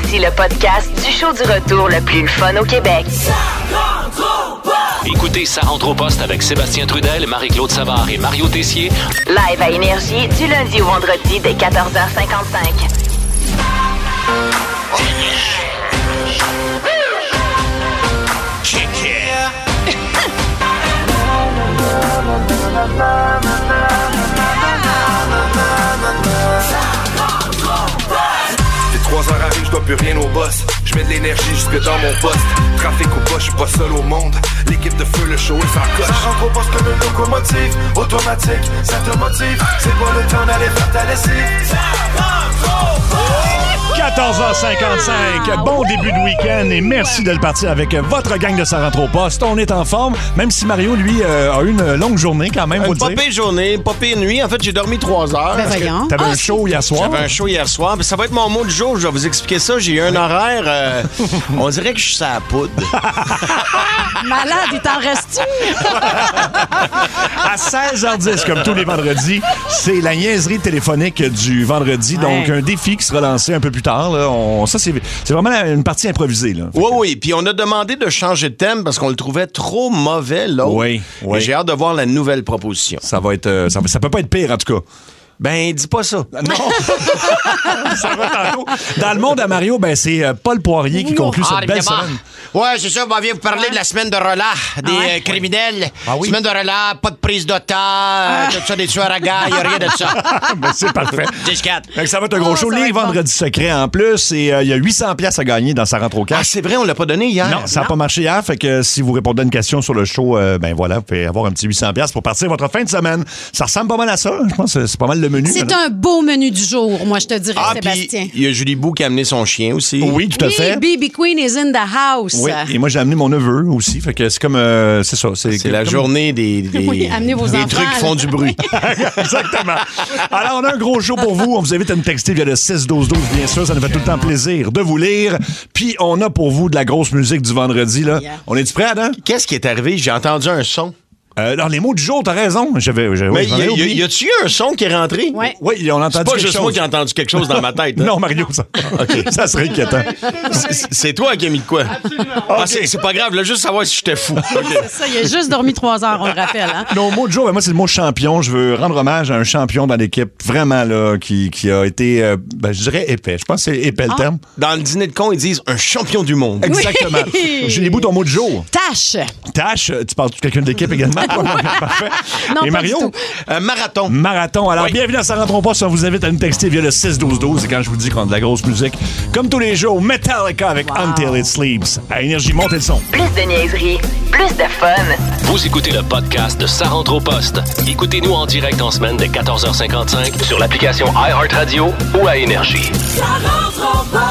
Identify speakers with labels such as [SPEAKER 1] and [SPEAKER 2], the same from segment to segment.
[SPEAKER 1] Voici le podcast du show du retour le plus fun au Québec.
[SPEAKER 2] Écoutez Ça rentre au poste avec Sébastien Trudel, Marie-Claude Savard et Mario Tessier.
[SPEAKER 1] Live à Énergie du lundi au vendredi dès 14h55.
[SPEAKER 3] J'ai 3 heures à rire, je dois plus rien au boss. Je mets de l'énergie jusque dans mon poste. Trafic ou pas, je suis pas seul au monde. L'équipe de feu, le show est sans coche. Ça rentre au poste comme une locomotive. Automatique, ça te motive. C'est pas le temps d'aller faire ta lessive. Ça rentre au poste.
[SPEAKER 4] 14h55, bon début de week-end et merci de le partir avec votre gang de Ça rentre au poste. On est en forme, même si Mario, lui, a eu une longue journée quand même, faut le dire.
[SPEAKER 5] Pas pire journée, pas pire nuit. En fait, j'ai dormi 3 heures.
[SPEAKER 6] Ben voyons.
[SPEAKER 4] T'avais un show hier soir.
[SPEAKER 5] J'avais un show hier soir. Ça va être mon mot du jour, je vais vous expliquer ça. J'ai eu un horaire, on dirait que je suis sur la poudre.
[SPEAKER 6] Malade, il t'en reste-tu?
[SPEAKER 4] À 16h10, comme tous les vendredis, c'est la niaiserie téléphonique du vendredi. Donc, un défi qui sera lancé un peu plus tard. Là. Ça, c'est vraiment une partie improvisée. Là.
[SPEAKER 5] Oui. Puis on a demandé de changer de thème parce qu'on le trouvait trop mauvais, là.
[SPEAKER 4] Oui.
[SPEAKER 5] Et j'ai hâte de voir la nouvelle proposition.
[SPEAKER 4] Ça va être, ça peut pas être pire, en tout cas.
[SPEAKER 5] Ben, dis pas ça.
[SPEAKER 4] Non. Ça va tantôt. Dans le monde à Mario, ben c'est Paul Poirier qui conclut cette belle semaine.
[SPEAKER 5] Ouais, c'est ça. On vient vous parler de la semaine de relâche des criminels.
[SPEAKER 4] Ah oui?
[SPEAKER 5] Semaine de relâche, pas de prise d'otage, tout ça, des tueurs à gages, y a rien de ça.
[SPEAKER 4] Ben, c'est parfait.
[SPEAKER 5] 10-4.
[SPEAKER 4] Donc, ça va être un gros show. Les vendredis secrets en plus. Et il y a 800 pièces à gagner dans Ça rentre au cash.
[SPEAKER 5] Ah, c'est vrai, on l'a pas donné hier.
[SPEAKER 4] Non, ça n'a pas marché hier. Fait que si vous répondez à une question sur le show, ben voilà, vous pouvez avoir un petit 800 pièces pour partir votre fin de semaine. Ça ressemble pas mal à ça. Je pense que c'est pas mal le menu.
[SPEAKER 6] C'est un beau menu du jour, moi, je te dirais, Sébastien.
[SPEAKER 5] Il y a Julie Bou qui a amené son chien aussi.
[SPEAKER 4] Oui, tout à fait.
[SPEAKER 6] BB Queen is in the house.
[SPEAKER 4] Oui, et moi j'ai amené mon neveu aussi. Fait que c'est comme c'est ça.
[SPEAKER 5] C'est la journée des
[SPEAKER 6] amenez vos enfants,
[SPEAKER 5] trucs qui font du bruit.
[SPEAKER 4] Exactement. Alors, on a un gros show pour vous. On vous invite à nous texter via le 6-12-12, bien sûr. Ça nous fait tout le temps plaisir de vous lire. Puis, on a pour vous de la grosse musique du vendredi. Là.
[SPEAKER 6] Yeah.
[SPEAKER 4] On est-tu prêts, Adam?
[SPEAKER 5] Qu'est-ce qui est arrivé? J'ai entendu un son.
[SPEAKER 4] Alors, les mots du jour, t'as raison.
[SPEAKER 5] Mais y a-tu eu un son qui est rentré?
[SPEAKER 4] Oui, on a entendu
[SPEAKER 5] C'est pas
[SPEAKER 4] quelque
[SPEAKER 5] juste
[SPEAKER 4] chose.
[SPEAKER 5] moi qui ai entendu quelque chose dans ma tête. Hein?
[SPEAKER 4] Non, Mario, ça. OK. Ça serait inquiétant.
[SPEAKER 5] C'est toi qui as mis de quoi?
[SPEAKER 4] Absolument.
[SPEAKER 5] Ah, c'est pas grave, là, juste savoir si j'étais fou. Okay.
[SPEAKER 6] C'est ça, il a juste dormi 3 heures, on le rappelle. Hein?
[SPEAKER 4] Nos mots du jour, ben moi, c'est le mot champion. Je veux rendre hommage à un champion dans l'équipe, vraiment, là, qui a été, je dirais, épais. Je pense que c'est épais le terme.
[SPEAKER 5] Dans le dîner de con, ils disent un champion du monde.
[SPEAKER 4] Exactement. Julie Bou, ton mot du jour.
[SPEAKER 6] Tâche.
[SPEAKER 4] Tâche, tu parles de quelqu'un de l'équipe également? Parfait.
[SPEAKER 6] Non,
[SPEAKER 4] et
[SPEAKER 6] pas
[SPEAKER 4] Mario?
[SPEAKER 6] du tout.
[SPEAKER 5] Marathon.
[SPEAKER 4] Marathon. Alors, bienvenue à Ça rentre pas. On vous invite à nous texter via le 6-12-12. Et quand je vous dis qu'on a de la grosse musique, comme tous les jours, Metallica avec Until It Sleeps. À Énergie, montez le son.
[SPEAKER 1] Plus de niaiserie, plus de fun.
[SPEAKER 2] Vous écoutez le podcast de Ça rentre au poste. Écoutez-nous en direct en semaine dès 14h55 sur l'application iHeartRadio ou à Énergie.
[SPEAKER 7] Ça rentre au poste.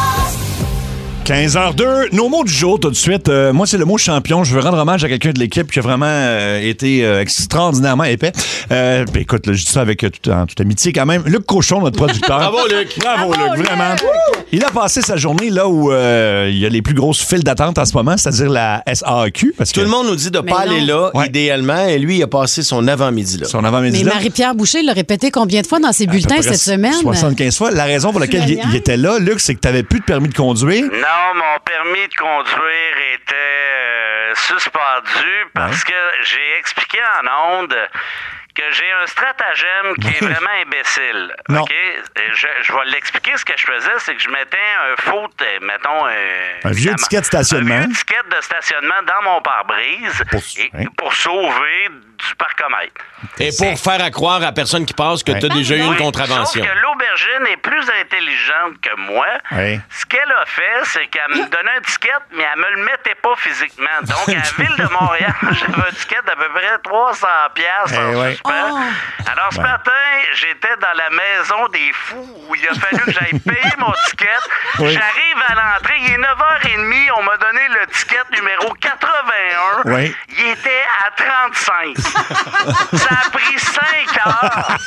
[SPEAKER 4] 15h02, nos mots du jour tout de suite. Moi, c'est le mot champion. Je veux rendre hommage à quelqu'un de l'équipe qui a vraiment été extraordinairement épais. Écoute, là, je dis ça avec toute amitié quand même. Luc Cochon, notre producteur.
[SPEAKER 5] Bravo, Luc.
[SPEAKER 4] Bravo, Luc, vraiment. Il a passé sa journée là où il y a les plus grosses files d'attente en ce moment, c'est-à-dire la SAQ. Parce que
[SPEAKER 5] tout le monde nous dit de ne pas aller là, idéalement, et lui, il a passé son avant-midi là.
[SPEAKER 4] Son avant-midi
[SPEAKER 6] Mais
[SPEAKER 4] là.
[SPEAKER 6] Marie-Pierre Boucher l'a répété combien de fois dans ses bulletins cette semaine?
[SPEAKER 4] 75 fois. La raison pour laquelle il était là, Luc, c'est que tu n'avais plus de permis de conduire.
[SPEAKER 8] Non, mon permis de conduire était suspendu parce que j'ai expliqué en ondes que j'ai un stratagème qui est vraiment imbécile.
[SPEAKER 4] Non.
[SPEAKER 8] OK? Je vais l'expliquer. Ce que je faisais, c'est que je mettais un faux, mettons...
[SPEAKER 4] un vieux ticket de stationnement.
[SPEAKER 8] Un vieux ticket de stationnement dans mon pare-brise pour sauver du parcomètre.
[SPEAKER 5] Et pour faire à croire à personne qui pense que tu as déjà eu une contravention.
[SPEAKER 8] Sauf que l'aubergine est plus intelligente que moi.
[SPEAKER 4] Oui.
[SPEAKER 8] Ce qu'elle a fait, c'est qu'elle me donnait un ticket, mais elle me le mettait pas physiquement. Donc, à la Ville de Montréal, j'avais un ticket d'à peu près 300$ en suspens. Alors, ce matin, j'étais dans la maison des fous où il a fallu que j'aille payer mon ticket. J'arrive à l'entrée, il est 9h30, on m'a donné le ticket numéro 81. Il était à 35. Ça a pris 5 heures.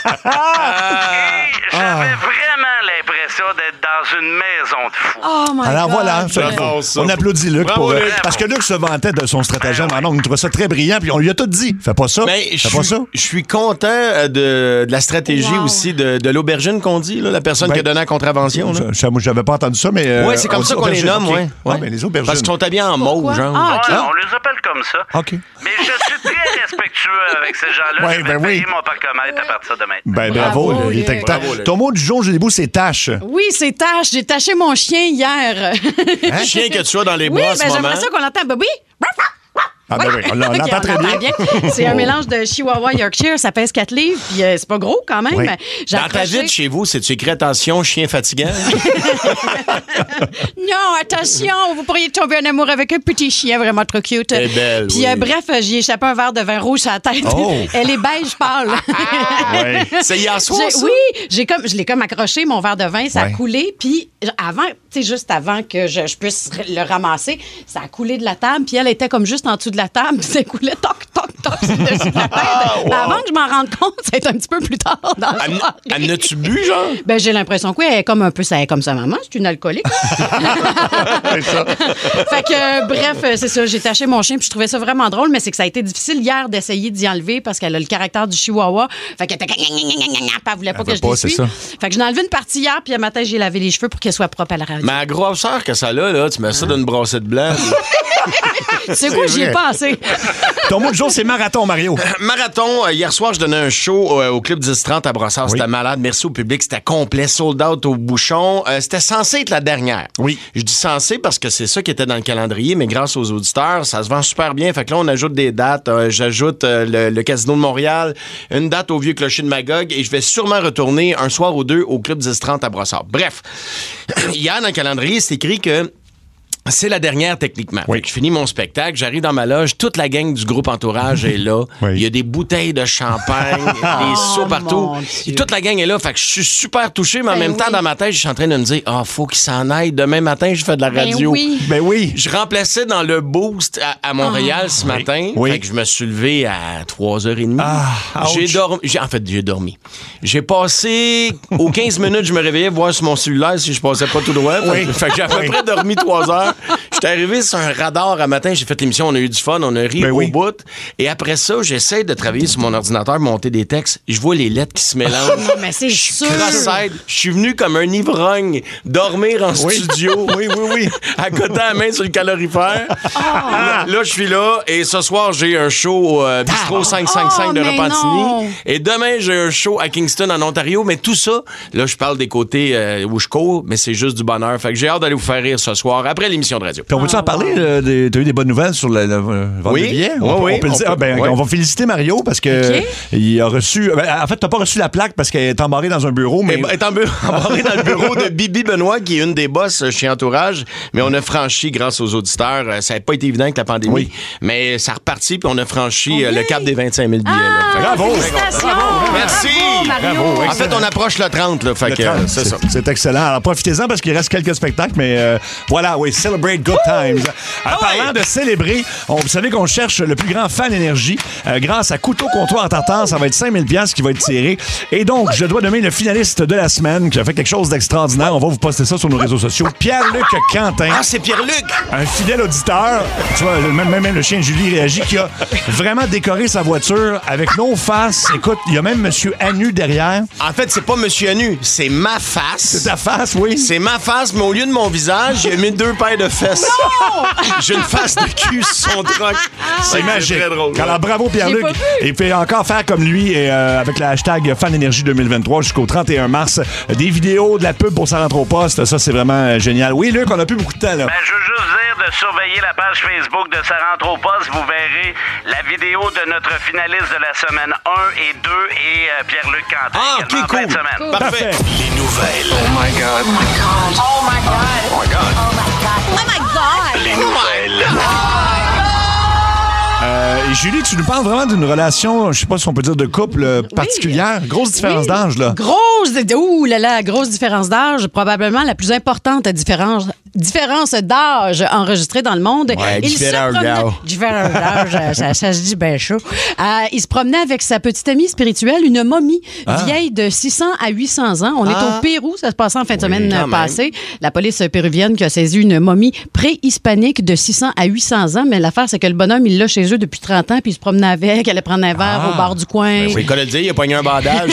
[SPEAKER 8] Et j'avais vraiment l'impression d'être dans une maison de fous.
[SPEAKER 6] Oh my
[SPEAKER 4] Alors
[SPEAKER 6] God.
[SPEAKER 4] voilà, on applaudit Luc.
[SPEAKER 5] Bravo, Luc.
[SPEAKER 4] Parce que Luc se vantait de son stratagème. On trouvait ça très brillant, puis on lui a tout dit. Fais pas ça.
[SPEAKER 5] Mais
[SPEAKER 4] Fais pas ça.
[SPEAKER 5] je suis content de la stratégie aussi de l'aubergine qu'on dit, là, la personne qui a donné la contravention. Là.
[SPEAKER 4] Moi, j'avais pas entendu ça, mais.
[SPEAKER 5] Oui, c'est comme ça qu'on les nomme,
[SPEAKER 4] okay.
[SPEAKER 5] ouais.
[SPEAKER 4] Ah, ben, les aubergines.
[SPEAKER 5] Parce qu'ils sont habillés en mauve, genre.
[SPEAKER 6] Ah, OK.
[SPEAKER 8] Ouais, on les appelle comme ça.
[SPEAKER 4] OK.
[SPEAKER 8] Mais je suis très respectueux avec ces gens-là.
[SPEAKER 4] Ouais,
[SPEAKER 8] Je vais
[SPEAKER 4] ben
[SPEAKER 8] payer
[SPEAKER 4] oui.
[SPEAKER 8] mon parcomètre à partir de maintenant.
[SPEAKER 4] Ben, bravo,
[SPEAKER 6] Bravo,
[SPEAKER 4] il est
[SPEAKER 6] Luc.
[SPEAKER 4] temps. Ton mot du jour, Gédébou, c'est tâche.
[SPEAKER 6] Oui, c'est tâche. J'ai taché mon chien hier.
[SPEAKER 5] Un chien que tu as dans les
[SPEAKER 6] Oui,
[SPEAKER 5] bras en ce
[SPEAKER 6] ben
[SPEAKER 5] moment.
[SPEAKER 6] j'aimerais ça qu'on entend Bobby.
[SPEAKER 4] Ah, ben oui, on l'entend très bien.
[SPEAKER 6] C'est un mélange de Chihuahua Yorkshire. Ça pèse 4 livres, puis c'est pas gros quand même.
[SPEAKER 4] Oui.
[SPEAKER 6] J'ai
[SPEAKER 5] Dans ta
[SPEAKER 6] accroché-
[SPEAKER 5] vie de chez vous, c'est-tu écrit attention, chien fatigant?
[SPEAKER 6] Non, attention, vous pourriez tomber en amour avec un petit chien vraiment trop cute.
[SPEAKER 5] Elle est belle,
[SPEAKER 6] Puis
[SPEAKER 5] oui.
[SPEAKER 6] bref, j'ai échappé un verre de vin rouge à la tête.
[SPEAKER 4] Oh.
[SPEAKER 6] Elle est beige pâle.
[SPEAKER 4] Ouais.
[SPEAKER 5] C'est hier soir, ça?
[SPEAKER 6] Oui, je l'ai comme accroché, mon verre de vin, ça a
[SPEAKER 4] Ouais.
[SPEAKER 6] coulé. Puis avant, tu sais, juste avant que je puisse le ramasser, ça a coulé de la table. Puis elle était comme juste en dessous de la table. Puis ça coulait toc, toc, toc sur le dessus de la tête. Mais avant que je m'en rende compte, ça a été un petit peu plus tard dans la soirée.
[SPEAKER 5] En as-tu bu, genre?
[SPEAKER 6] Ben, j'ai l'impression que oui, elle est comme un peu, ça est comme sa maman, c'est une alcoolique. Fait que, bref, c'est ça, j'ai taché mon chien, puis je trouvais ça vraiment drôle, mais c'est que ça a été difficile hier d'essayer d'y enlever parce qu'elle a le caractère du chihuahua. Fait qu'elle était elle voulait pas
[SPEAKER 4] Elle
[SPEAKER 6] que
[SPEAKER 4] veut
[SPEAKER 6] je
[SPEAKER 4] pas,
[SPEAKER 6] l'essuie.
[SPEAKER 4] c'est ça.
[SPEAKER 6] Fait que j'en ai enlevé une partie hier, puis un matin, j'ai lavé les cheveux pour qu'elle soit propre à la radio.
[SPEAKER 5] Mais à la grosseur que ça a, là, tu mets ça dans une brassette blanche.
[SPEAKER 6] C'est quoi, j'y ai
[SPEAKER 4] vrai.
[SPEAKER 6] pensé.
[SPEAKER 4] Ton mot du jour, c'est marathon, Mario.
[SPEAKER 5] Marathon, hier soir, je donnais un show au Club 10-30 à Brossard.
[SPEAKER 4] Oui.
[SPEAKER 5] C'était malade. Merci au public. C'était complet, sold out au bouchon. C'était censé être la dernière.
[SPEAKER 4] Oui.
[SPEAKER 5] Je dis censé parce que c'est ça qui était dans le calendrier, mais grâce aux auditeurs, ça se vend super bien. Fait que là, on ajoute des dates. J'ajoute le Casino de Montréal, une date au Vieux Clocher de Magog et je vais sûrement retourner un soir ou deux au Club 10-30 à Brossard. Bref, hier, dans le calendrier, c'est écrit que c'est la dernière, techniquement.
[SPEAKER 4] Oui.
[SPEAKER 5] Fait que je finis mon spectacle, j'arrive dans ma loge, toute la gang du groupe Entourage est là.
[SPEAKER 4] Oui.
[SPEAKER 5] Il y a des bouteilles de champagne, des seaux partout.
[SPEAKER 6] mon Dieu.
[SPEAKER 5] Et toute la gang est là. Fait que je suis super touché, mais en
[SPEAKER 6] Ben
[SPEAKER 5] même temps,
[SPEAKER 6] oui.
[SPEAKER 5] dans ma tête, je suis en train de me dire, faut qu'il s'en aille. Demain matin, je fais de la
[SPEAKER 6] Ben
[SPEAKER 5] radio.
[SPEAKER 6] oui.
[SPEAKER 4] Ben oui.
[SPEAKER 5] Je remplaçais dans le Boost à Montréal ce matin.
[SPEAKER 4] Oui.
[SPEAKER 5] Fait que je me suis levé à 3h30. J'ai
[SPEAKER 4] ouch.
[SPEAKER 5] dormi. J'ai dormi. J'ai passé aux 15 minutes, je me réveillais voir sur mon cellulaire si je passais pas tout droit.
[SPEAKER 4] Oui.
[SPEAKER 5] Fait que j'ai à peu près dormi 3 heures. J'étais arrivé sur un radar à matin, j'ai fait l'émission, on a eu du fun, on a ri
[SPEAKER 4] Ben
[SPEAKER 5] au
[SPEAKER 4] oui.
[SPEAKER 5] bout. Et après ça, j'essaie de travailler sur mon ordinateur, monter des textes. Je vois les lettres qui se mélangent.
[SPEAKER 6] Non, mais c'est sûr.
[SPEAKER 5] Cross-eyed. Je suis venu comme un ivrogne dormir en studio.
[SPEAKER 4] Oui, oui, oui.
[SPEAKER 5] À côté à la main sur le calorifère. Là, je suis là et ce soir, j'ai un show au Bistrot 555 de
[SPEAKER 6] Oh, mais
[SPEAKER 5] Repentigny.
[SPEAKER 6] non.
[SPEAKER 5] Et demain, j'ai un show à Kingston, en Ontario. Mais tout ça, là, je parle des côtés où je cours, mais c'est juste du bonheur. Fait que j'ai hâte d'aller vous faire rire ce soir après l'émission de radio.
[SPEAKER 4] Puis on peut-tu en parler? T'as eu des bonnes nouvelles sur le vente
[SPEAKER 5] Oui.
[SPEAKER 4] de billets?
[SPEAKER 5] Oui, oui.
[SPEAKER 4] On peut le dire.
[SPEAKER 5] Oui.
[SPEAKER 4] On va féliciter Mario parce que
[SPEAKER 6] OK.
[SPEAKER 4] il a reçu. En fait, t'as pas reçu la plaque parce qu'elle est embarrée dans un bureau, mais.
[SPEAKER 5] Elle est embarrée dans le bureau de Bibi Benoît, qui est une des boss chez Entourage. Mais on a franchi grâce aux auditeurs. Ça n'a pas été évident avec la pandémie.
[SPEAKER 4] Oui.
[SPEAKER 5] Mais ça reparti, puis on a franchi le cap des 25 000 billets. là. Fait que-
[SPEAKER 4] Bravo!
[SPEAKER 6] Félicitations!
[SPEAKER 5] Merci!
[SPEAKER 6] Mario!
[SPEAKER 4] Bravo,
[SPEAKER 5] En fait, on approche le 30, là. Fait
[SPEAKER 4] Le
[SPEAKER 5] que,
[SPEAKER 4] 30,
[SPEAKER 5] c'est ça.
[SPEAKER 4] C'est excellent. Alors, profitez-en parce qu'il reste quelques spectacles, mais voilà, oui, celebrate good times. Parlant de célébrer, vous savez qu'on cherche le plus grand fan énergie. Grâce à Couteau Comptoir Tartare, ça va être 5 000 $ qui va être tiré. Et donc, je dois nommer le finaliste de la semaine qui a fait quelque chose d'extraordinaire. On va vous poster ça sur nos réseaux sociaux. Pierre-Luc Quentin.
[SPEAKER 5] Ah, c'est Pierre-Luc!
[SPEAKER 4] Un fidèle auditeur, tu vois, même le chien de Julie réagit, qui a vraiment décoré sa voiture avec nos faces. Écoute, il y a même Monsieur Anu derrière.
[SPEAKER 5] En fait, c'est pas Monsieur Anu, c'est ma face.
[SPEAKER 4] C'est ta face, oui.
[SPEAKER 5] C'est ma face, mais au lieu de mon visage, il a mis 2 paires de fesses. J'ai une face de cul sur son troc.
[SPEAKER 4] C'est magique.
[SPEAKER 5] très drôle.
[SPEAKER 4] Alors, bravo Pierre-Luc.
[SPEAKER 6] J'ai pas vu.
[SPEAKER 4] Et puis encore faire comme lui et, avec le hashtag FanÉnergie 2023 jusqu'au 31 mars. Des vidéos, de la pub pour ça rentre au poste. Ça, c'est vraiment génial. Oui, Luc, on n'a plus beaucoup de temps, là.
[SPEAKER 8] Ben, je veux juste dire de surveiller la page Facebook de Ça rentre au poste. Vous verrez la vidéo de notre finaliste de la semaine 1 et 2 et Pierre-Luc Quentin.
[SPEAKER 5] Ah,
[SPEAKER 8] également en
[SPEAKER 5] OK,
[SPEAKER 8] fin de
[SPEAKER 5] cool.
[SPEAKER 8] semaine.
[SPEAKER 5] Parfait.
[SPEAKER 2] Les nouvelles.
[SPEAKER 1] Oh my God. Oh my God.
[SPEAKER 2] Les nouvelles.
[SPEAKER 4] Et Julie, tu nous parles vraiment d'une relation, je sais pas si on peut dire de couple particulière. Grosse différence d'âge, là.
[SPEAKER 6] Grosse différence d'âge. Probablement la plus importante différence d'âge enregistrée dans le monde.
[SPEAKER 5] Ouais, différence
[SPEAKER 6] d'âge, ça se dit bien chaud. Il se promenait avec sa petite amie spirituelle, une momie vieille de 600 à 800 ans. On est au Pérou, ça se passait en fin de semaine passée. La police péruvienne qui a saisi une momie préhispanique de 600 à 800 ans. Mais l'affaire, c'est que le bonhomme, il l'a chez eux depuis 30 ans, puis il se promenait avec, elle allait prendre un verre au bar du coin.
[SPEAKER 5] C'est le cas de le dire, il a pogné un bandage.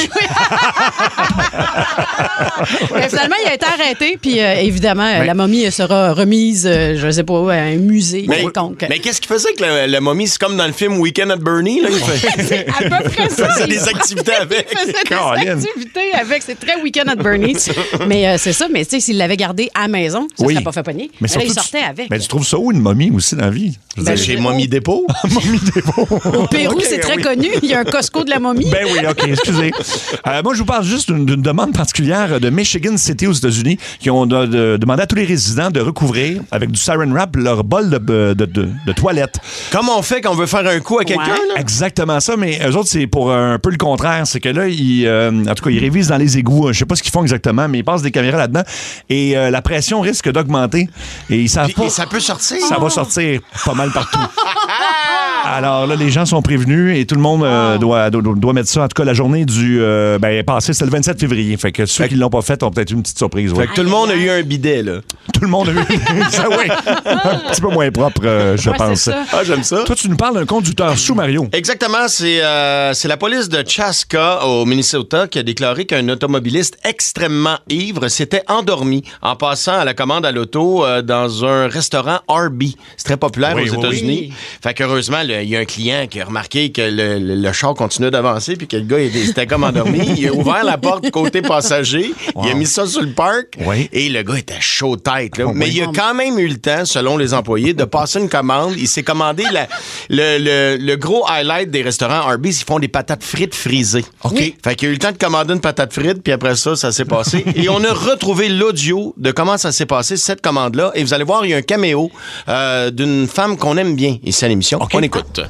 [SPEAKER 6] Mais finalement, il a été arrêté, puis évidemment, la momie sera remise, je sais pas, à un musée quelconque.
[SPEAKER 5] Mais qu'est-ce qu'il faisait que la momie? C'est comme dans le film Weekend at Bernie, là?
[SPEAKER 6] C'est à peu près ça.
[SPEAKER 5] Il faisait des activités avec.
[SPEAKER 6] Il faisait des activités avec. C'est très Weekend at Bernie. Mais c'est ça, mais tu sais, s'il l'avait gardé à la maison, ça ne serait pas fait pogner. Mais là, il sortait avec.
[SPEAKER 4] Mais tu trouves ça où, une momie aussi, dans la vie?
[SPEAKER 5] Chez Momie Dépôt.
[SPEAKER 4] Momie Dépôt.
[SPEAKER 6] Au Pérou, c'est très connu. Il y a un Costco de la momie.
[SPEAKER 4] Ben oui, OK, excusez. Moi, je vous parle juste d'une demande particulière de Michigan City aux États-Unis qui ont demandé à tous les résidents de recouvrir avec du saran wrap leur bol de toilette.
[SPEAKER 5] Comme on fait quand on veut faire un coup à quelqu'un, là?
[SPEAKER 4] Exactement ça, mais eux autres, c'est pour un peu le contraire. C'est que là, en tout cas, ils révisent dans les égouts. Je sais pas ce qu'ils font exactement, mais ils passent des caméras là-dedans et la pression risque d'augmenter. Et ils savent pas.
[SPEAKER 5] Et ça peut sortir?
[SPEAKER 4] Ça va sortir pas mal partout. Alors là, les gens sont prévenus et tout le monde doit mettre ça. En tout cas, la journée du passée, c'était le 27 février. Fait que ceux qui l'ont pas fait ont peut-être eu une petite surprise.
[SPEAKER 5] Fait que tout le monde a eu un bidet, là.
[SPEAKER 4] Tout le monde a eu ça, oui. Un petit peu moins propre, je pense.
[SPEAKER 5] J'aime ça.
[SPEAKER 4] Toi, tu nous parles d'un conducteur sous Mario.
[SPEAKER 5] Exactement. C'est la police de Chaska, au Minnesota, qui a déclaré qu'un automobiliste extrêmement ivre s'était endormi en passant à la commande à l'auto dans un restaurant Arby's. C'est très populaire aux États-Unis. Oui. Fait qu'heureusement, il y a un client qui a remarqué que le char continuait d'avancer puis que le gars était comme endormi. Il a ouvert la porte côté passager. Wow. Il a mis ça sur le parc. Oui. Et le gars était chaud tête. Là. Mais il a quand même eu le temps, selon les employés, de passer une commande. Il s'est commandé le gros highlight des restaurants Arby's. Ils font des patates frites frisées. OK. Oui. Fait qu'il a eu le temps de commander une patate frite puis après ça s'est passé. Et on a retrouvé l'audio de comment ça s'est passé, cette commande-là. Et vous allez voir, il y a un caméo d'une femme qu'on aime bien ici à l'émission. Okay. On écoute.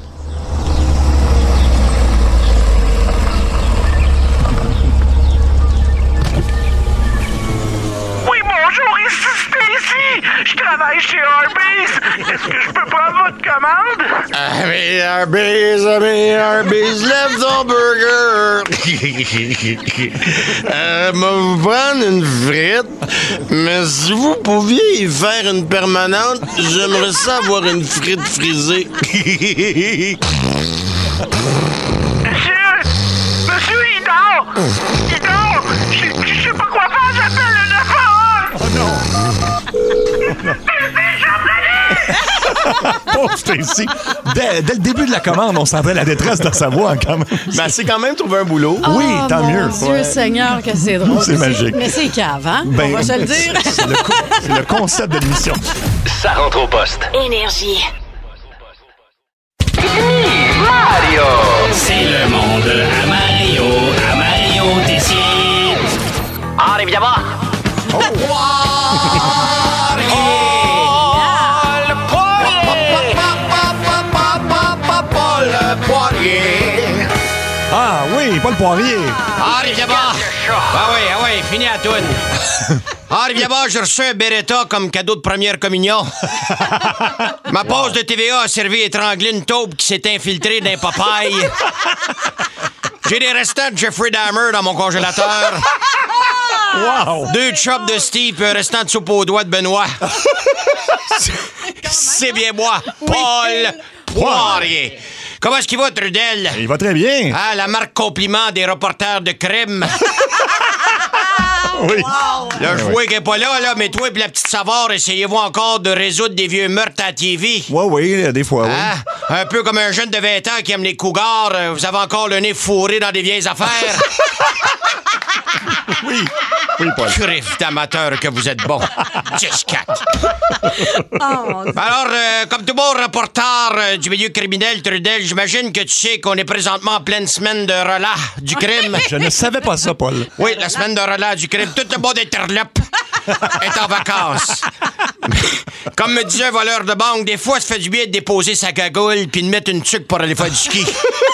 [SPEAKER 8] Oui, bonjour, ici Stacy. Je travaille chez Arby's. Est-ce que je peux prendre votre commande?
[SPEAKER 5] Arby's, lève ton burger. Me prendre une frite, mais si vous pouviez y faire une permanente, j'aimerais ça avoir une frite frisée.
[SPEAKER 8] Monsieur, il dort. Il dort. Je sais pas quoi faire, j'appelle le 911.
[SPEAKER 4] Oh non. Pauvre Stacy. Dès le début de la commande, on sentait la détresse dans sa voix quand même.
[SPEAKER 5] Mais elle s'est quand même trouvé un boulot.
[SPEAKER 4] Oui, tant mieux.
[SPEAKER 6] Mon Dieu Seigneur, que c'est drôle.
[SPEAKER 4] C'est magique.
[SPEAKER 6] Mais c'est cave, hein? On va se le dire.
[SPEAKER 4] C'est le concept de l'émission.
[SPEAKER 2] Ça rentre au poste.
[SPEAKER 1] Énergie.
[SPEAKER 2] Mario!
[SPEAKER 7] C'est le monde à Mario Tessier.
[SPEAKER 2] Allez, viens voir!
[SPEAKER 4] Ah oui, Paul Poirier.
[SPEAKER 7] Allez, viens voir. Ah oui, fini la toune. Allez, viens voir, j'ai reçu un Beretta comme cadeau de première communion. Ma pause de TVA a servi à étrangler une taupe qui s'est infiltrée dans un Popeye. J'ai des restants de Jeffrey Dahmer dans mon congélateur.
[SPEAKER 4] Wow!
[SPEAKER 7] 2 chops de Steve et un restant de soupe aux doigts de Benoît. C'est bien moi, Paul Poirier. Comment est-ce qu'il va, Trudel?
[SPEAKER 4] Il va très bien.
[SPEAKER 7] Ah, la marque compliment des reporters de crime.
[SPEAKER 4] Oui.
[SPEAKER 7] Là, je vois qu'elle n'est pas là, mais toi et la petite Savard, essayez-vous encore de résoudre des vieux meurtres à la TV?
[SPEAKER 4] Oui, des fois, oui.
[SPEAKER 7] Hein? Un peu comme un jeune de 20 ans qui aime les cougars, vous avez encore le nez fourré dans des vieilles affaires.
[SPEAKER 4] Oui, Paul.
[SPEAKER 7] Crif d'amateur que vous êtes bon. 10-4. Alors, comme tout bon reporter du milieu criminel, Trudel, j'imagine que tu sais qu'on est présentement en pleine semaine de relâche du crime.
[SPEAKER 4] Je ne savais pas ça, Paul.
[SPEAKER 7] Oui, la semaine de relâche du crime. Tout le monde interlope. est en vacances. Comme me disait un voleur de banque, des fois, ça fait du bien de déposer sa cagoule puis de mettre une tuque pour aller faire du ski.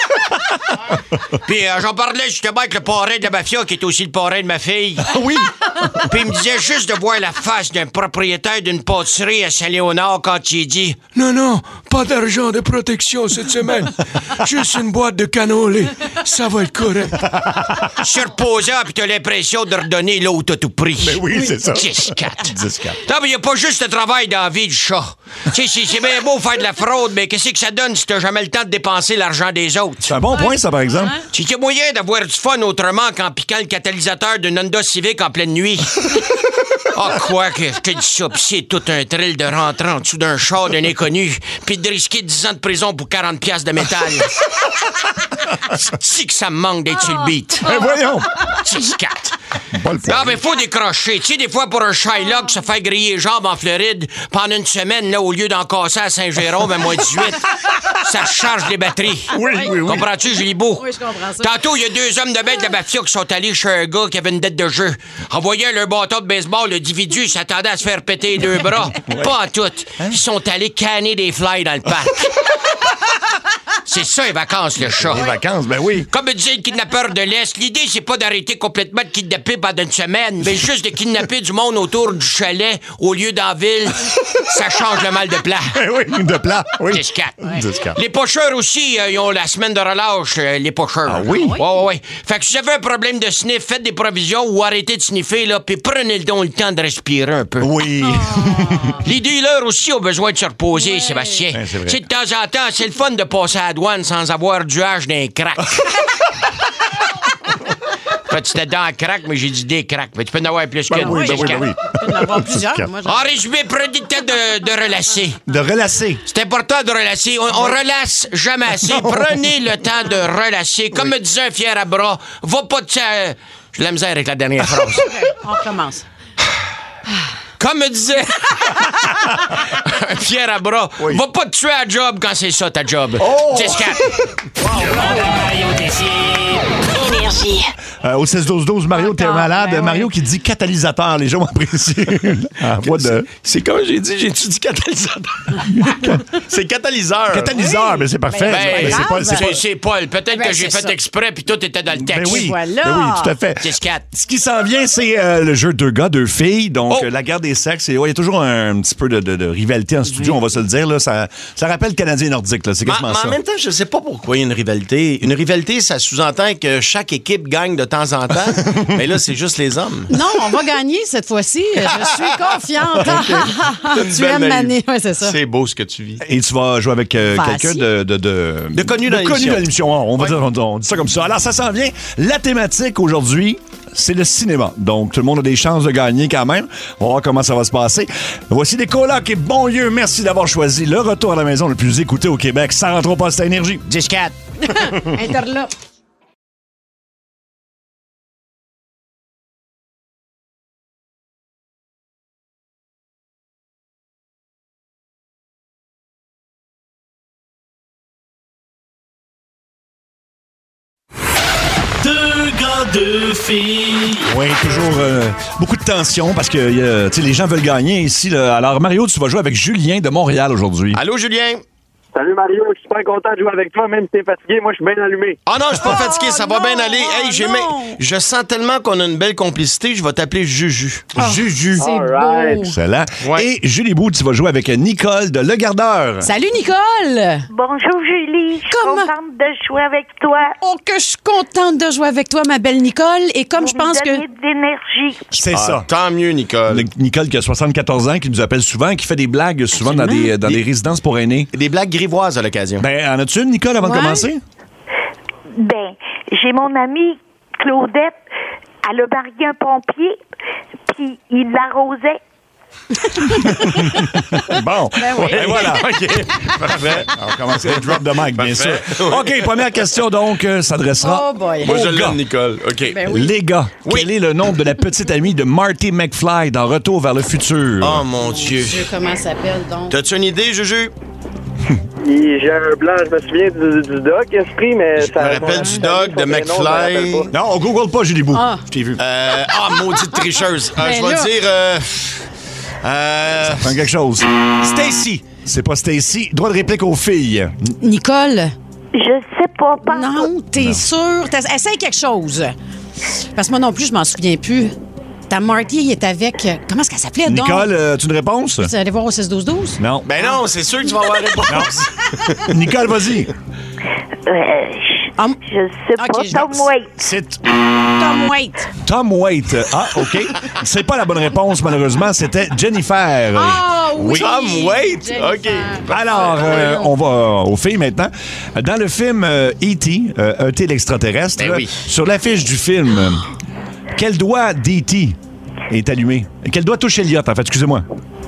[SPEAKER 7] Puis j'en parlais justement avec le parrain de la mafia, qui est aussi le parrain de ma fille.
[SPEAKER 4] Oui!
[SPEAKER 7] Puis il me disait juste de voir la face d'un propriétaire d'une pâtisserie à Saint-Léonard quand il dit « Non, pas d'argent de protection cette semaine. Juste une boîte de cannoli. Ça va être correct. » Se reposant, puis t'as l'impression de redonner l'autre à tout prix.
[SPEAKER 4] Ben oui, c'est ça.
[SPEAKER 7] 10-4.
[SPEAKER 4] 10-4.
[SPEAKER 7] Non, mais il n'y a pas juste le travail dans la vie du chat. Tu sais, c'est bien beau faire de la fraude, mais qu'est-ce que ça donne si t'as jamais le temps de dépenser l'argent des autres?
[SPEAKER 4] C'est un bon point, ça, par exemple.
[SPEAKER 7] C'est qu'il y a moyen d'avoir du fun autrement qu'en piquant le catalyseur d'une Honda Civic en pleine nuit. Ah, quoi que je te dis ça, pis c'est tout un thrill de rentrer en dessous d'un char d'un inconnu, pis de risquer 10 ans de prison pour 40 piastres de métal. C'est que ça me manque d'être sur le beat.
[SPEAKER 4] Ben voyons!
[SPEAKER 7] 6-4.
[SPEAKER 4] Pas le fun.
[SPEAKER 7] Non, mais faut décrocher. Tu sais, des fois, pour un Shylock se faire griller les jambes en Floride, pendant une semaine, là, au lieu d'en casser à Saint-Jérôme à moins 18, ça charge les batteries.
[SPEAKER 4] Oui.
[SPEAKER 7] Comprends-tu, Julie Beau?
[SPEAKER 6] Oui, je comprends ça.
[SPEAKER 7] Tantôt, il y a 2 hommes de bête de la mafia qui sont allés chez un gars qui avait une dette de jeu. En voyant leur bâton de baseball, l'individu s'attendait à se faire péter les 2 bras. Pas en tout. Ils sont allés canner des fly dans le parc. C'est ça, les vacances, le chat.
[SPEAKER 4] Les vacances, ben oui.
[SPEAKER 7] Comme disait le kidnappeur de l'Est, l'idée, c'est pas d'arrêter complètement de kidnapper pendant une semaine, mais juste de kidnapper du monde autour du chalet au lieu d'en ville. Ça change le mal de plat.
[SPEAKER 4] Ben oui, de plat, oui.
[SPEAKER 7] 10-4.
[SPEAKER 4] 10-4.
[SPEAKER 7] Les pocheurs aussi, ils ont la semaine de relâche, les pocheurs.
[SPEAKER 4] Ah oui?
[SPEAKER 7] Ouais. Fait que si vous avez un problème de sniff, faites des provisions ou arrêtez de sniffer, là, puis prenez le temps de respirer un peu.
[SPEAKER 4] Oui.
[SPEAKER 7] Les dealers aussi ont besoin de se reposer, Sébastien.
[SPEAKER 4] Ouais, c'est vrai.
[SPEAKER 7] Tu sais, de temps en temps, c'est le fun de passer à la douane sans avoir du hache d'un crack. En fait, c'était dans le crack, mais j'ai dit des cracks. Mais tu peux en avoir plus qu'une.
[SPEAKER 4] oui.
[SPEAKER 6] Tu peux en avoir plusieurs. Moi,
[SPEAKER 7] En résumé, prenez le temps de relasser.
[SPEAKER 4] De relasser.
[SPEAKER 7] C'est important de relasser. On relasse jamais assez. Prenez le temps de relasser. Comme me disait un fier à bras, va pas te... J'ai de la misère avec la dernière phrase.
[SPEAKER 6] On recommence.
[SPEAKER 7] Comme me disait un fier à bras, va pas te tuer à job quand c'est ça ta job. 10-4.
[SPEAKER 1] Énergie.
[SPEAKER 4] Au 16-12-12, Mario, t'es malade.
[SPEAKER 6] ben
[SPEAKER 4] Mario
[SPEAKER 6] oui.
[SPEAKER 4] qui dit catalyseur. Les gens apprécient.
[SPEAKER 5] C'est comme j'ai dit, j'ai-tu dit catalyseur? C'est catalyseur.
[SPEAKER 4] Catalyseur, mais c'est parfait.
[SPEAKER 7] Ben,
[SPEAKER 4] c'est pas...
[SPEAKER 7] c'est Paul. Peut-être
[SPEAKER 6] Ben,
[SPEAKER 7] que j'ai
[SPEAKER 6] c'est
[SPEAKER 7] fait
[SPEAKER 6] ça.
[SPEAKER 7] exprès puis tout était dans le texte.
[SPEAKER 4] Ben oui.
[SPEAKER 6] Voilà.
[SPEAKER 4] Ben oui, tout à fait.
[SPEAKER 7] 10-4.
[SPEAKER 4] Ce qui s'en vient, c'est le jeu 2 gars, 2 filles. Donc,
[SPEAKER 7] Oh.
[SPEAKER 4] la guerre des sexes. Et, ouais, il y a toujours un petit peu de rivalité en studio, on va se le dire. Là. Ça rappelle le Canadien nordique. Là. C'est
[SPEAKER 5] Mais
[SPEAKER 4] quasiment
[SPEAKER 5] en
[SPEAKER 4] ça.
[SPEAKER 5] même temps, je sais pas pourquoi il y a une rivalité. Une rivalité, ça sous-entend que chaque équipe gagne de temps en temps. Mais là, c'est juste les hommes.
[SPEAKER 6] Non, on va gagner cette fois-ci. Je suis confiante. Tu aimes Mané. Oui, c'est ça.
[SPEAKER 5] C'est beau ce que tu vis.
[SPEAKER 4] Et tu vas jouer avec quelqu'un de
[SPEAKER 5] connu dans l'émission.
[SPEAKER 4] On va dire, on dit ça comme ça. Alors, ça s'en vient. La thématique aujourd'hui, c'est le cinéma. Donc, tout le monde a des chances de gagner quand même. On va voir comment ça va se passer. Voici des colocs et bon Dieu, merci d'avoir choisi le retour à la maison le plus écouté au Québec. Ça rentre au poste à énergie.
[SPEAKER 7] 10-4.
[SPEAKER 6] Interlope.
[SPEAKER 9] Deux gars, deux filles.
[SPEAKER 4] Oui, toujours beaucoup de tension parce que les gens veulent gagner ici. Là. Alors, Mario, tu vas jouer avec Julien de Montréal aujourd'hui.
[SPEAKER 5] Allô, Julien?
[SPEAKER 10] Salut Mario, je suis super content de jouer avec toi, même si t'es fatigué, moi je suis bien allumé.
[SPEAKER 5] Ah non, je suis pas fatigué, ça va
[SPEAKER 6] non,
[SPEAKER 5] bien aller. Hey,
[SPEAKER 6] non.
[SPEAKER 5] je sens tellement qu'on a une belle complicité, je vais t'appeler Juju.
[SPEAKER 4] Juju.
[SPEAKER 6] C'est
[SPEAKER 10] Alright.
[SPEAKER 6] beau.
[SPEAKER 4] Excellent.
[SPEAKER 5] Ouais.
[SPEAKER 4] Et Julie Bou, tu vas jouer avec Nicole de Le Gardeur.
[SPEAKER 6] Salut, Nicole.
[SPEAKER 11] Bonjour Julie, je suis
[SPEAKER 6] Comment?
[SPEAKER 11] contente de jouer avec toi.
[SPEAKER 6] Oh, que je suis contente de jouer avec toi, ma belle Nicole. Et comme je
[SPEAKER 11] Vous me
[SPEAKER 6] pense que...
[SPEAKER 11] donnez de l'énergie.
[SPEAKER 4] C'est
[SPEAKER 5] Ah,
[SPEAKER 4] ça.
[SPEAKER 5] tant mieux, Nicole.
[SPEAKER 4] Nicole qui a 74 ans, qui nous appelle souvent, qui fait des blagues souvent dans des résidences pour aînés.
[SPEAKER 5] Des blagues grivoises à l'occasion.
[SPEAKER 4] Ben, en as-tu une, Nicole, avant de
[SPEAKER 6] Ouais.
[SPEAKER 4] commencer?
[SPEAKER 11] Ben, j'ai mon amie Claudette, elle a marié un pompier, puis il l'arrosait.
[SPEAKER 4] Bon.
[SPEAKER 6] Ben oui.
[SPEAKER 4] Et voilà. OK. Parfait. On va commencer avec drop de mic, bien sûr. OK, première question, donc, s'adressera
[SPEAKER 6] Oh boy.
[SPEAKER 5] Moi, je
[SPEAKER 4] aux gars.
[SPEAKER 5] l'aime, Nicole. OK.
[SPEAKER 6] Ben oui.
[SPEAKER 4] Les gars, quel est le nom de la petite amie de Marty McFly dans Retour vers le futur?
[SPEAKER 5] Oh, mon Dieu.
[SPEAKER 6] Dieu, comment ça s'appelle, donc?
[SPEAKER 5] T'as-tu une idée, Juju?
[SPEAKER 10] J'ai un blanc, je me souviens du Doc, Esprit, mais...
[SPEAKER 5] Je me rappelle du Doc, de McFly.
[SPEAKER 4] Non, on google pas Julie Bou.
[SPEAKER 6] Je
[SPEAKER 4] t'ai vu.
[SPEAKER 5] Maudite tricheuse. Je vais dire...
[SPEAKER 4] Ça prend quelque chose.
[SPEAKER 5] Stacy.
[SPEAKER 4] C'est pas Stacy. Droit de réplique aux filles.
[SPEAKER 6] Nicole.
[SPEAKER 11] Je sais pas.
[SPEAKER 6] Non, t'es sûr? Essaye quelque chose. Parce que moi non plus, je m'en souviens plus. Ta Marty, il est avec... Comment est-ce qu'elle s'appelait, donc?
[SPEAKER 4] Nicole, as-tu une réponse?
[SPEAKER 6] Tu allais voir au 6-12-12?
[SPEAKER 4] Non.
[SPEAKER 5] Ben non, c'est sûr que tu vas avoir la réponse.
[SPEAKER 4] Nicole, vas-y.
[SPEAKER 11] Je sais pas. Tom Waits.
[SPEAKER 4] C'est...
[SPEAKER 6] Tom Waits.
[SPEAKER 4] Tom Waits. Ah, OK. C'est pas la bonne réponse, malheureusement. C'était Jennifer.
[SPEAKER 6] Ah, oui.
[SPEAKER 5] Tom Waits. OK.
[SPEAKER 4] Alors, on va aux filles maintenant. Dans le film E.T., E.T. l'extraterrestre,
[SPEAKER 5] Ben oui.
[SPEAKER 4] sur l'affiche du film, quel doigt d'E.T. est allumé? Quel doigt touche Elliot, en fait? Excusez-moi.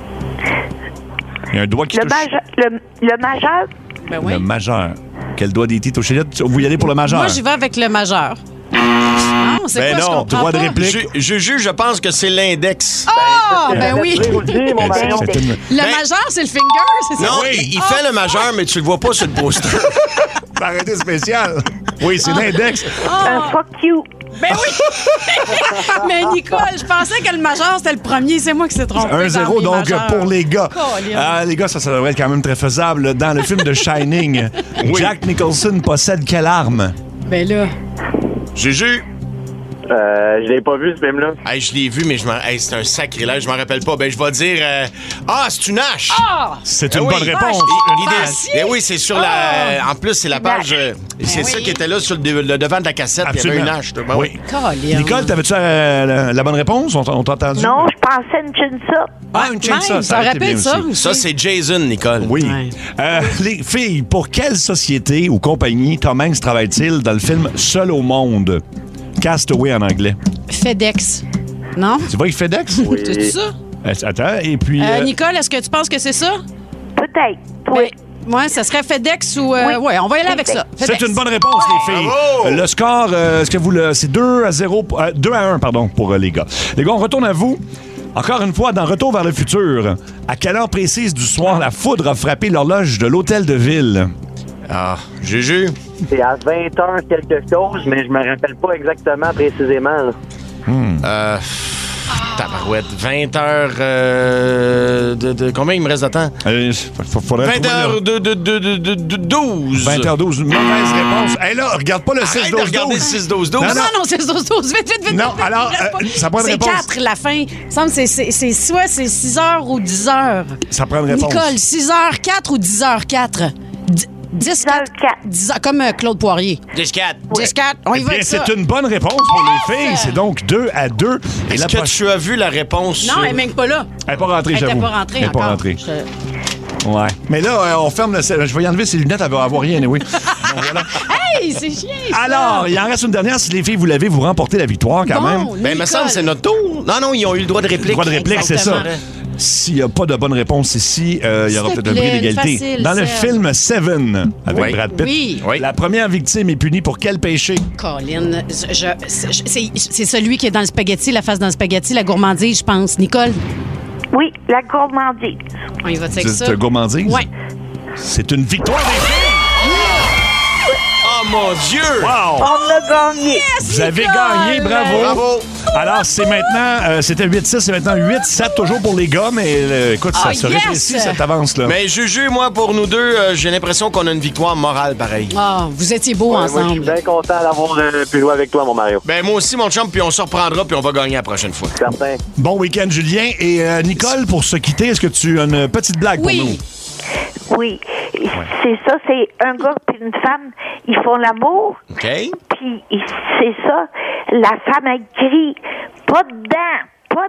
[SPEAKER 4] Il y a un doigt qui touche...
[SPEAKER 11] Le majeur?
[SPEAKER 6] Ben oui.
[SPEAKER 4] Le majeur. Quel doigt d'E.T. touche Elliot? Vous y allez pour le majeur?
[SPEAKER 6] Moi, j'y vais avec le majeur. Non, c'est
[SPEAKER 4] Ben
[SPEAKER 6] quoi, je
[SPEAKER 4] non,
[SPEAKER 6] comprends
[SPEAKER 4] droit de
[SPEAKER 6] pas.
[SPEAKER 4] réplique.
[SPEAKER 5] Je pense que c'est l'index.
[SPEAKER 6] Ah, ben oui.
[SPEAKER 4] C'est une-
[SPEAKER 6] Le majeur, c'est le finger, c'est ça?
[SPEAKER 5] Non, il fait le majeur, mais tu le vois pas sur le poster.
[SPEAKER 4] Arrêté spécial. Oui, c'est l'index.
[SPEAKER 11] Un fuck you.
[SPEAKER 6] Ben oui! Mais Nicole, je pensais que le majeur, c'était le premier. C'est moi qui s'est trompé.
[SPEAKER 4] 1-0 donc
[SPEAKER 6] majeurs.
[SPEAKER 4] pour les gars.
[SPEAKER 6] Colin.
[SPEAKER 4] Les gars, ça devrait être quand même très faisable. Dans le film de Shining, Jack Nicholson possède quelle arme?
[SPEAKER 6] Ben là.
[SPEAKER 5] Juju.
[SPEAKER 10] Je l'ai pas vu, ce film-là.
[SPEAKER 5] Hey, je l'ai vu, mais c'est un sacrilège, je m'en rappelle pas. Ben, je vais dire... c'est une hache!
[SPEAKER 4] C'est une
[SPEAKER 5] oui.
[SPEAKER 4] bonne réponse.
[SPEAKER 5] Ben oui, c'est sur la... En plus, c'est la page... c'est ça qui était là sur le devant de la cassette. Il y avait une hache. Ben
[SPEAKER 4] oui.
[SPEAKER 6] Colin.
[SPEAKER 4] Nicole, t'avais-tu la bonne réponse? On t'a entendu?
[SPEAKER 11] Non, je pensais une chainsaw.
[SPEAKER 4] Une chainsaw,
[SPEAKER 6] ça aurait pu
[SPEAKER 4] bien
[SPEAKER 6] être ça
[SPEAKER 4] aussi.
[SPEAKER 6] aussi.
[SPEAKER 5] Ça, c'est Jason, Nicole.
[SPEAKER 4] Oui.
[SPEAKER 6] Ouais.
[SPEAKER 4] Les filles, pour quelle société ou compagnie Tom Hanks travaille-t-il dans le film Seul au monde? Castaway en anglais.
[SPEAKER 6] FedEx. Non?
[SPEAKER 4] Tu vois, il FedEx?
[SPEAKER 10] Oui.
[SPEAKER 6] C'est ça?
[SPEAKER 4] Attends, et puis...
[SPEAKER 6] Nicole, est-ce que tu penses que c'est ça?
[SPEAKER 11] Peut-être. Oui.
[SPEAKER 6] Ouais, ça serait FedEx ou...
[SPEAKER 11] Oui.
[SPEAKER 6] Ouais, on va y aller avec ça.
[SPEAKER 4] C'est
[SPEAKER 6] FedEx.
[SPEAKER 4] une bonne réponse, les filles.
[SPEAKER 5] Bravo!
[SPEAKER 4] Le score, est-ce que vous le... C'est 2-1, pardon, pour les gars. Les gars, on retourne à vous. Encore une fois, dans Retour vers le futur, à quelle heure précise du soir la foudre a frappé l'horloge de l'hôtel de ville?
[SPEAKER 5] Juju.
[SPEAKER 10] C'est à 20h quelque chose, mais je me rappelle pas exactement précisément. Là.
[SPEAKER 5] Tabarouette. 20 heures de combien il me reste de temps?
[SPEAKER 4] Faudrait
[SPEAKER 5] 20 heures de 12.
[SPEAKER 4] 20h12, mauvaise réponse. Hey là, regarde pas le 6-12-12.
[SPEAKER 5] Arrête de regarder le 6-12-12.
[SPEAKER 6] Non, c'est 12. Vite.
[SPEAKER 4] Non, alors, ça prend une réponse.
[SPEAKER 6] C'est 4, la fin. Il me semble que c'est soit c'est 6h ou 10h.
[SPEAKER 4] Ça prend une réponse.
[SPEAKER 6] Nicole, 6h04 ou 10h04? 10 4 10 comme Claude Poirier.
[SPEAKER 5] 10-4.
[SPEAKER 6] 10-4, on y va avec ça.
[SPEAKER 4] C'est une bonne réponse pour les filles. C'est donc 2-2. Et
[SPEAKER 5] Est-ce que tu as vu la réponse?
[SPEAKER 6] Non, elle n'est même pas là.
[SPEAKER 4] Elle n'est pas rentrée,
[SPEAKER 6] Elle
[SPEAKER 4] j'avoue.
[SPEAKER 6] n'était pas rentrée
[SPEAKER 4] Elle n'est pas
[SPEAKER 6] encore.
[SPEAKER 4] rentrée. Ouais. Mais là, on ferme le... Je vais y enlever ses lunettes, elle va avoir rien, oui. Donc, voilà.
[SPEAKER 6] Hey, c'est chiant, ça.
[SPEAKER 4] Alors, il en reste une dernière. Si les filles, vous l'avez, vous remportez la victoire quand même.
[SPEAKER 5] Ben, il me semble que c'est notre tour. Non, ils ont eu le droit de réplique.
[SPEAKER 4] Le droit de réplique, c'est ça. S'il n'y a pas de bonne réponse ici, il y aura peut-être un prix d'égalité.
[SPEAKER 6] Facile,
[SPEAKER 4] dans le film Seven, avec
[SPEAKER 5] Oui.
[SPEAKER 4] Brad Pitt,
[SPEAKER 6] Oui.
[SPEAKER 4] la première victime est punie pour quel péché?
[SPEAKER 6] Colin, c'est celui qui est dans le spaghetti, la face dans le spaghetti, la gourmandise, je pense. Nicole?
[SPEAKER 11] Oui, la gourmandise.
[SPEAKER 6] On y va avec ça.
[SPEAKER 4] C'est gourmandise?
[SPEAKER 6] Oui.
[SPEAKER 4] C'est une victoire des filles!
[SPEAKER 5] Oh mon Dieu!
[SPEAKER 4] Wow!
[SPEAKER 11] On a gagné.
[SPEAKER 4] Vous avez gagné, bravo!
[SPEAKER 5] Bravo!
[SPEAKER 4] Alors, c'est maintenant, c'était 8-6, c'est maintenant 8-7 toujours pour les gars, mais écoute, ça se rétrécit cette avance-là.
[SPEAKER 5] Mais Juju, moi, pour nous deux, j'ai l'impression qu'on a une victoire morale pareil.
[SPEAKER 6] Ah, vous étiez beaux
[SPEAKER 10] Moi, je suis
[SPEAKER 6] ensemble.
[SPEAKER 10] bien content d'avoir pu jouer avec toi, mon Mario.
[SPEAKER 5] Ben moi aussi, mon chum, puis on se reprendra, puis on va gagner la prochaine fois.
[SPEAKER 10] Certain.
[SPEAKER 4] Bon week-end, Julien. Et Nicole, pour se quitter, est-ce que tu as une petite blague pour nous?
[SPEAKER 11] Oui. C'est ça, c'est un gars et une femme, ils font l'amour.
[SPEAKER 5] OK.
[SPEAKER 11] Puis c'est ça, la femme elle crie pas dedans.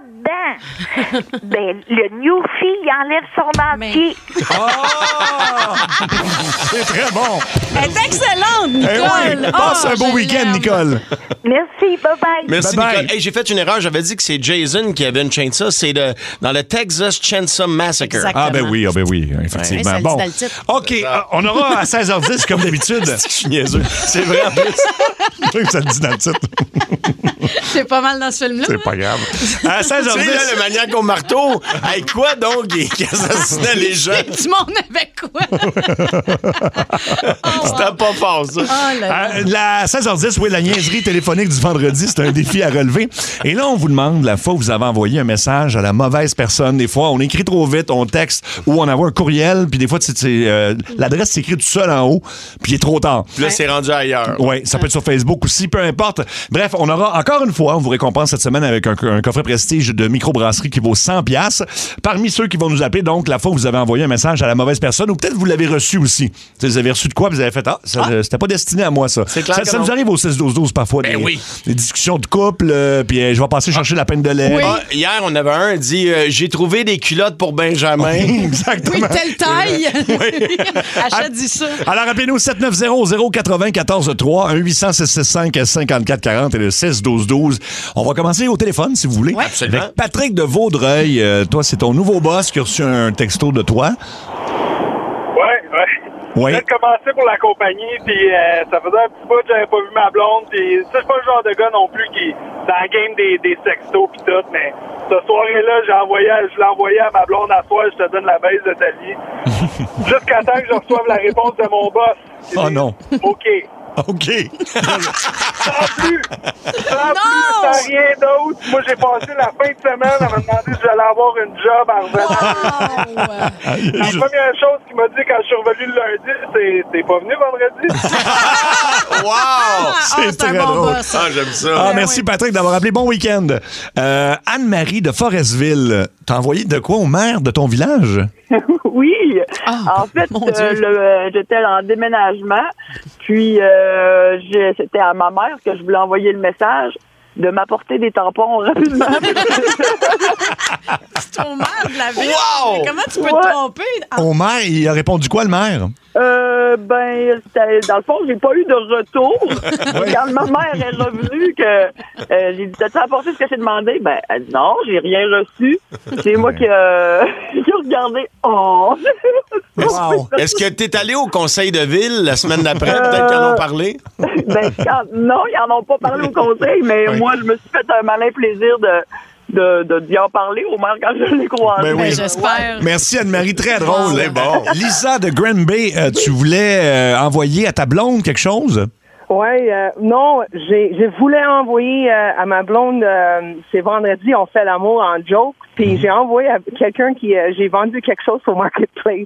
[SPEAKER 11] Ben, le Newfie, il enlève son dentier.
[SPEAKER 4] Oh! C'est très bon.
[SPEAKER 6] Elle est excellente,
[SPEAKER 4] Eh
[SPEAKER 6] Nicole.
[SPEAKER 4] oui, passe un beau
[SPEAKER 6] je
[SPEAKER 4] week-end,
[SPEAKER 6] l'aime.
[SPEAKER 4] Nicole.
[SPEAKER 11] Merci, bye-bye.
[SPEAKER 5] Merci,
[SPEAKER 4] Bye-bye.
[SPEAKER 5] Nicole. Hey, j'ai fait une erreur. J'avais dit que c'est Jason qui avait une chainsaw. C'est dans le Texas Chainsaw Massacre.
[SPEAKER 6] Exactement.
[SPEAKER 4] Ah ben oui, effectivement.
[SPEAKER 6] Ouais, ça le
[SPEAKER 4] Bon,
[SPEAKER 6] dit dans le titre.
[SPEAKER 4] OK, on aura à 16h10, comme d'habitude.
[SPEAKER 5] Je suis niaiseux. C'est vrai, en plus.
[SPEAKER 4] Oui, ça le dit dans le titre.
[SPEAKER 6] C'est pas mal dans ce film-là.
[SPEAKER 4] C'est pas grave. À 16h10.
[SPEAKER 5] Tu sais, là, le maniaque au marteau, avec quoi donc qui assassinait les gens?
[SPEAKER 6] Du monde avec quoi?
[SPEAKER 5] C'était pas fort, ça.
[SPEAKER 4] La 16h10, oui, la niaiserie téléphonique du vendredi, c'est un défi à relever. Et là, on vous demande, la fois où vous avez envoyé un message à la mauvaise personne, des fois, on écrit trop vite, on texte ou on envoie un courriel, puis des fois, l'adresse s'écrit tout seul en haut, puis il est trop tard.
[SPEAKER 5] Puis là, c'est rendu ailleurs.
[SPEAKER 4] Oui, ça peut être sur Facebook aussi, peu importe. Bref, on aura encore une fois, on vous récompense cette semaine avec un coffret prestige de microbrasserie qui vaut 100$. Parmi ceux qui vont nous appeler, donc, la fois où vous avez envoyé un message à la mauvaise personne, ou peut-être vous l'avez reçu aussi. T'sais, vous avez reçu de quoi, puis vous avez fait, c'était pas destiné à moi, ça.
[SPEAKER 5] C'est clair
[SPEAKER 4] Ça nous arrive au 6-12-12 parfois.
[SPEAKER 5] Ben oui.
[SPEAKER 4] Des discussions de couple, puis je vais passer chercher la peine de lait.
[SPEAKER 6] Oui.
[SPEAKER 5] Hier, on avait un dit j'ai trouvé des culottes pour Benjamin.
[SPEAKER 4] Exactement.
[SPEAKER 6] Oui, telle taille. Achète dit ça.
[SPEAKER 4] Alors, appelez-nous 790-094-3, 1-800-665-5440 et le 6-12-12. On va commencer au téléphone, si vous voulez.
[SPEAKER 6] Ouais.
[SPEAKER 5] Absolument.
[SPEAKER 4] Avec Patrick de Vaudreuil. Toi, c'est ton nouveau boss qui a reçu un texto de toi.
[SPEAKER 12] Oui. J'ai commencé pour la compagnie, puis ça faisait un petit bout que j'avais pas vu ma blonde, puis ça, c'est pas le genre de gars non plus qui dans la game des sextos pis tout, mais cette soirée-là, je l'ai envoyé à ma blonde à soir, je te donne la baisse de ta vie. Jusqu'à temps que je reçoive la réponse de mon boss.
[SPEAKER 4] Oh non.
[SPEAKER 12] OK.
[SPEAKER 4] OK.
[SPEAKER 12] Sans plus, sans rien d'autre. Moi, j'ai passé la fin de semaine à me demander si j'allais avoir une job en revenant. La première chose qu'il m'a dit quand je suis revenu le lundi, c'est « T'es pas venu vendredi? »
[SPEAKER 5] Wow!
[SPEAKER 4] C'est très drôle.
[SPEAKER 5] J'aime ça.
[SPEAKER 4] Merci, Patrick, d'avoir appelé. Bon week-end. Anne-Marie de Forestville, t'as envoyé de quoi au maire de ton village?
[SPEAKER 13] Oui. En fait, j'étais en déménagement, puis c'était à ma mère que je voulais envoyer le message de m'apporter des tampons rapidement.
[SPEAKER 6] C'est ton maire de la ville.
[SPEAKER 5] Wow!
[SPEAKER 6] Mais comment tu peux te tromper?
[SPEAKER 4] Au maire, il a répondu quoi, le maire?
[SPEAKER 13] Dans le fond, j'ai pas eu de retour. Quand ma mère est revenue, j'ai dit, t'as-tu apporté ce que j'ai demandé? Ben, elle dit, non, j'ai rien reçu. C'est moi qui ai regardé. Oh!
[SPEAKER 5] Wow. Est-ce que t'es allé au conseil de ville la semaine d'après? Peut-être qu'ils en ont parlé?
[SPEAKER 13] Non, ils en ont pas parlé au conseil, mais moi, je me suis fait un malin plaisir d'y en parler au maire quand je l'ai croisé.
[SPEAKER 4] Ben oui.
[SPEAKER 6] J'espère.
[SPEAKER 4] Merci Anne-Marie, très drôle.
[SPEAKER 5] C'est bon.
[SPEAKER 4] Lisa de Granby, tu voulais envoyer à ta blonde quelque chose?
[SPEAKER 14] Oui, non, je voulais envoyer à ma blonde, c'est vendredi, on fait l'amour en joke, puis j'ai envoyé à quelqu'un j'ai vendu quelque chose sur Marketplace.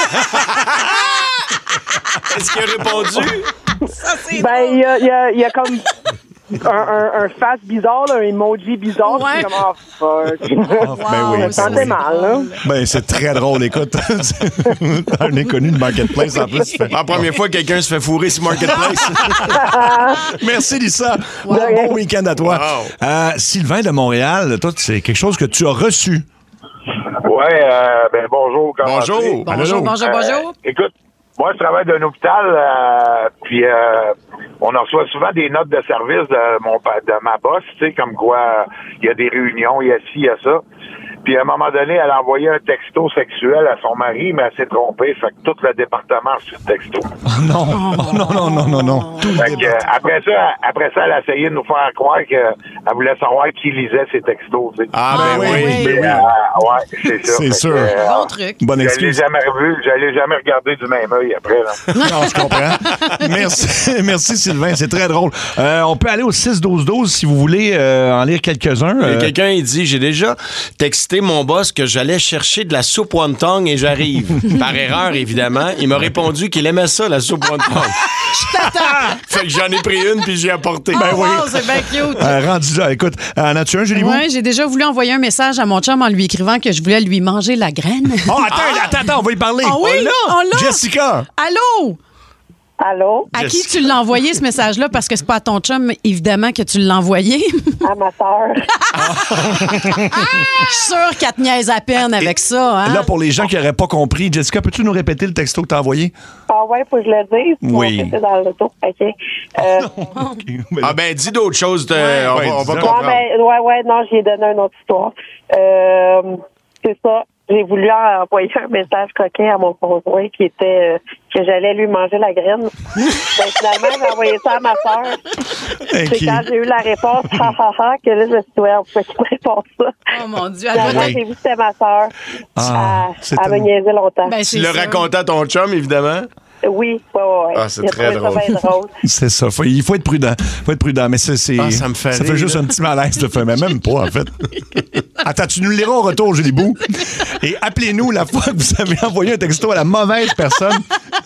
[SPEAKER 5] Est-ce qu'il a répondu?
[SPEAKER 6] Ça, c'est
[SPEAKER 14] il y a comme un face bizarre, là, un emoji bizarre.
[SPEAKER 6] Ouais.
[SPEAKER 14] C'est comme, fuck.
[SPEAKER 4] Ben oui.
[SPEAKER 14] Ça sentait mal, là.
[SPEAKER 4] Ben, c'est très drôle, écoute. Un inconnu de Marketplace, en plus.
[SPEAKER 5] La première fois que quelqu'un se fait fourrer sur Marketplace.
[SPEAKER 4] Merci, Lisa. Bon week-end à toi.
[SPEAKER 5] Wow.
[SPEAKER 4] Sylvain de Montréal, toi, c'est quelque chose que tu as reçu.
[SPEAKER 15] Oui, bonjour.
[SPEAKER 5] Bonjour.
[SPEAKER 6] Bonjour.
[SPEAKER 15] Écoute, moi, je travaille dans un hôpital, puis on reçoit souvent des notes de service de ma boss, tu sais, comme quoi il y a des réunions, il y a ci, il y a ça. Puis à un moment donné, elle a envoyé un texto sexuel à son mari, mais elle s'est trompée. Fait que tout le département a reçu le texto.
[SPEAKER 4] Non.
[SPEAKER 15] Fait que, après ça, elle a essayé de nous faire croire qu'elle voulait savoir qui lisait ses textos. Tu sais.
[SPEAKER 5] Ah, ben oui.
[SPEAKER 15] Ouais, c'est ça.
[SPEAKER 4] C'est sûr.
[SPEAKER 6] Bon truc.
[SPEAKER 4] Bonne
[SPEAKER 15] Je l'ai
[SPEAKER 4] excuse.
[SPEAKER 15] jamais revu, je l'ai jamais regardé du même œil après. Là.
[SPEAKER 4] Non, je comprends. Merci Sylvain, c'est très drôle. On peut aller au 6-12-12 si vous voulez en lire quelques-uns.
[SPEAKER 5] Quelqu'un, il dit, j'ai déjà texté mon boss que j'allais chercher de la soupe wonton et j'arrive. Par erreur, évidemment. Il m'a répondu qu'il aimait ça, la soupe wonton.
[SPEAKER 6] Je t'attends.
[SPEAKER 5] Fait que j'en ai pris une puis j'ai apporté.
[SPEAKER 6] Wow, c'est bien cute.
[SPEAKER 4] Rendu là, écoute, en as-tu un, Julie?
[SPEAKER 6] Oui, j'ai déjà voulu envoyer un message à mon chum en lui écrivant que je voulais lui manger la graine.
[SPEAKER 4] Oh, attends, on va y parler.
[SPEAKER 6] Ah oui, on l'a.
[SPEAKER 4] Jessica.
[SPEAKER 6] Allô?
[SPEAKER 14] Allô?
[SPEAKER 6] À qui tu l'as envoyé, ce message-là? Parce que c'est pas à ton chum, évidemment, que tu l'as envoyé.
[SPEAKER 14] À ma soeur.
[SPEAKER 6] Je suis sûre qu'elle te niaise à peine avec ça. Hein?
[SPEAKER 4] Là, pour les gens qui n'auraient pas compris, Jessica, peux-tu nous répéter le texto que tu as envoyé?
[SPEAKER 14] Ah ouais, faut que je le dise.
[SPEAKER 4] Oui.
[SPEAKER 14] C'est dans l'auto. OK.
[SPEAKER 5] Ah ben, dis d'autres choses. On va
[SPEAKER 14] Ouais,
[SPEAKER 5] comprendre.
[SPEAKER 14] non, j'y ai donné une autre histoire. C'est ça.
[SPEAKER 13] j'ai voulu envoyer un message coquin à mon conjoint qui était que j'allais lui manger la graine. Finalement, j'ai envoyé ça à ma soeur. C'est quand j'ai eu la réponse, que là, je me suis dit, ouais, on peut qu'il me répondre ça.
[SPEAKER 6] Oh mon Dieu,
[SPEAKER 13] j'ai vu que c'était ma soeur. Elle me niaisait longtemps.
[SPEAKER 5] Ben, tu l'as raconté à ton chum, évidemment?
[SPEAKER 13] Oui, ouais.
[SPEAKER 5] Ah, c'est très drôle.
[SPEAKER 4] C'est ça. Il faut être prudent. Mais ça me fait rire, juste un petit malaise de fait. Mais même pas, en fait. Attends, tu nous le liras au retour, Julie Bou. Et appelez-nous la fois que vous avez envoyé un texto à la mauvaise personne.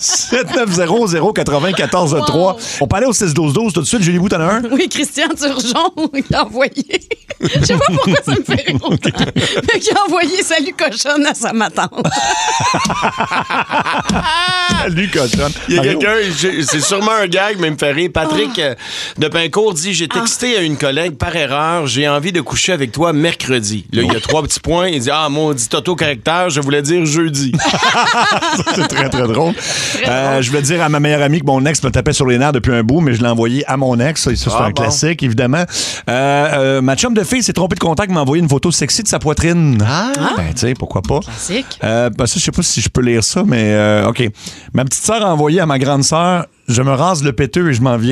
[SPEAKER 4] 7900-94-3. Wow. On parlait au 6-12-12 tout de suite. Julie Bou, t'en as un?
[SPEAKER 6] Oui, Christian Turgeon, il a envoyé. Je sais pas pourquoi ça me fait rire autant. Mais il a envoyé salut cochonne à sa matante.
[SPEAKER 4] Salut cochonne.
[SPEAKER 5] Il y a quelqu'un, c'est sûrement un gag, mais il me fait rire. Patrick de Pincourt dit, j'ai texté à une collègue par erreur, j'ai envie de coucher avec toi mercredi. Là, il y a 3 petits points. Il dit, maudit autocorrecteur, je voulais dire jeudi.
[SPEAKER 4] Ça, c'est très, très drôle. Je voulais dire à ma meilleure amie que mon ex me tapait sur les nerfs depuis un bout, mais je l'ai envoyé à mon ex. Ça, c'est un classique, évidemment. Ma chum de fille s'est trompée de contact, m'a envoyé une photo sexy de sa poitrine. Ben, tu sais, pourquoi pas.
[SPEAKER 6] Classique.
[SPEAKER 4] Ça, je sais pas si je peux lire ça, mais OK. Ma petite sœur a envoyé à ma grande sœur, je me rase le péteux et je m'en viens.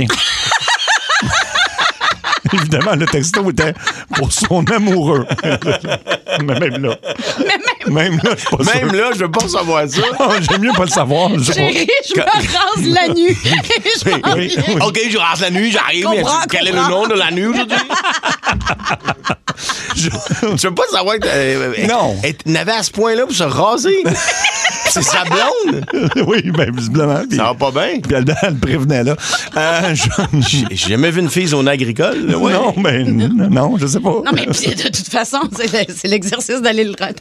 [SPEAKER 4] Évidemment, le texto était pour son amoureux. Mais même là. Même là, je suis pas sûr.
[SPEAKER 5] Même là, je veux pas savoir ça.
[SPEAKER 4] J'aime mieux pas le savoir.
[SPEAKER 6] Chérie, je me rase la nuit.
[SPEAKER 5] Oui. OK, je rase la nuit, j'arrive. Quel est le nom de la nuit aujourd'hui? Je veux pas savoir que
[SPEAKER 4] non.
[SPEAKER 5] Elle n'avait à ce point-là pour se raser. C'est sa blonde.
[SPEAKER 4] Oui, bien, visiblement.
[SPEAKER 5] Ça va pas bien.
[SPEAKER 4] Puis elle le prévenait, là.
[SPEAKER 5] J'ai jamais vu une fille zone agricole. Là, ouais.
[SPEAKER 4] Non, mais non, je sais pas.
[SPEAKER 6] Non, mais puis, de toute façon, c'est l'exercice d'aller le raser.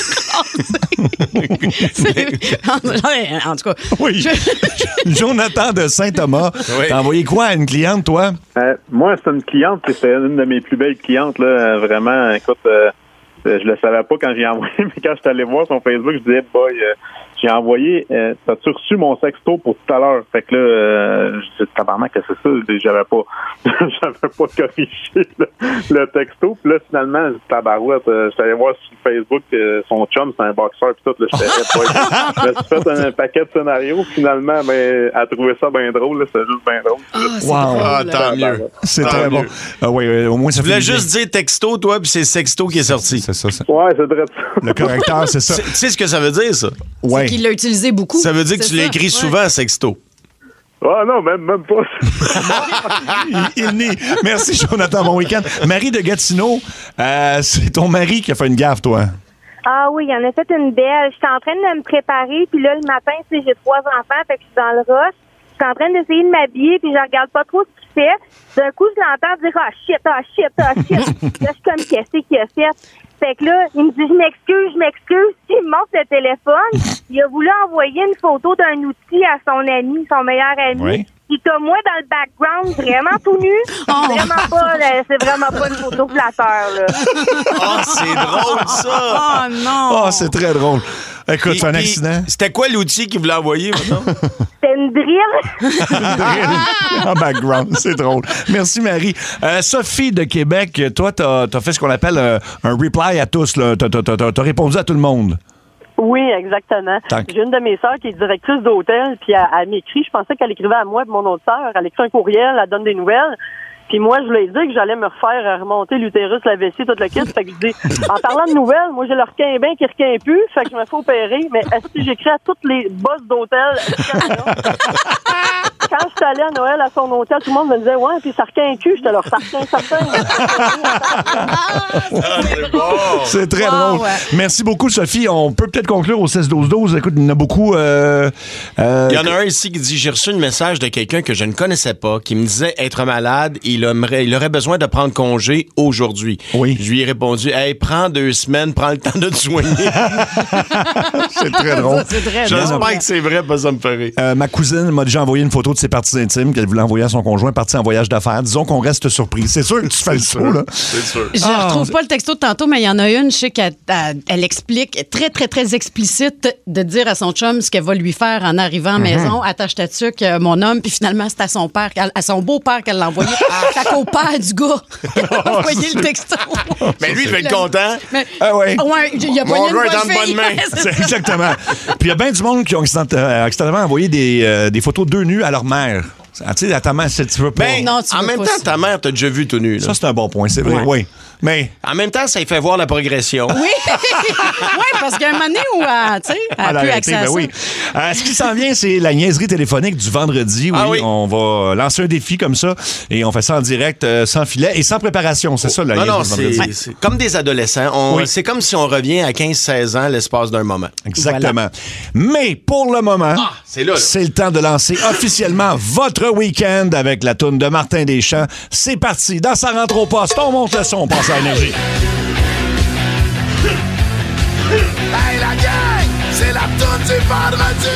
[SPEAKER 6] En tout cas.
[SPEAKER 4] Oui. Jonathan de Saint-Thomas. Oui. T'as envoyé quoi à une cliente, toi?
[SPEAKER 16] Moi, c'est une cliente, puis c'est une de mes plus belles clientes, là. Vraiment, écoute, je le savais pas quand j'ai envoyé, mais quand je suis allé voir son Facebook, je disais, boy, j'ai envoyé, t'as-tu reçu mon sexto pour tout à l'heure? Fait que là, je dis, tabarnak, que c'est ça? J'avais pas corrigé le texto. Puis là, finalement, je dis, tabarouette, je suis allé voir sur Facebook, son chum, c'est un boxeur, puis tout, là, je me suis fait un paquet de scénarios. Finalement, mais elle a trouvé ça bien drôle, là, c'est juste bien drôle.
[SPEAKER 5] Tant mieux.
[SPEAKER 4] C'est très bon. Oui, au moins, ça
[SPEAKER 5] fait. Tu voulais juste dire texto, toi, puis c'est sexto qui est sorti.
[SPEAKER 4] C'est ça.
[SPEAKER 16] Ouais, c'est vrai.
[SPEAKER 4] Le correcteur, c'est ça.
[SPEAKER 5] Tu sais ce que ça veut dire, ça?
[SPEAKER 4] Ouais.
[SPEAKER 6] Il l'a utilisé beaucoup.
[SPEAKER 5] Ça veut dire que tu l'as écrit souvent, sexto.
[SPEAKER 16] Ah non, même pas.
[SPEAKER 4] il nie. Merci, Jonathan. Bon week-end. Marie de Gatineau, c'est ton mari qui a fait une gaffe, toi.
[SPEAKER 17] Ah oui, il en a fait une belle. J'étais en train de me préparer, puis là, le matin, tu sais, j'ai 3 enfants, fait que je suis dans le rush. Je suis en train d'essayer de m'habiller, puis je regarde pas trop ce qu'il fait. D'un coup, je l'entends dire « Ah shit. » Là, je suis comme « Qu'est-ce qu'il a fait? » Fait que là, il me dit « Je m'excuse. » Il me montre le téléphone. Il a voulu envoyer une photo d'un outil à son ami, son meilleur ami. Oui. Puis t'as moi dans le background, vraiment tout nu. C'est vraiment pas une photo flatteur, là.
[SPEAKER 5] Oh, c'est drôle, ça!
[SPEAKER 6] Oh, non!
[SPEAKER 4] Oh, c'est très drôle. Écoute, c'est un accident.
[SPEAKER 5] C'était quoi l'outil qu'il voulait envoyer, maintenant?
[SPEAKER 17] C'était une drill.
[SPEAKER 4] Une drill en background, c'est drôle. Merci, Marie. Sophie de Québec, toi, t'as fait ce qu'on appelle un reply à tous. T'as répondu à tout le monde.
[SPEAKER 13] Oui, exactement. J'ai une de mes sœurs qui est directrice d'hôtel, puis elle m'écrit, je pensais qu'elle écrivait à moi et mon autre sœur, elle écrit un courriel, elle donne des nouvelles, puis moi, je lui ai dit que j'allais me refaire remonter l'utérus, la vessie, toute la kit, fait que je dis, en parlant de nouvelles, moi, j'ai le requin bien qui requin plus, fait que je me fais opérer, mais est-ce que j'écris à toutes les boss d'hôtel? Quand je suis allée à Noël à son hôtel, tout le monde me disait, ouais, puis ça requin cul, j'étais là, ça requin certain.
[SPEAKER 4] C'est très drôle. Ouais. Merci beaucoup, Sophie. On peut peut-être conclure au 16-12-12. Écoute, il y en a beaucoup. Il
[SPEAKER 5] y en a un ici qui dit, j'ai reçu un message de quelqu'un que je ne connaissais pas, qui me disait être malade, il aurait besoin de prendre congé aujourd'hui.
[SPEAKER 4] Oui.
[SPEAKER 5] Je lui ai répondu, hey, prends 2 semaines, prends le temps de te soigner.
[SPEAKER 4] C'est très drôle.
[SPEAKER 5] J'espère que c'est vrai, parce que ça me fait rire.
[SPEAKER 4] Ma cousine m'a déjà envoyé une photo de ses parties intimes qu'elle voulait envoyer à son conjoint, parti en voyage d'affaires. Disons qu'on reste surpris. C'est sûr que tu fais le saut, là.
[SPEAKER 5] C'est sûr.
[SPEAKER 6] Je retrouve pas le texto de tantôt, mais il y en a une, je sais qu'elle explique très, très, très explicite de dire à son chum ce qu'elle va lui faire en arrivant à la maison. Attache ta tuque, mon homme, puis finalement, c'est à son père, à son beau-père qu'elle l'a envoyé. Fait qu'au père du gars, elle a envoyé le texto.
[SPEAKER 5] Mais lui, il va être content.
[SPEAKER 6] Mais,
[SPEAKER 4] ouais.
[SPEAKER 6] Il a
[SPEAKER 5] Mon
[SPEAKER 6] pogné
[SPEAKER 5] gars
[SPEAKER 6] une
[SPEAKER 5] est en
[SPEAKER 6] bonne fille.
[SPEAKER 5] bonne main.
[SPEAKER 4] C'est exactement. Puis il y a bien du monde qui ont accidentellement envoyé des photos d'eux nus à leur mère. Tu sais, à ta mère, tu veux pas.
[SPEAKER 5] Ben,
[SPEAKER 6] Non, tu
[SPEAKER 5] en
[SPEAKER 6] veux
[SPEAKER 5] même
[SPEAKER 6] pas
[SPEAKER 5] temps,
[SPEAKER 6] ça.
[SPEAKER 5] ta mère t'a déjà vu tout nu. Là.
[SPEAKER 4] Ça, c'est un bon point, c'est vrai. Oui. Mais.
[SPEAKER 5] En même temps, ça lui fait voir la progression.
[SPEAKER 6] Oui, parce qu'il y a un moment donné où tu sais, elle a pu accès à ça.
[SPEAKER 4] Oui. Ce qui s'en vient, c'est la niaiserie téléphonique du vendredi. Oui, on va lancer un défi comme ça et on fait ça en direct, sans filet et sans préparation. C'est ça, la niaiserie du vendredi.
[SPEAKER 5] C'est comme des adolescents. C'est comme si on revient à 15-16 ans l'espace d'un moment.
[SPEAKER 4] Exactement.
[SPEAKER 6] Voilà.
[SPEAKER 4] Mais pour le moment,
[SPEAKER 5] c'est le
[SPEAKER 4] temps de lancer officiellement votre week-end avec la toune de Martin Deschamps. C'est parti. Dans Ça rentre au poste, on monte le son, on passe à l'énergie.
[SPEAKER 3] Hey la gang, c'est la toune du vendredi.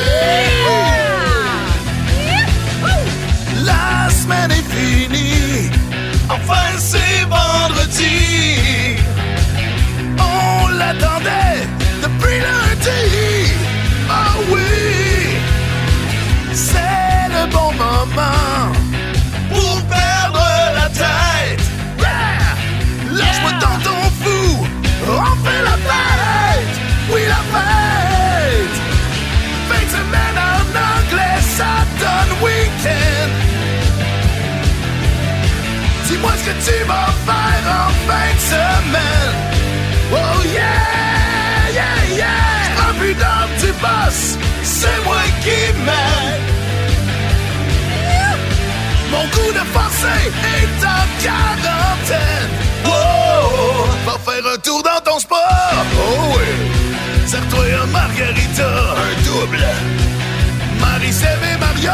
[SPEAKER 3] La semaine est finie, enfin c'est vendredi. On l'attendait depuis lundi. Ah oui, c'est le bon moment pour perdre la tête. Yeah! Lâche-moi dans ton fou, on fait la fête. Oui, la fête. Fin de semaine en anglais, ça donne week-end. Dis-moi ce que tu vas faire en fin de semaine. Oh yeah, yeah, yeah. J'prends plus d'ordre du boss, c'est moi qui mène. Mon coup de forcé est en quarantaine. Oh, va faire un tour dans ton sport. Oh oui. Serre-toi un margarita, un double. Marie-Sève et Mario,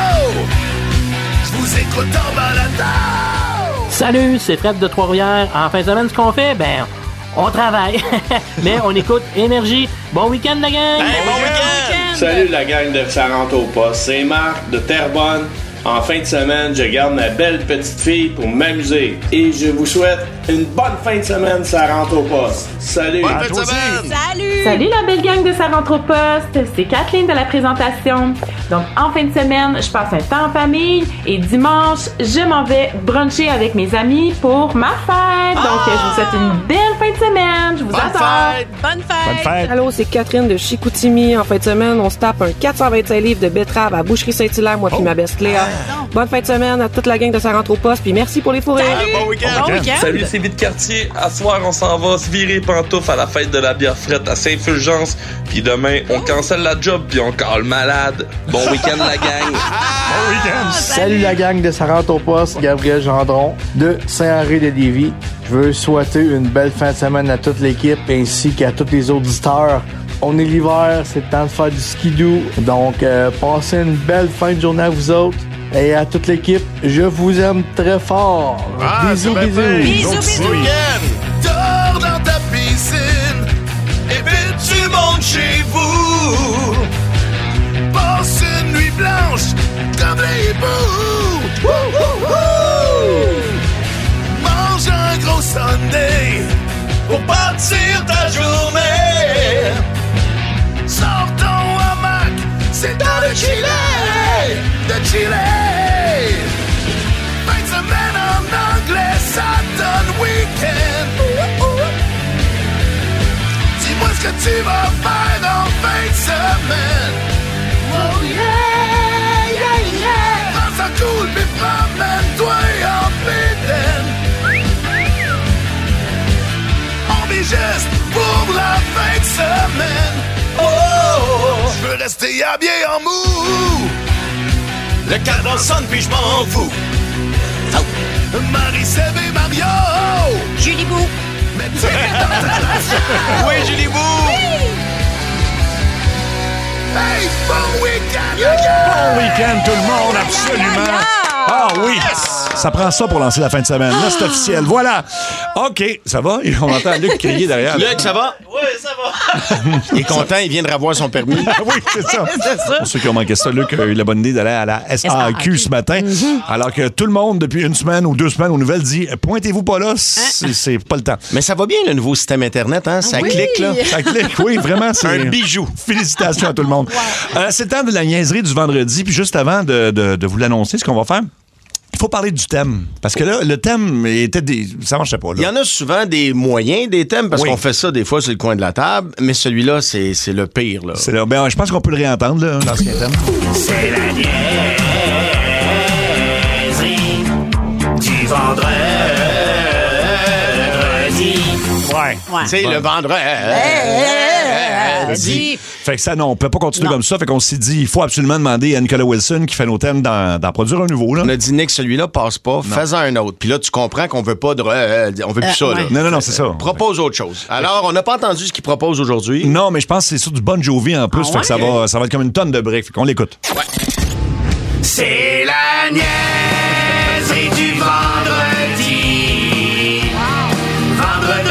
[SPEAKER 3] je vous écoute en balado.
[SPEAKER 18] Salut, c'est Fred de Trois-Rivières. En fin de semaine, ce qu'on fait, on travaille. Mais on écoute Énergie. Bon week-end, la gang!
[SPEAKER 5] Hey, bon week-end!
[SPEAKER 19] Salut, la gang de Ça rentre au poste. C'est Marc de Terrebonne. En fin de semaine, je garde ma belle petite fille pour m'amuser. Et je vous souhaite une bonne fin de semaine, Ça rentre au poste. Salut!
[SPEAKER 3] Bonne fin de semaine!
[SPEAKER 6] Salut!
[SPEAKER 20] Salut la belle gang de Ça rentre au poste, c'est Kathleen de la présentation. Donc en fin de semaine, je passe un temps en famille et dimanche, je m'en vais bruncher avec mes amis pour ma fête. Donc je vous souhaite une belle fin de semaine, je vous adore.
[SPEAKER 6] Bonne fête!
[SPEAKER 21] Allô, c'est Catherine de Chicoutimi. En fin de semaine, on se tape un 425 livres de betteraves à Boucherie Saint-Hilaire, moi puis ma best Léa. Bonne fin de semaine à toute la gang de Ça rentre au poste, puis merci pour les fourrés.
[SPEAKER 5] Bon week-end!
[SPEAKER 22] Salut, c'est Vite Cartier. À soir, on s'en va se virer pantoufle à la fête de la bière frette à Saint-Fulgence. Puis demain, on cancelle la job puis on cale malade. Bon week-end, la gang!
[SPEAKER 4] Bon week-end!
[SPEAKER 23] Salut la gang de Ça rentre au poste, Gabriel Gendron de Saint-Henri-de-Lévis. Je veux souhaiter une belle fin de semaine à toute l'équipe ainsi qu'à tous les auditeurs. On est l'hiver, c'est le temps de faire du skidoo. Donc, passez une belle fin de journée à vous autres. Et à toute l'équipe, je vous aime très fort. Bisous, bisous.
[SPEAKER 3] Bisous. Dors dans ta piscine et vite tu montes chez vous. Passe une nuit blanche comme les hiboux. Mange un gros sundae pour partir ta journée. Sors ton hamac, c'est dans le Chili. De Chili. Fin de semaine en anglais, ça donne week-end. Dis-moi ce que tu vas faire en fin de semaine. Oh yeah, yeah, yeah. Prends ça cool, puis promène-toi en pédenne. On vit juste pour la fin de semaine. Oh, je veux rester habillé en mou. Le cadran sonne puis je m'en fous. Oh. Marie-Sève et Mario.
[SPEAKER 6] Julie Bou.
[SPEAKER 5] Oui, Julie Bou.
[SPEAKER 6] Oui.
[SPEAKER 3] Hey, bon week-end.
[SPEAKER 4] Bon week-end tout le monde, absolument. Ah oui.
[SPEAKER 5] Yes.
[SPEAKER 4] Ça prend ça pour lancer la fin de semaine. Là, c'est officiel. Voilà. OK, ça va? On entend Luc crier derrière.
[SPEAKER 5] Luc, ça va?
[SPEAKER 7] Oui, ça va.
[SPEAKER 5] Il est content, il vient de revoir son permis.
[SPEAKER 4] Oui, c'est ça. Pour ceux qui ont manqué ça, Luc a eu la bonne idée d'aller à la SAQ ce matin. Alors que tout le monde, depuis une semaine ou 2 semaines aux nouvelles, dit pointez-vous pas là, c'est pas le temps.
[SPEAKER 5] Mais ça va bien, le nouveau système Internet, hein? Ça clique, là.
[SPEAKER 4] Ça clique, oui, vraiment. C'est
[SPEAKER 5] un bijou.
[SPEAKER 4] Félicitations à tout le monde. C'est le temps de la niaiserie du vendredi. Puis juste avant de vous l'annoncer, ce qu'on va faire, il faut parler du thème. Parce que là, le thème était ça marchait pas. Là.
[SPEAKER 5] Il y en a souvent des moyens, des thèmes, parce qu'on fait ça des fois sur le coin de la table, mais celui-là, c'est le pire. Là.
[SPEAKER 4] Ben, je pense qu'on peut le réentendre, là, l'ancien thème.
[SPEAKER 9] C'est la niaiserie du vendredi.
[SPEAKER 4] Ouais.
[SPEAKER 5] Tu sais, le vendredi.
[SPEAKER 4] Fait que ça, non, on peut pas continuer comme ça. Fait qu'on s'est dit, il faut absolument demander à Nicolas Wilson, qui fait nos thèmes, d'en produire un nouveau. Là.
[SPEAKER 5] On a dit, Nick, celui-là passe pas, fais-en un autre. Puis là, tu comprends qu'on veut pas on veut plus ça. Là.
[SPEAKER 4] Non, c'est ça.
[SPEAKER 5] Propose autre chose. Alors, on n'a pas entendu ce qu'il propose aujourd'hui.
[SPEAKER 4] Non, mais je pense que c'est sur du Bon Jovi en plus. Fait que ça va être comme une tonne de briques. Fait qu'on l'écoute.
[SPEAKER 5] Ouais.
[SPEAKER 9] C'est la niaiserie du vendredi. Vendredi.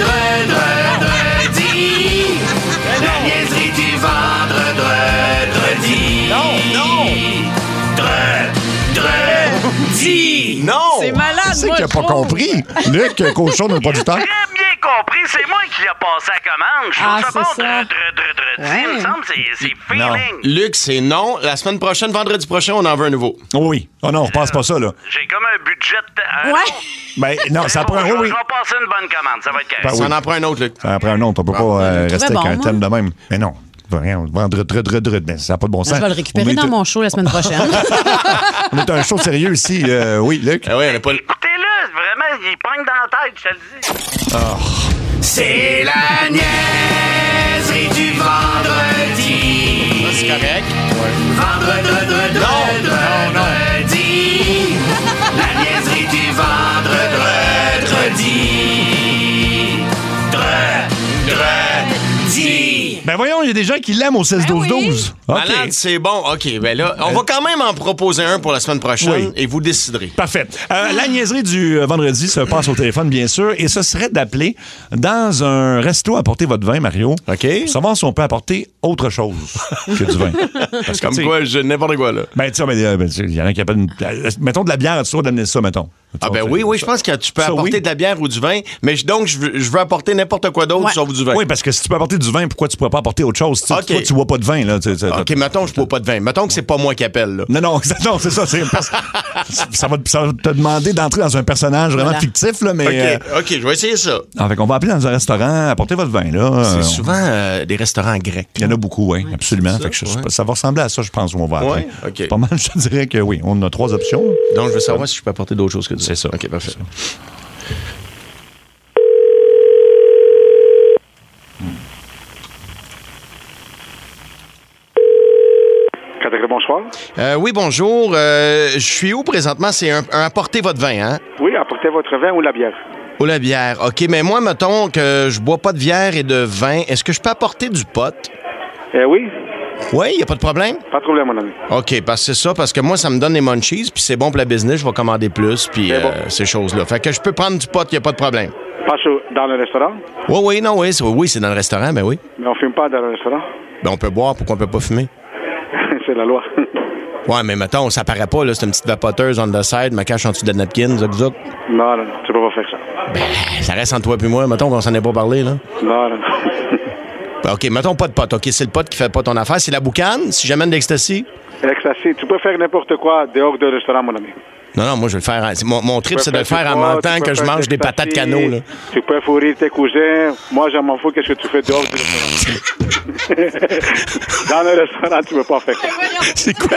[SPEAKER 9] La niaiserie du vendredi.
[SPEAKER 5] Non.
[SPEAKER 6] Non! C'est malade,
[SPEAKER 4] c'est qu'il n'a pas compris. Luc, cochon, notre producteur.
[SPEAKER 1] Très bien compris. C'est moi qui l'ai passé à commande. Je trouve ça bon. Il me semble c'est feeling.
[SPEAKER 5] Luc, c'est non. La semaine prochaine, vendredi prochain, on en veut un nouveau.
[SPEAKER 4] Oui. Oh non, on repasse pas ça, là.
[SPEAKER 1] J'ai comme un budget.
[SPEAKER 4] Ben, non, ça prend un
[SPEAKER 1] Je vais passer une bonne commande. Ça va être carré.
[SPEAKER 5] Ça en prend un autre, Luc.
[SPEAKER 4] Ça en prend un autre. On peut pas rester avec un thème de même. Mais non. Vendredi, mais ça n'a pas de bon sens.
[SPEAKER 6] Je vais le récupérer dans mon show la semaine prochaine.
[SPEAKER 4] On est un show sérieux ici. Oui, Luc.
[SPEAKER 5] Oui, on n'a pas...
[SPEAKER 1] Écoutez-le, vraiment, il pogne dans la tête, je te le dis.
[SPEAKER 4] Oh.
[SPEAKER 9] C'est la niaiserie du vendredi.
[SPEAKER 5] Ça, c'est correct.
[SPEAKER 9] Vendredi. La niaiserie du vendredi.
[SPEAKER 4] Ben voyons, il y a des gens qui l'aiment au 16-12-12.
[SPEAKER 5] Malade, c'est bon. OK, ben là, on va quand même en proposer un pour la semaine prochaine et vous déciderez.
[SPEAKER 4] Parfait. La niaiserie du vendredi se passe au téléphone, bien sûr, et ce serait d'appeler dans un resto apporter votre vin, Mario.
[SPEAKER 5] OK.
[SPEAKER 4] Pour savoir si on peut apporter autre chose que du vin.
[SPEAKER 5] Parce que, comme quoi, n'importe quoi, là.
[SPEAKER 4] Ben, tu sais, il y en a qui appellent... Mettons de la bière, tu dois d'amener ça, mettons.
[SPEAKER 5] Ah ben oui, je pense que tu peux apporter de la bière ou du vin, mais donc je veux apporter n'importe quoi d'autre sauf du vin.
[SPEAKER 4] Oui, parce que si tu peux apporter du vin, pourquoi tu pourrais pas apporter autre chose? Toi, tu bois pas de vin, là.
[SPEAKER 5] OK, mettons je bois pas de vin. Mettons que c'est pas moi qui appelle, là.
[SPEAKER 4] Non, c'est ça. Ça va te demander d'entrer dans un personnage vraiment fictif, là, mais...
[SPEAKER 5] OK, je vais essayer ça.
[SPEAKER 4] Fait qu'on va appeler dans un restaurant, apporter votre vin, là.
[SPEAKER 5] C'est souvent des restaurants grecs.
[SPEAKER 4] Il y en a beaucoup, oui, absolument. Fait que ça va ressembler à ça, je pense, où on va appeler.
[SPEAKER 5] OK.
[SPEAKER 4] Pas mal, je te dirais que oui. On a 3 options.
[SPEAKER 5] Donc, je veux savoir si je peux apporter d'autres choses que du vin.
[SPEAKER 4] C'est ça.
[SPEAKER 5] OK, parfait.
[SPEAKER 2] Bonsoir.
[SPEAKER 5] Oui, bonjour. Je suis où présentement? C'est un apporter votre vin, hein?
[SPEAKER 2] Oui, apportez votre vin ou la bière.
[SPEAKER 5] Ou la bière. OK, mais moi, mettons que je bois pas de bière et de vin. Est-ce que je peux apporter du pot?
[SPEAKER 2] Oui.
[SPEAKER 5] Oui, il n'y a pas de problème?
[SPEAKER 2] Pas de problème, mon ami.
[SPEAKER 5] OK, parce que c'est ça, parce que moi, ça me donne des munchies, puis c'est bon pour la business, je vais commander plus, puis ces choses-là. Fait que je peux prendre du pot, il n'y a pas de problème.
[SPEAKER 2] Pas dans le restaurant?
[SPEAKER 5] Oui, c'est dans le restaurant, ben oui.
[SPEAKER 2] Mais on fume pas dans le restaurant?
[SPEAKER 5] Ben on peut boire, pourquoi on peut pas fumer?
[SPEAKER 2] C'est la loi.
[SPEAKER 5] Ouais, mais mettons, ça paraît pas, là, c'est une petite vapoteuse on the side, ma cache en dessous de la napkin,
[SPEAKER 2] Non, tu peux pas faire ça.
[SPEAKER 5] Ben, ça reste entre toi et moi, mettons qu'on s'en est pas parlé, là.
[SPEAKER 2] Non.
[SPEAKER 5] Ben, OK, mettons pas de pot. OK, c'est le pot qui fait pas ton affaire. C'est la boucane, si j'amène de l'ecstasy?
[SPEAKER 2] L'ecstasy, tu peux faire n'importe quoi dehors du restaurant, mon ami.
[SPEAKER 5] Non, moi, je vais le faire. Mon trip, c'est de le faire en mentant que je mange des patates canaux, là.
[SPEAKER 2] Tu peux fourrir tes cousins. Moi, je m'en fous qu'est-ce que tu fais dehors du restaurant. Dans le restaurant, tu peux pas faire ça.
[SPEAKER 5] C'est quoi?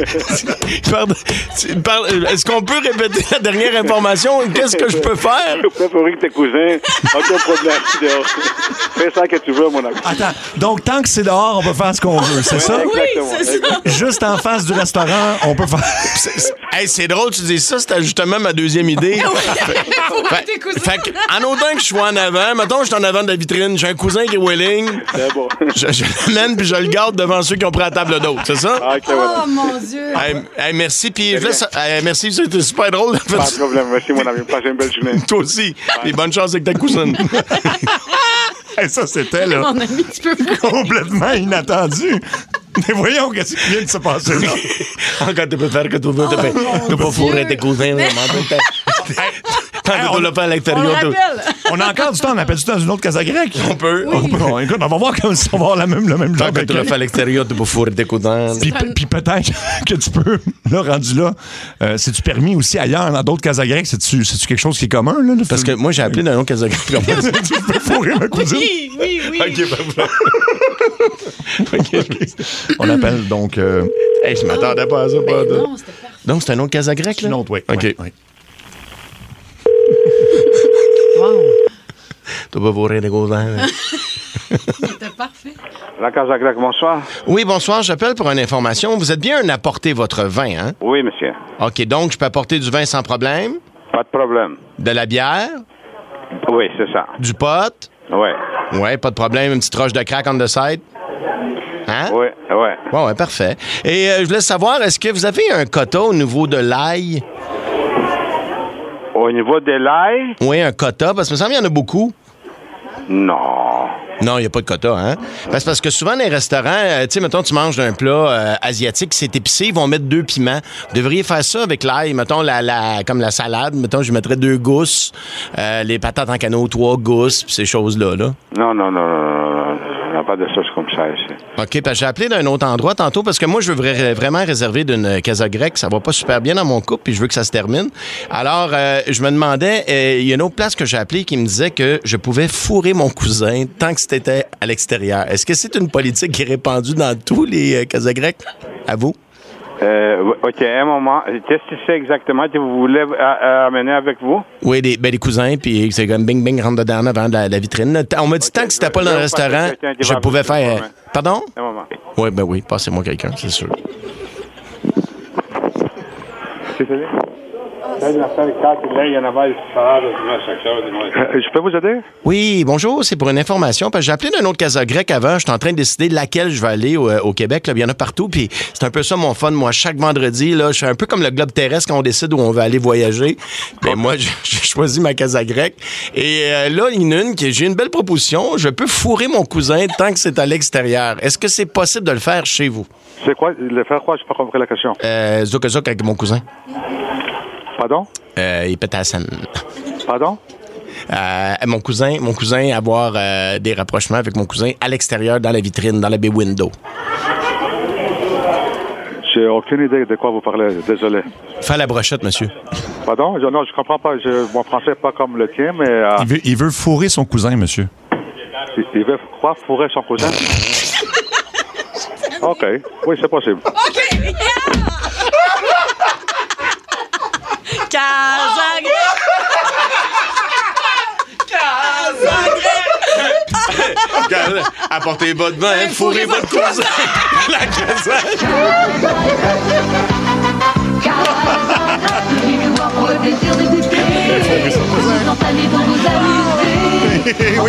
[SPEAKER 5] Est-ce qu'on peut répéter la dernière information? Qu'est-ce que je peux faire?
[SPEAKER 2] Tu peux fourrir tes cousins. Aucun problème dehors. Fais ça que tu veux, mon ami.
[SPEAKER 4] Attends, donc tant que c'est dehors, on peut faire ce qu'on veut, c'est ça?
[SPEAKER 2] Oui, c'est ça.
[SPEAKER 4] Juste en face du restaurant, on peut faire...
[SPEAKER 5] Hey, c'est drôle, tu dis ça, c'était justement ma deuxième idée. Fait en autant que je sois en avant, mettons, je suis en avant de la vitrine, j'ai un cousin qui est willing.
[SPEAKER 2] C'est bon.
[SPEAKER 5] Je l'amène puis je le garde devant ceux qui ont pris la table d'hôte, c'est ça?
[SPEAKER 6] Oh, mon Dieu.
[SPEAKER 5] Hey, merci, puis je laisse. Merci, c'était super drôle.
[SPEAKER 2] Pas de problème, merci, mon ami. Passez une belle journée.
[SPEAKER 5] Toi aussi. Et bonne chance avec ta cousine.
[SPEAKER 4] Hey, ça, c'était là.
[SPEAKER 6] Mon ami, tu peux pas.
[SPEAKER 4] Complètement inattendu. Mais voyons, qu'est-ce qui vient de se passer là?
[SPEAKER 5] Encore, tu peux faire que tu veux. Tu peux fourrer tes cousins. Quand tu le fais à l'extérieur.
[SPEAKER 4] On a encore du temps, on appelle ça dans une autre casa grecque.
[SPEAKER 5] On peut.
[SPEAKER 4] Écoute, on va voir comme si on va avoir le même genre de
[SPEAKER 5] quand tu le fais à l'extérieur, tu peux fourrer tes cousins.
[SPEAKER 4] Puis peut-être que tu peux, là, rendu là, c'est-tu permis aussi ailleurs, dans d'autres casa grecques? C'est-tu quelque chose qui est commun, là?
[SPEAKER 5] Parce que moi, j'ai appelé dans un autre casa grecque.
[SPEAKER 4] Tu peux fourrer ma cousine?
[SPEAKER 6] Oui.
[SPEAKER 5] OK,
[SPEAKER 4] OK. On appelle donc...
[SPEAKER 5] Hey, je m'attendais pas à ça.
[SPEAKER 6] Non, c'était parfait.
[SPEAKER 5] Donc, c'est un autre casa grecque, là?
[SPEAKER 4] Une autre, oui.
[SPEAKER 5] OK.
[SPEAKER 4] Oui.
[SPEAKER 6] Wow.
[SPEAKER 5] Tu peux fourrer tes cousins.
[SPEAKER 6] C'était parfait.
[SPEAKER 2] La Casa Grecque, bonsoir.
[SPEAKER 5] Oui, bonsoir. J'appelle pour une information. Vous êtes bien apporter votre vin, hein?
[SPEAKER 2] Oui, monsieur.
[SPEAKER 5] OK, donc je peux apporter du vin sans problème?
[SPEAKER 2] Pas de problème.
[SPEAKER 5] De la bière?
[SPEAKER 2] Oui, c'est ça.
[SPEAKER 5] Du pot?
[SPEAKER 2] Oui.
[SPEAKER 5] Oui, pas de problème. Une petite roche de crack on the side? Hein?
[SPEAKER 2] Oui.
[SPEAKER 5] Ouais, parfait. Et je voulais savoir, est-ce que vous avez un quota au niveau de l'ail?
[SPEAKER 2] Au niveau de l'ail?
[SPEAKER 5] Oui, un quota, parce que me semble qu'il y en a beaucoup.
[SPEAKER 2] Non.
[SPEAKER 5] Non, il n'y a pas de quota, hein? Parce que souvent, dans les restaurants, tu sais, mettons, tu manges d'un plat asiatique, c'est épicé, ils vont mettre 2 piments. Vous devriez faire ça avec l'ail. Mettons, comme la salade, mettons, je mettrais 2 gousses. Les patates en canot, 3 gousses, puis ces choses-là, là.
[SPEAKER 2] Non. Il n'y a pas de sauce comme ça ici.
[SPEAKER 5] OK, parce que j'ai appelé d'un autre endroit tantôt parce que moi, je veux vraiment réserver d'une casa grecque. Ça va pas super bien dans mon couple, puis je veux que ça se termine. Alors, je me demandais, il y a une autre place que j'ai appelée qui me disait que je pouvais fourrer mon cousin tant que c'était à l'extérieur. Est-ce que c'est une politique qui est répandue dans tous les casa grecques? À vous?
[SPEAKER 2] OK, un moment. Qu'est-ce que c'est exactement que vous voulez amener avec vous?
[SPEAKER 5] Oui, des cousins, puis c'est comme bing, rentre dedans avant de la vitrine. On m'a dit tant que c'était pas dans le restaurant, je pouvais faire... Pardon?
[SPEAKER 2] Un moment.
[SPEAKER 5] Oui, ben oui, passez-moi quelqu'un, c'est sûr.
[SPEAKER 2] Je peux vous aider?
[SPEAKER 5] Oui, bonjour, c'est pour une information. Parce que j'ai appelé d'un autre casa grecque avant. Je suis en train de décider laquelle je vais aller au Québec. Là. Il y en a partout. Puis c'est un peu ça mon fun. Moi, chaque vendredi, là, je suis un peu comme le globe terrestre quand on décide où on veut aller voyager. Ben, moi, j'ai choisi ma casa grecque. Et là, il y en a une j'ai une belle proposition. Je peux fourrer mon cousin tant que c'est à l'extérieur. Est-ce que c'est possible de le faire chez vous?
[SPEAKER 2] C'est quoi? Le faire quoi? Je n'ai pas compris la question.
[SPEAKER 5] Zouk avec mon cousin.
[SPEAKER 2] Pardon?
[SPEAKER 5] Il pète à la scène.
[SPEAKER 2] Pardon?
[SPEAKER 5] Mon cousin avoir des rapprochements avec mon cousin à l'extérieur, dans la vitrine, dans la bay window.
[SPEAKER 2] J'ai aucune idée de quoi vous parlez, désolé.
[SPEAKER 5] Fais la brochette, monsieur.
[SPEAKER 2] Pardon? Non, je comprends pas. Mon français n'est pas comme le tien, mais...
[SPEAKER 4] Il veut fourrer son cousin, monsieur.
[SPEAKER 2] Il veut quoi? Fourrer son cousin? OK. Oui, c'est possible.
[SPEAKER 6] OK! Yeah! Casa Grecque! Casa Grecque!
[SPEAKER 5] Apportez votre vin, fourrez votre cousin. La casa.
[SPEAKER 4] Oui.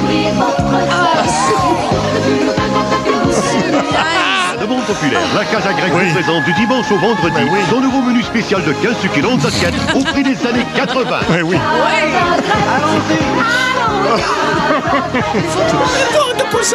[SPEAKER 8] De Monde Populaire, la Casa Grecque vous présente du dimanche au vendredi son nouveau menu spécial de 15 succulentes assiettes au prix des années 80.
[SPEAKER 4] Oui.
[SPEAKER 8] Allons-y.
[SPEAKER 9] Ton cousin!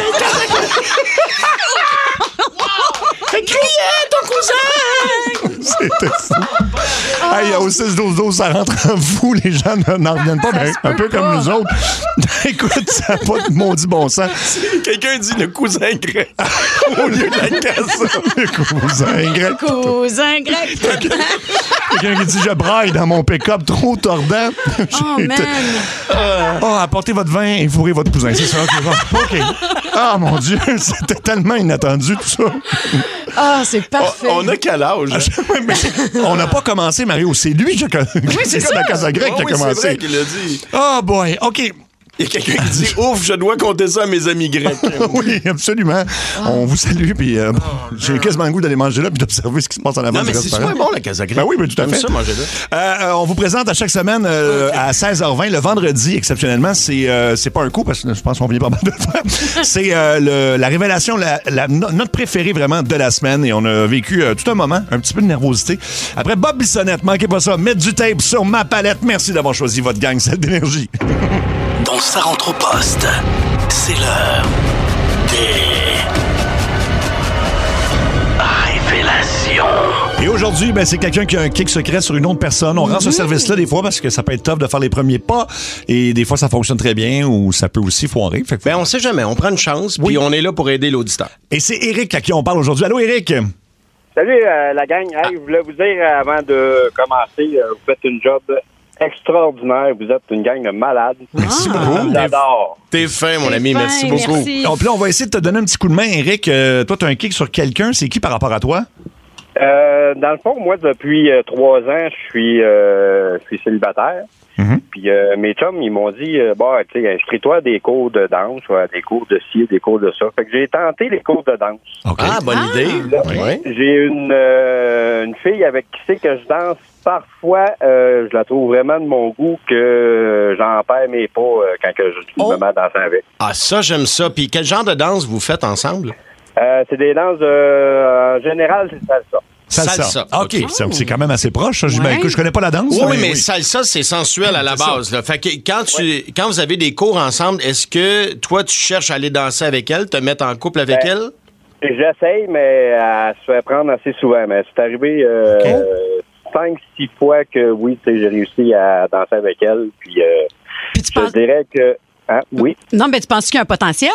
[SPEAKER 5] Criez ton cousin!
[SPEAKER 4] C'était fou. Hey, au 6-12-12, ça rentre en fou. Les gens n'en reviennent pas, mais un peu comme nous autres. Écoute, ça n'a pas de maudit bon sens.
[SPEAKER 5] Quelqu'un dit le cousin grec au lieu de la casa.
[SPEAKER 4] Le cousin grec.
[SPEAKER 6] Cousin grec.
[SPEAKER 4] Quelqu'un qui dit « Je braille dans mon pick-up trop tordant. »
[SPEAKER 6] Oh, man.
[SPEAKER 4] Apportez votre vin et fourrez votre cousin. C'est ça. OK. Ah, mon Dieu, c'était tellement inattendu, tout ça.
[SPEAKER 6] Ah, c'est parfait.
[SPEAKER 5] On a quel âge?
[SPEAKER 4] On n'a pas commencé, Mario. C'est lui qui a commencé. C'est la Casa Grecque qui a commencé.
[SPEAKER 5] C'est vrai qu'il l'a dit.
[SPEAKER 4] Oh, boy. OK.
[SPEAKER 5] Il y a quelqu'un qui dit « Ouf, je dois compter ça à mes amis grecs. »
[SPEAKER 4] Oui, absolument. On vous salue, puis j'ai quasiment le goût d'aller manger là puis d'observer ce qui se passe en avant.
[SPEAKER 5] Non, mais c'est super bon, la Casa Grecque.
[SPEAKER 4] Ben oui, tout à fait.
[SPEAKER 5] ça, manger là.
[SPEAKER 4] On vous présente à chaque semaine à 16h20, le vendredi, exceptionnellement. C'est pas un coup, parce que je pense qu'on vient pas mal de le faire. C'est la révélation, notre préféré vraiment de la semaine. Et on a vécu tout un moment, un petit peu de nervosité. Après Bob Bissonnette, manquez pas ça, mettre du tape sur ma palette. Merci d'avoir choisi votre gang, celle d'énergie.
[SPEAKER 10] Dans Ça rentre au poste, c'est l'heure des révélations.
[SPEAKER 4] Et aujourd'hui, c'est quelqu'un qui a un kick secret sur une autre personne. On rend ce service-là des fois parce que ça peut être tough de faire les premiers pas et des fois ça fonctionne très bien ou ça peut aussi foirer.
[SPEAKER 5] On sait jamais, on prend une chance puis on est là pour aider l'auditeur.
[SPEAKER 4] Et c'est Eric à qui on parle aujourd'hui. Allô, Eric?
[SPEAKER 11] Salut la gang. Hey, je voulais vous dire avant de commencer, vous faites une job extraordinaire. Vous êtes une gang de malades.
[SPEAKER 4] Merci beaucoup.
[SPEAKER 11] J'adore.
[SPEAKER 5] T'es fin, mon ami. Merci beaucoup.
[SPEAKER 6] Merci.
[SPEAKER 4] Puis là, on va essayer de te donner un petit coup de main, Eric. Toi, tu as un kick sur quelqu'un. C'est qui par rapport à toi?
[SPEAKER 11] Dans le fond, moi, depuis 3 ans, je suis célibataire. Puis mes chums, ils m'ont dit, tu sais, inscris-toi à des cours de danse, ou à des cours de ci, des cours de ça. Fait que j'ai tenté les cours de danse.
[SPEAKER 5] Okay. Ah, bonne idée.
[SPEAKER 11] Ouais. J'ai une fille avec qui c'est que je danse. Parfois, je la trouve vraiment de mon goût que j'en perds mes pas quand que je me mets à danser avec.
[SPEAKER 5] Ah, ça, j'aime ça. Puis quel genre de danse vous faites ensemble?
[SPEAKER 11] C'est des danses, en général, c'est salsa.
[SPEAKER 4] Salsa. OK. C'est quand même assez proche. Je connais pas la danse.
[SPEAKER 5] Oui, mais salsa, c'est sensuel à la base. Là. Fait que quand vous avez des cours ensemble, est-ce que toi, tu cherches à aller danser avec elle, te mettre en couple avec elle?
[SPEAKER 11] J'essaye, mais elle se fait prendre assez souvent. Mais c'est arrivé 5-6 fois que, oui, j'ai réussi à danser avec elle. Puis je dirais que... Hein, oui.
[SPEAKER 6] Non, mais tu penses qu'il y a un potentiel?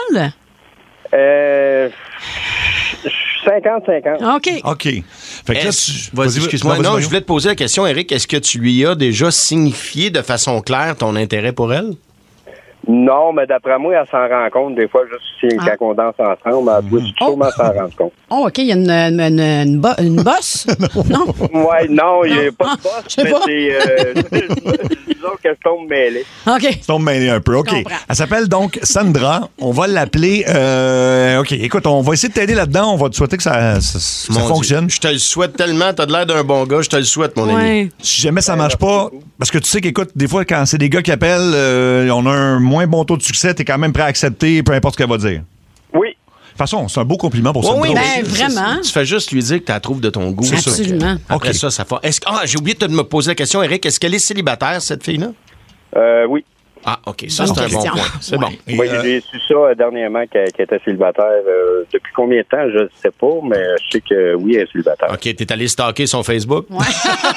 [SPEAKER 11] 50-50.
[SPEAKER 6] OK.
[SPEAKER 5] Fait que là, vas-y, excuse-moi. Non, je voulais te poser la question, Eric. Est-ce que tu lui as déjà signifié de façon claire ton intérêt pour elle?
[SPEAKER 11] Non, mais d'après moi, elle s'en rend compte des fois, juste quand on danse ensemble, elle doit sûrement s'en rendre compte.
[SPEAKER 6] Oh, OK, il y a une bosse? Non?
[SPEAKER 11] Ouais, non, il n'y a pas de bosse, mais c'est... disons que je tombe mêlé.
[SPEAKER 6] OK.
[SPEAKER 4] Je tombe mêlé un peu, OK. Elle s'appelle donc Sandra. On va l'appeler... OK, écoute, on va essayer de t'aider là-dedans. On va te souhaiter que ça fonctionne.
[SPEAKER 5] Je te le souhaite tellement. T'as de l'air d'un bon gars. Je te le souhaite, mon ami.
[SPEAKER 4] Si jamais ça marche pas... Parce que tu sais qu'écoute, des fois, quand c'est des gars qui appellent, on a un moins bon taux de succès, t'es quand même prêt à accepter, peu importe ce qu'elle va dire.
[SPEAKER 11] Oui.
[SPEAKER 4] De toute façon, c'est un beau compliment pour Sandra.
[SPEAKER 6] Oui, vraiment.
[SPEAKER 5] Tu fais juste lui dire que tu la trouves de ton goût.
[SPEAKER 6] Absolument.
[SPEAKER 5] Après ça fait... j'ai oublié de me poser la question, Eric. Est-ce qu'elle est célibataire, cette fille-là?
[SPEAKER 11] Oui.
[SPEAKER 5] Ah, OK. Ça, c'est un bon point. C'est bon.
[SPEAKER 11] Moi, j'ai su ça dernièrement qu'elle était célibataire. Depuis combien de temps, je ne sais pas, mais je sais que oui, elle est célibataire.
[SPEAKER 5] OK. T'es allé stalker son Facebook?
[SPEAKER 6] Ouais.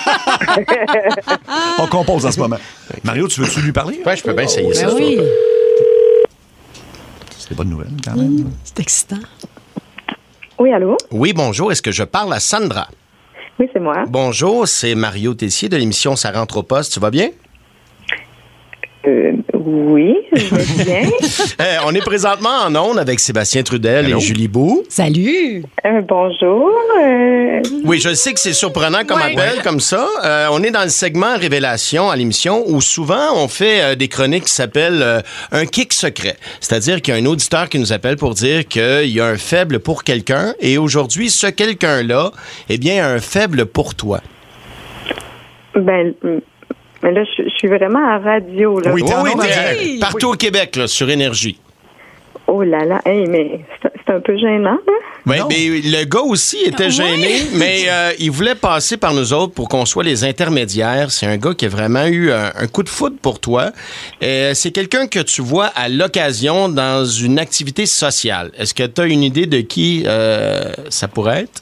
[SPEAKER 4] On compose en ce moment. Mario, tu veux-tu lui parler?
[SPEAKER 5] Oui, je peux bien essayer ça.
[SPEAKER 6] Oui.
[SPEAKER 4] C'est des bonnes nouvelles, quand même.
[SPEAKER 6] C'est excitant.
[SPEAKER 12] Oui, allô?
[SPEAKER 5] Oui, bonjour. Est-ce que je parle à Sandra?
[SPEAKER 12] Oui, c'est moi.
[SPEAKER 5] Bonjour, c'est Mario Tessier de l'émission Ça rentre au poste. Tu vas bien?
[SPEAKER 12] Oui, je vais bien.
[SPEAKER 5] On est présentement en ondes avec Sébastien Trudel et Julie Bou.
[SPEAKER 6] Salut!
[SPEAKER 12] Bonjour.
[SPEAKER 5] Oui, je sais que c'est surprenant comme appel, comme ça. On est dans le segment Révélation à l'émission où souvent on fait des chroniques qui s'appellent un kick secret. C'est-à-dire qu'il y a un auditeur qui nous appelle pour dire qu'il y a un faible pour quelqu'un et aujourd'hui, ce quelqu'un-là, eh bien, a un faible pour toi.
[SPEAKER 12] Mais là, je suis vraiment à radio. Là.
[SPEAKER 5] Oui, t'es partout au Québec, là, sur Énergie.
[SPEAKER 12] Oh là là, mais c'est un peu gênant, là.
[SPEAKER 5] Oui, mais le gars aussi était gêné, mais il voulait passer par nous autres pour qu'on soit les intermédiaires. C'est un gars qui a vraiment eu un coup de foudre pour toi. C'est quelqu'un que tu vois à l'occasion dans une activité sociale. Est-ce que tu as une idée de qui ça pourrait être?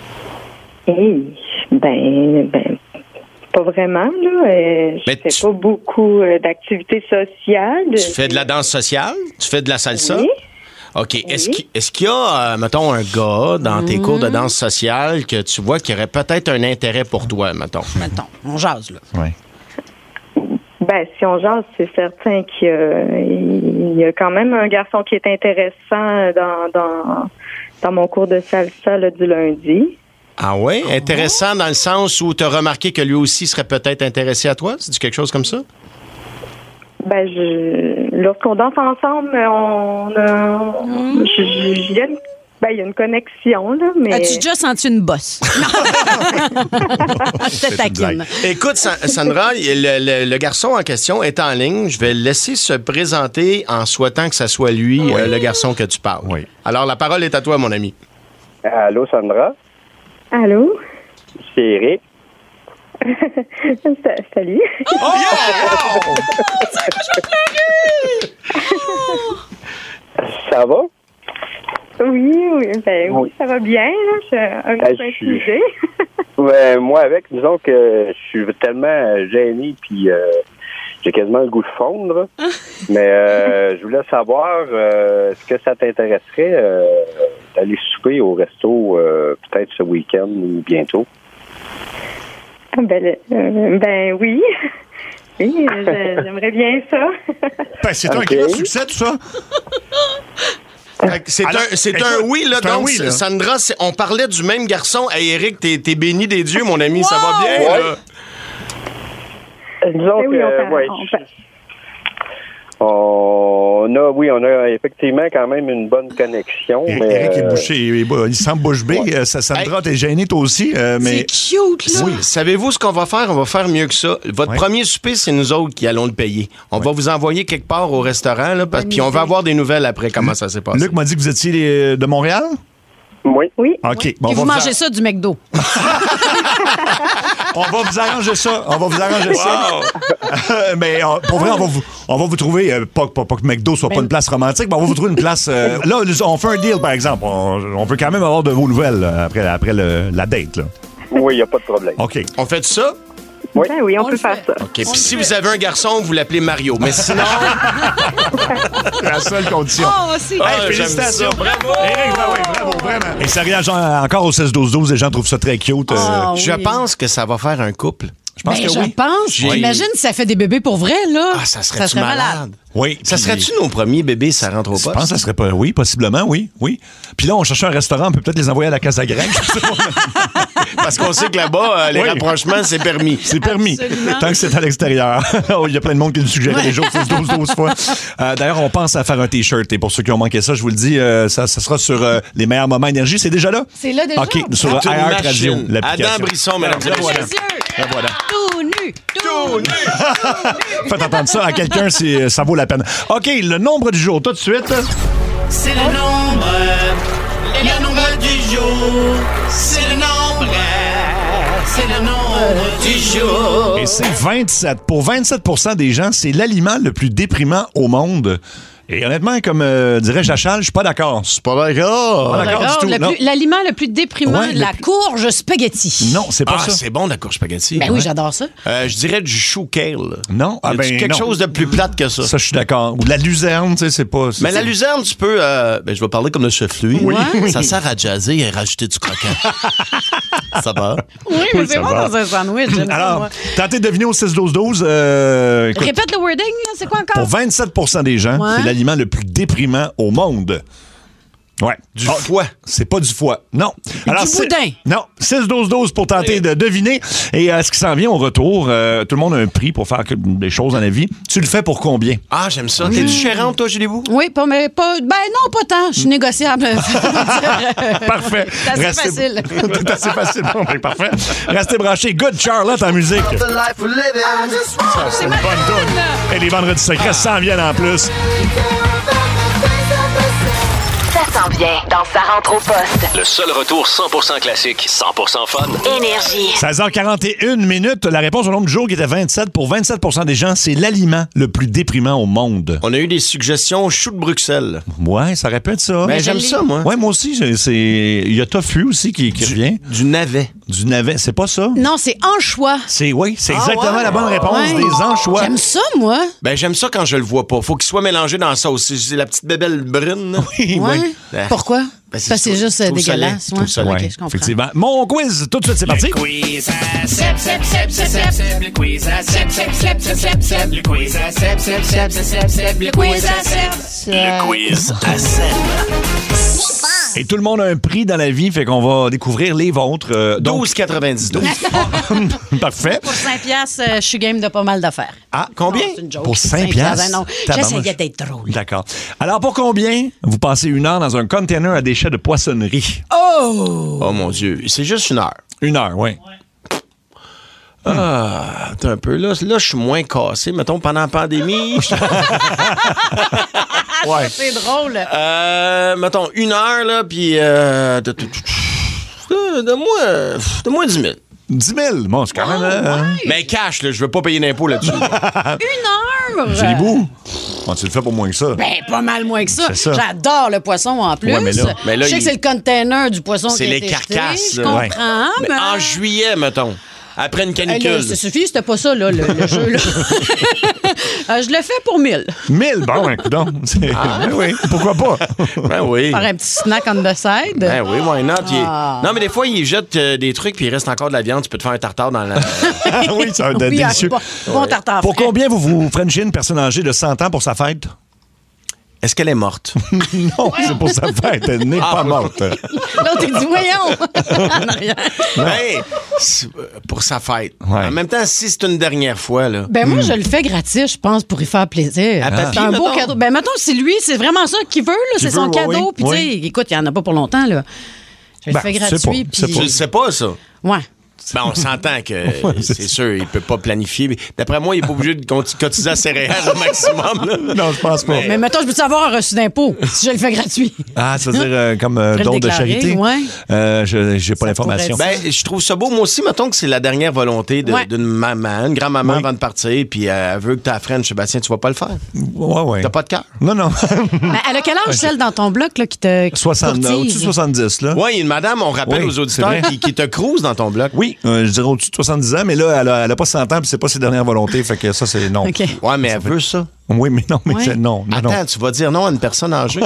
[SPEAKER 5] Pas vraiment, là. Je fais pas beaucoup d'activités sociales. Tu fais de la danse sociale? Tu fais de la salsa?
[SPEAKER 12] Oui.
[SPEAKER 5] OK. Oui. Est-ce qu'il y a, mettons, un gars dans tes cours de danse sociale que tu vois qui aurait peut-être un intérêt pour toi, mettons? Mettons, on jase, là.
[SPEAKER 4] Oui.
[SPEAKER 12] Si on jase, c'est certain qu'il y a quand même un garçon qui est intéressant dans mon cours de salsa là, du lundi.
[SPEAKER 5] Ah oui? Intéressant dans le sens où tu as remarqué que lui aussi serait peut-être intéressé à toi? C'est quelque chose comme ça?
[SPEAKER 12] Ben, lorsqu'on danse ensemble, il y a une connexion, là, mais...
[SPEAKER 6] As-tu déjà senti une bosse? C'est taquine.
[SPEAKER 5] Écoute, Sandra, le garçon en question est en ligne. Je vais le laisser se présenter en souhaitant que ça soit lui, le garçon que tu parles. Oui. Alors, la parole est à toi, mon ami.
[SPEAKER 11] Allô, Sandra?
[SPEAKER 12] Allô?
[SPEAKER 11] C'est Eric.
[SPEAKER 12] Salut.
[SPEAKER 6] Oh!
[SPEAKER 11] Ça va?
[SPEAKER 12] Oui, oui, ça va bien. Là. Je suis un peu intimidée.
[SPEAKER 11] Ouais, moi, disons que je suis tellement gêné, puis j'ai quasiment le goût de fondre. Mais je voulais savoir, est-ce que ça t'intéresserait d'aller souper au resto peut-être ce week-end ou bientôt?
[SPEAKER 12] Ben oui. Oui, j'aimerais bien ça.
[SPEAKER 4] Ben, c'est un grand succès, tout ça.
[SPEAKER 5] C'est un oui, là. Donc, oui, là. Sandra, on parlait du même garçon. Hey, Eric, t'es béni des dieux, mon ami. Wow! Ça va bien, là?
[SPEAKER 11] Disons on a effectivement quand même une bonne connexion. Mais
[SPEAKER 4] Eric est bouché, il semble bouche bée. Sandra, t'es gêné toi aussi. Mais...
[SPEAKER 6] C'est cute, là.
[SPEAKER 5] Oui. Savez-vous ce qu'on va faire? On va faire mieux que ça. Votre premier souper, c'est nous autres qui allons le payer. On va vous envoyer quelque part au restaurant, là, puis on va avoir des nouvelles après comment ça s'est passé.
[SPEAKER 4] Luc m'a dit que vous étiez de Montréal?
[SPEAKER 11] Oui.
[SPEAKER 4] OK.
[SPEAKER 6] Bon, et vous mangez ça du McDo.
[SPEAKER 4] On va vous arranger ça. Mais pour vrai, on va vous trouver, pas que McDo soit pas une place romantique, mais on va vous trouver une place... là, on fait un deal, par exemple. On veut quand même avoir de vos nouvelles après la date. Là.
[SPEAKER 11] Oui, il n'y a pas de problème.
[SPEAKER 4] OK.
[SPEAKER 5] On fait ça?
[SPEAKER 11] Oui.
[SPEAKER 12] Ben oui, on peut faire ça.
[SPEAKER 5] OK. Puis si vous avez un garçon, vous l'appelez Mario. Mais sinon...
[SPEAKER 4] la seule condition.
[SPEAKER 6] Oh, aussi.
[SPEAKER 4] Hey, félicitations.
[SPEAKER 5] Bravo.
[SPEAKER 4] Eric, bravo, vraiment. Et ça réagit encore au 16-12-12. Les gens trouvent ça très cute.
[SPEAKER 5] Je pense que ça va faire un couple.
[SPEAKER 4] Je pense que oui.
[SPEAKER 6] J'imagine si ça fait des bébés pour vrai, là.
[SPEAKER 5] Ah, ça serait malade.
[SPEAKER 4] Oui.
[SPEAKER 5] Ça serait-tu nos premiers bébés, ça rentre au poste?
[SPEAKER 4] Je pense que ça serait pas... Oui, possiblement, oui. Puis là, on cherchait un restaurant, on peut peut-être les envoyer à la Casa Grecque.
[SPEAKER 5] Parce qu'on sait que là-bas, les rapprochements, c'est permis.
[SPEAKER 4] C'est permis.
[SPEAKER 6] Absolument.
[SPEAKER 4] Tant que c'est à l'extérieur. Il y a plein de monde qui nous suggérait les jours 12 fois. D'ailleurs, on pense à faire un T-shirt. Et pour ceux qui ont manqué ça, je vous le dis, ça sera sur les meilleurs moments énergie. C'est déjà là?
[SPEAKER 6] C'est là déjà?
[SPEAKER 4] OK, sur iHeart Radio, l'application.
[SPEAKER 5] Adam Brisson, mesdames et messieurs.
[SPEAKER 4] Voilà.
[SPEAKER 6] Tout nu.
[SPEAKER 4] Faites entendre ça à quelqu'un, ça vaut la peine. OK, le nombre du jour, tout de suite.
[SPEAKER 10] C'est le nombre du jour. C'est le nombre du jour.
[SPEAKER 4] Et c'est 27. Pour 27% des gens, c'est l'aliment le plus déprimant au monde. Et honnêtement, comme dirait Jachal, je suis pas d'accord. C'est pas d'accord. Pas d'accord du tout.
[SPEAKER 6] L'aliment le plus déprimant, la courge spaghetti.
[SPEAKER 4] Non, c'est pas ça.
[SPEAKER 5] C'est bon, la courge spaghetti.
[SPEAKER 6] Ben oui, j'adore ça.
[SPEAKER 5] Je dirais du chou kale.
[SPEAKER 4] Non.
[SPEAKER 5] Quelque chose de plus plate que ça.
[SPEAKER 4] Ça, je suis d'accord. Ou de la luzerne, tu sais, c'est pas...
[SPEAKER 5] Mais la luzerne, tu peux... je vais parler comme le chef Louis. Oui. Ça sert à jazzer et rajouter du croquant. Ça va?
[SPEAKER 6] Oui, mais c'est bon dans un sandwich.
[SPEAKER 4] Alors, tentez de deviner au 6-12-12.
[SPEAKER 6] Répète le wording, là, c'est quoi encore?
[SPEAKER 4] Pour 27% des gens, c'est l'aliment le plus déprimant au monde. Ouais.
[SPEAKER 5] Du foie.
[SPEAKER 4] C'est pas du foie. Non.
[SPEAKER 6] Alors, du boudin.
[SPEAKER 4] Non. 6-12-12 pour tenter de deviner. Et ce qui s'en vient au retour, tout le monde a un prix pour faire des choses dans la vie. Tu le fais pour combien?
[SPEAKER 5] Ah, j'aime ça. T'es-tu chérante, toi, Julie Bou?
[SPEAKER 6] Oui, pas. Ben non, pas tant. Je suis négociable.
[SPEAKER 4] Parfait.
[SPEAKER 6] C'est assez facile.
[SPEAKER 4] C'est assez facile. Bon, ben, parfait. Restez branchés. Good Charlotte en musique. Ça, c'est une bonne toune. Et les vendredis secrets s'en viennent en plus.
[SPEAKER 14] Ça s'en vient dans Sa rentre au poste.
[SPEAKER 10] Le seul retour 100% classique, 100% fun.
[SPEAKER 14] Énergie.
[SPEAKER 4] 16h41 minutes. La réponse au nombre du jour qui était 27. Pour 27% des gens, c'est l'aliment le plus déprimant au monde.
[SPEAKER 5] On a eu des suggestions chou de Bruxelles.
[SPEAKER 4] Ouais, ça répète ça.
[SPEAKER 5] Mais j'aime ça, moi.
[SPEAKER 4] Ouais, moi aussi. Il y a tofu aussi qui revient.
[SPEAKER 5] Du navet.
[SPEAKER 4] Du navet. C'est pas ça?
[SPEAKER 6] Non, c'est anchois.
[SPEAKER 4] C'est exactement la bonne réponse. Ouais. Des anchois.
[SPEAKER 6] J'aime ça, moi.
[SPEAKER 5] Ben, j'aime ça quand je le vois pas. Faut qu'il soit mélangé dans la sauce. C'est la petite bébelle brune.
[SPEAKER 4] Oui.
[SPEAKER 6] Pourquoi? Parce que c'est juste dégueulasse.
[SPEAKER 5] Ouais.
[SPEAKER 6] Okay, je comprends.
[SPEAKER 4] Effectivement. Mon quiz, tout de suite, c'est parti.
[SPEAKER 10] Le quiz à Seb, Seb, Seb, Seb, Seb. Le quiz à Seb, Seb, Seb, Seb, Seb. Le quiz à Seb, Seb, Seb, Seb, Seb. Le quiz à Seb. Le quiz à Seb.
[SPEAKER 4] Et tout le monde a un prix dans la vie, fait qu'on va découvrir les vôtres.
[SPEAKER 5] 12,99.
[SPEAKER 4] Parfait.
[SPEAKER 6] Pour 5 piastres, je suis game de pas mal d'affaires.
[SPEAKER 4] Ah, combien?
[SPEAKER 6] Non, c'est une joke.
[SPEAKER 4] Pour 5 piastres?
[SPEAKER 6] Non, j'essayais d'être drôle.
[SPEAKER 4] D'accord. Alors, pour combien vous passez 1 heure dans un container à déchets de poissonnerie?
[SPEAKER 6] Oh!
[SPEAKER 5] Oh mon Dieu, c'est juste 1 heure.
[SPEAKER 4] 1 heure, oui.
[SPEAKER 5] Ah, attends un peu. Là, je suis moins cassé. Mettons, pendant la pandémie.
[SPEAKER 6] Ouais. C'est drôle.
[SPEAKER 5] Mettons, 1 heure, là, puis donne-moi 10 000.
[SPEAKER 4] 10 000? Bon, c'est quand même...
[SPEAKER 6] ouais.
[SPEAKER 5] Mais cash, là, je veux pas payer d'impôt là-dessus.
[SPEAKER 6] 1 heure?
[SPEAKER 4] J'ai les bouts. Bon, tu le fais pour moins que ça.
[SPEAKER 6] Ben, pas mal moins que ça.
[SPEAKER 4] C'est ça.
[SPEAKER 6] J'adore le poisson en plus.
[SPEAKER 4] Ouais, mais là,
[SPEAKER 6] je sais que c'est le container du poisson qui
[SPEAKER 5] c'est
[SPEAKER 6] a
[SPEAKER 5] les
[SPEAKER 6] été
[SPEAKER 5] carcasses.
[SPEAKER 6] jeté, je comprends,
[SPEAKER 5] Mais en juillet, mettons. Après une
[SPEAKER 6] Là,
[SPEAKER 5] canicule.
[SPEAKER 6] ça suffit, c'était pas ça, là, le jeu. Là. Je le fais pour 1000.
[SPEAKER 4] 1000? Bon, écoute donc. Ben oui, pourquoi pas?
[SPEAKER 5] Ben oui.
[SPEAKER 6] Faire un petit snack on the side.
[SPEAKER 5] Ben oui, why not?
[SPEAKER 6] Ah.
[SPEAKER 5] Non, mais des fois, ils jettent des trucs puis il reste encore de la viande. Tu peux te faire un tartare dans la...
[SPEAKER 4] Oui, ça va être
[SPEAKER 6] Oui,
[SPEAKER 4] délicieux.
[SPEAKER 6] bon tartare
[SPEAKER 4] Pour
[SPEAKER 6] frais.
[SPEAKER 4] combien vous frenchiez une personne âgée de 100 ans pour sa fête?
[SPEAKER 5] Est-ce qu'elle est morte?
[SPEAKER 4] Non, c'est pour sa fête. Elle n'est pas morte.
[SPEAKER 6] L'autre, il dit, voyons. En arrière.
[SPEAKER 5] Ben, pour sa fête. En même temps, si c'est une dernière fois, là.
[SPEAKER 6] Ben moi, je le fais gratis, je pense, pour y faire plaisir.
[SPEAKER 5] À papy,
[SPEAKER 6] C'est un beau
[SPEAKER 5] mettons.
[SPEAKER 6] cadeau. Ben mettons, c'est lui, c'est vraiment ça qu'il veut, là, c'est son
[SPEAKER 4] veut,
[SPEAKER 6] cadeau.
[SPEAKER 4] oui,
[SPEAKER 6] Puis tu
[SPEAKER 4] oui.
[SPEAKER 6] sais, écoute, il n'y en a pas pour longtemps, là. Je le fais
[SPEAKER 4] je sais
[SPEAKER 6] gratuit.
[SPEAKER 4] pas,
[SPEAKER 6] Puis...
[SPEAKER 5] Tu le sais pas, ça?
[SPEAKER 6] Ouais.
[SPEAKER 5] Ben, on s'entend que c'est sûr, il peut pas planifier. Mais d'après moi, il est pas obligé de cotiser à céréales au maximum. Là.
[SPEAKER 4] Non, je pense pas.
[SPEAKER 6] Mais mettons, je peux avoir un reçu d'impôt si je le fais gratuit.
[SPEAKER 4] Ah, ça veut dire comme
[SPEAKER 6] le
[SPEAKER 4] don de
[SPEAKER 6] déclarer,
[SPEAKER 4] charité?
[SPEAKER 6] ouais.
[SPEAKER 4] J'ai pas l'information.
[SPEAKER 6] pourrait
[SPEAKER 5] Ben, je trouve ça beau. Moi aussi, mettons que c'est la dernière volonté d'une maman, une grand-maman avant de partir, puis elle veut que ta French, Sébastien, tu vas pas le faire.
[SPEAKER 4] Ouais.
[SPEAKER 5] T'as pas de cœur.
[SPEAKER 4] Non.
[SPEAKER 6] Mais elle a quel âge, celle dans ton bloc, là, qui te
[SPEAKER 4] 60,
[SPEAKER 6] courtise?
[SPEAKER 4] au-dessus de 70, là.
[SPEAKER 5] Oui, une madame, on rappelle
[SPEAKER 4] Oui,
[SPEAKER 5] aux auditeurs
[SPEAKER 4] c'est vrai.
[SPEAKER 5] qui te cruise dans ton bloc.
[SPEAKER 4] Oui, je dirais au-dessus de 70 ans, mais là, elle a pas 100 ans, puis c'est pas ses dernières volontés, fait que ça, c'est non.
[SPEAKER 6] OK.
[SPEAKER 5] Ouais, mais elle veut ça.
[SPEAKER 4] Oui, mais non, mais
[SPEAKER 6] Ouais.
[SPEAKER 4] c'est non.
[SPEAKER 5] Attends, tu vas dire non à une personne âgée?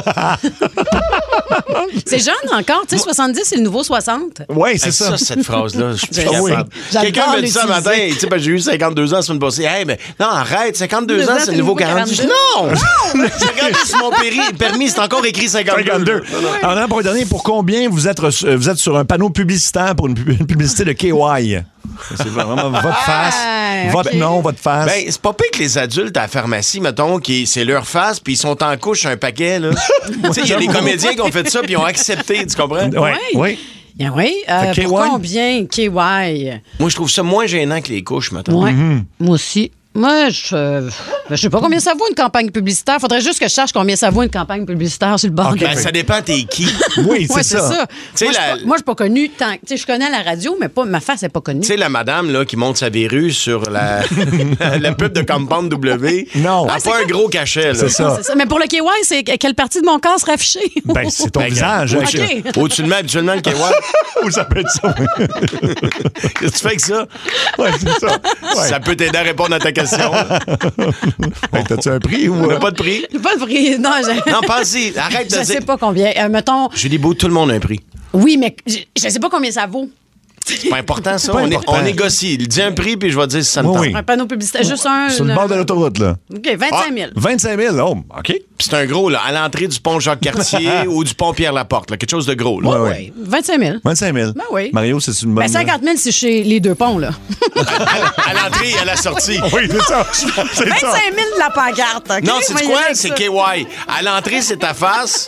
[SPEAKER 6] C'est jeune encore, tu sais, 70, c'est le nouveau 60.
[SPEAKER 4] Oui, c'est
[SPEAKER 5] Hey,
[SPEAKER 4] ça.
[SPEAKER 5] cette phrase-là, je suis plus
[SPEAKER 6] J'adore
[SPEAKER 5] capable. Quelqu'un me dit ça un matin, tu sais, j'ai eu 52 ans la semaine passée. Hey, mais non, arrête, 52 ans, c'est le nouveau 42. Non! J'ai regardé sur mon permis, c'est encore écrit 52.
[SPEAKER 4] Alors, pour le dernier, pour combien vous êtes sur un panneau publicitaire pour une publicité de KY? C'est vraiment votre face, votre nom, votre face.
[SPEAKER 5] Ben, c'est pas pire que les adultes à la pharmacie, mettons, c'est leur face, puis ils sont en couche un paquet, là. Tu sais, il y a les comédiens qui ont fait ça, puis ils ont accepté, tu comprends?
[SPEAKER 4] Oui.
[SPEAKER 6] Oui,
[SPEAKER 4] Fait
[SPEAKER 6] pour
[SPEAKER 4] KY?
[SPEAKER 6] combien KY?
[SPEAKER 5] Moi, je trouve ça moins gênant que les couches, mettons.
[SPEAKER 6] Ouais. Moi aussi. Moi, je sais pas combien ça vaut une campagne publicitaire. Faudrait juste que je sache combien ça vaut une campagne publicitaire sur le bord.
[SPEAKER 5] Ben, ça dépend t'es qui.
[SPEAKER 4] Oui,
[SPEAKER 6] Ouais, c'est ça.
[SPEAKER 5] Tu sais,
[SPEAKER 6] Moi, je suis pas connue tant. Tu sais, je connais la radio, mais pas ma face n'est pas connue.
[SPEAKER 5] Tu sais, la madame là, qui monte sa verrue sur la pub de Compound W,
[SPEAKER 4] non.
[SPEAKER 5] elle n'a pas un gros cachet. Là.
[SPEAKER 4] C'est ça.
[SPEAKER 6] C'est ça. Mais pour le KY, c'est quelle partie de mon corps sera affichée?
[SPEAKER 4] Ben, c'est ton visage.
[SPEAKER 6] OK.
[SPEAKER 5] Au-dessus de moi, habituellement, le KY.
[SPEAKER 4] Ou ça peut être ça.
[SPEAKER 5] Qu'est-ce que tu fais avec ça?
[SPEAKER 4] Ouais, c'est ça. Ouais.
[SPEAKER 5] Ça peut t'aider à répondre à ta question.
[SPEAKER 4] Ben, t'as-tu un prix ou.
[SPEAKER 5] On n'a pas de prix?
[SPEAKER 6] J'ai pas de prix. Non,
[SPEAKER 5] Non, pense-y. Arrête de
[SPEAKER 6] je
[SPEAKER 5] dire.
[SPEAKER 6] sais pas combien. Mettons.
[SPEAKER 5] Julie Beau, tout le monde a un prix.
[SPEAKER 6] Oui, mais je sais pas combien ça vaut.
[SPEAKER 5] C'est pas important, ça.
[SPEAKER 4] C'est pas important.
[SPEAKER 5] On négocie. Il dit un prix, puis je vais te dire si ça me tente.
[SPEAKER 4] Oui.
[SPEAKER 6] Un panneau publicitaire, juste un.
[SPEAKER 4] Sur le bord de l'autoroute, là.
[SPEAKER 6] OK, 25 000.
[SPEAKER 4] 25 000, oh, OK.
[SPEAKER 5] Puis c'est un gros, là, à l'entrée du pont Jacques-Cartier ou du pont Pierre-Laporte, là, quelque chose de gros. Là.
[SPEAKER 4] Ouais.
[SPEAKER 6] 25 000.
[SPEAKER 4] 25 000.
[SPEAKER 6] Ben oui.
[SPEAKER 4] Mario, c'est une bonne.
[SPEAKER 6] Ben 50 000, c'est chez les deux ponts, là.
[SPEAKER 5] À l'entrée et à la sortie.
[SPEAKER 4] Oui, c'est ça.
[SPEAKER 6] 25 000 de la pancarte. OK?
[SPEAKER 5] Non, c'est
[SPEAKER 6] Moi,
[SPEAKER 5] quoi?
[SPEAKER 6] il y a
[SPEAKER 5] C'est
[SPEAKER 6] ça.
[SPEAKER 5] KY. À l'entrée, c'est ta face.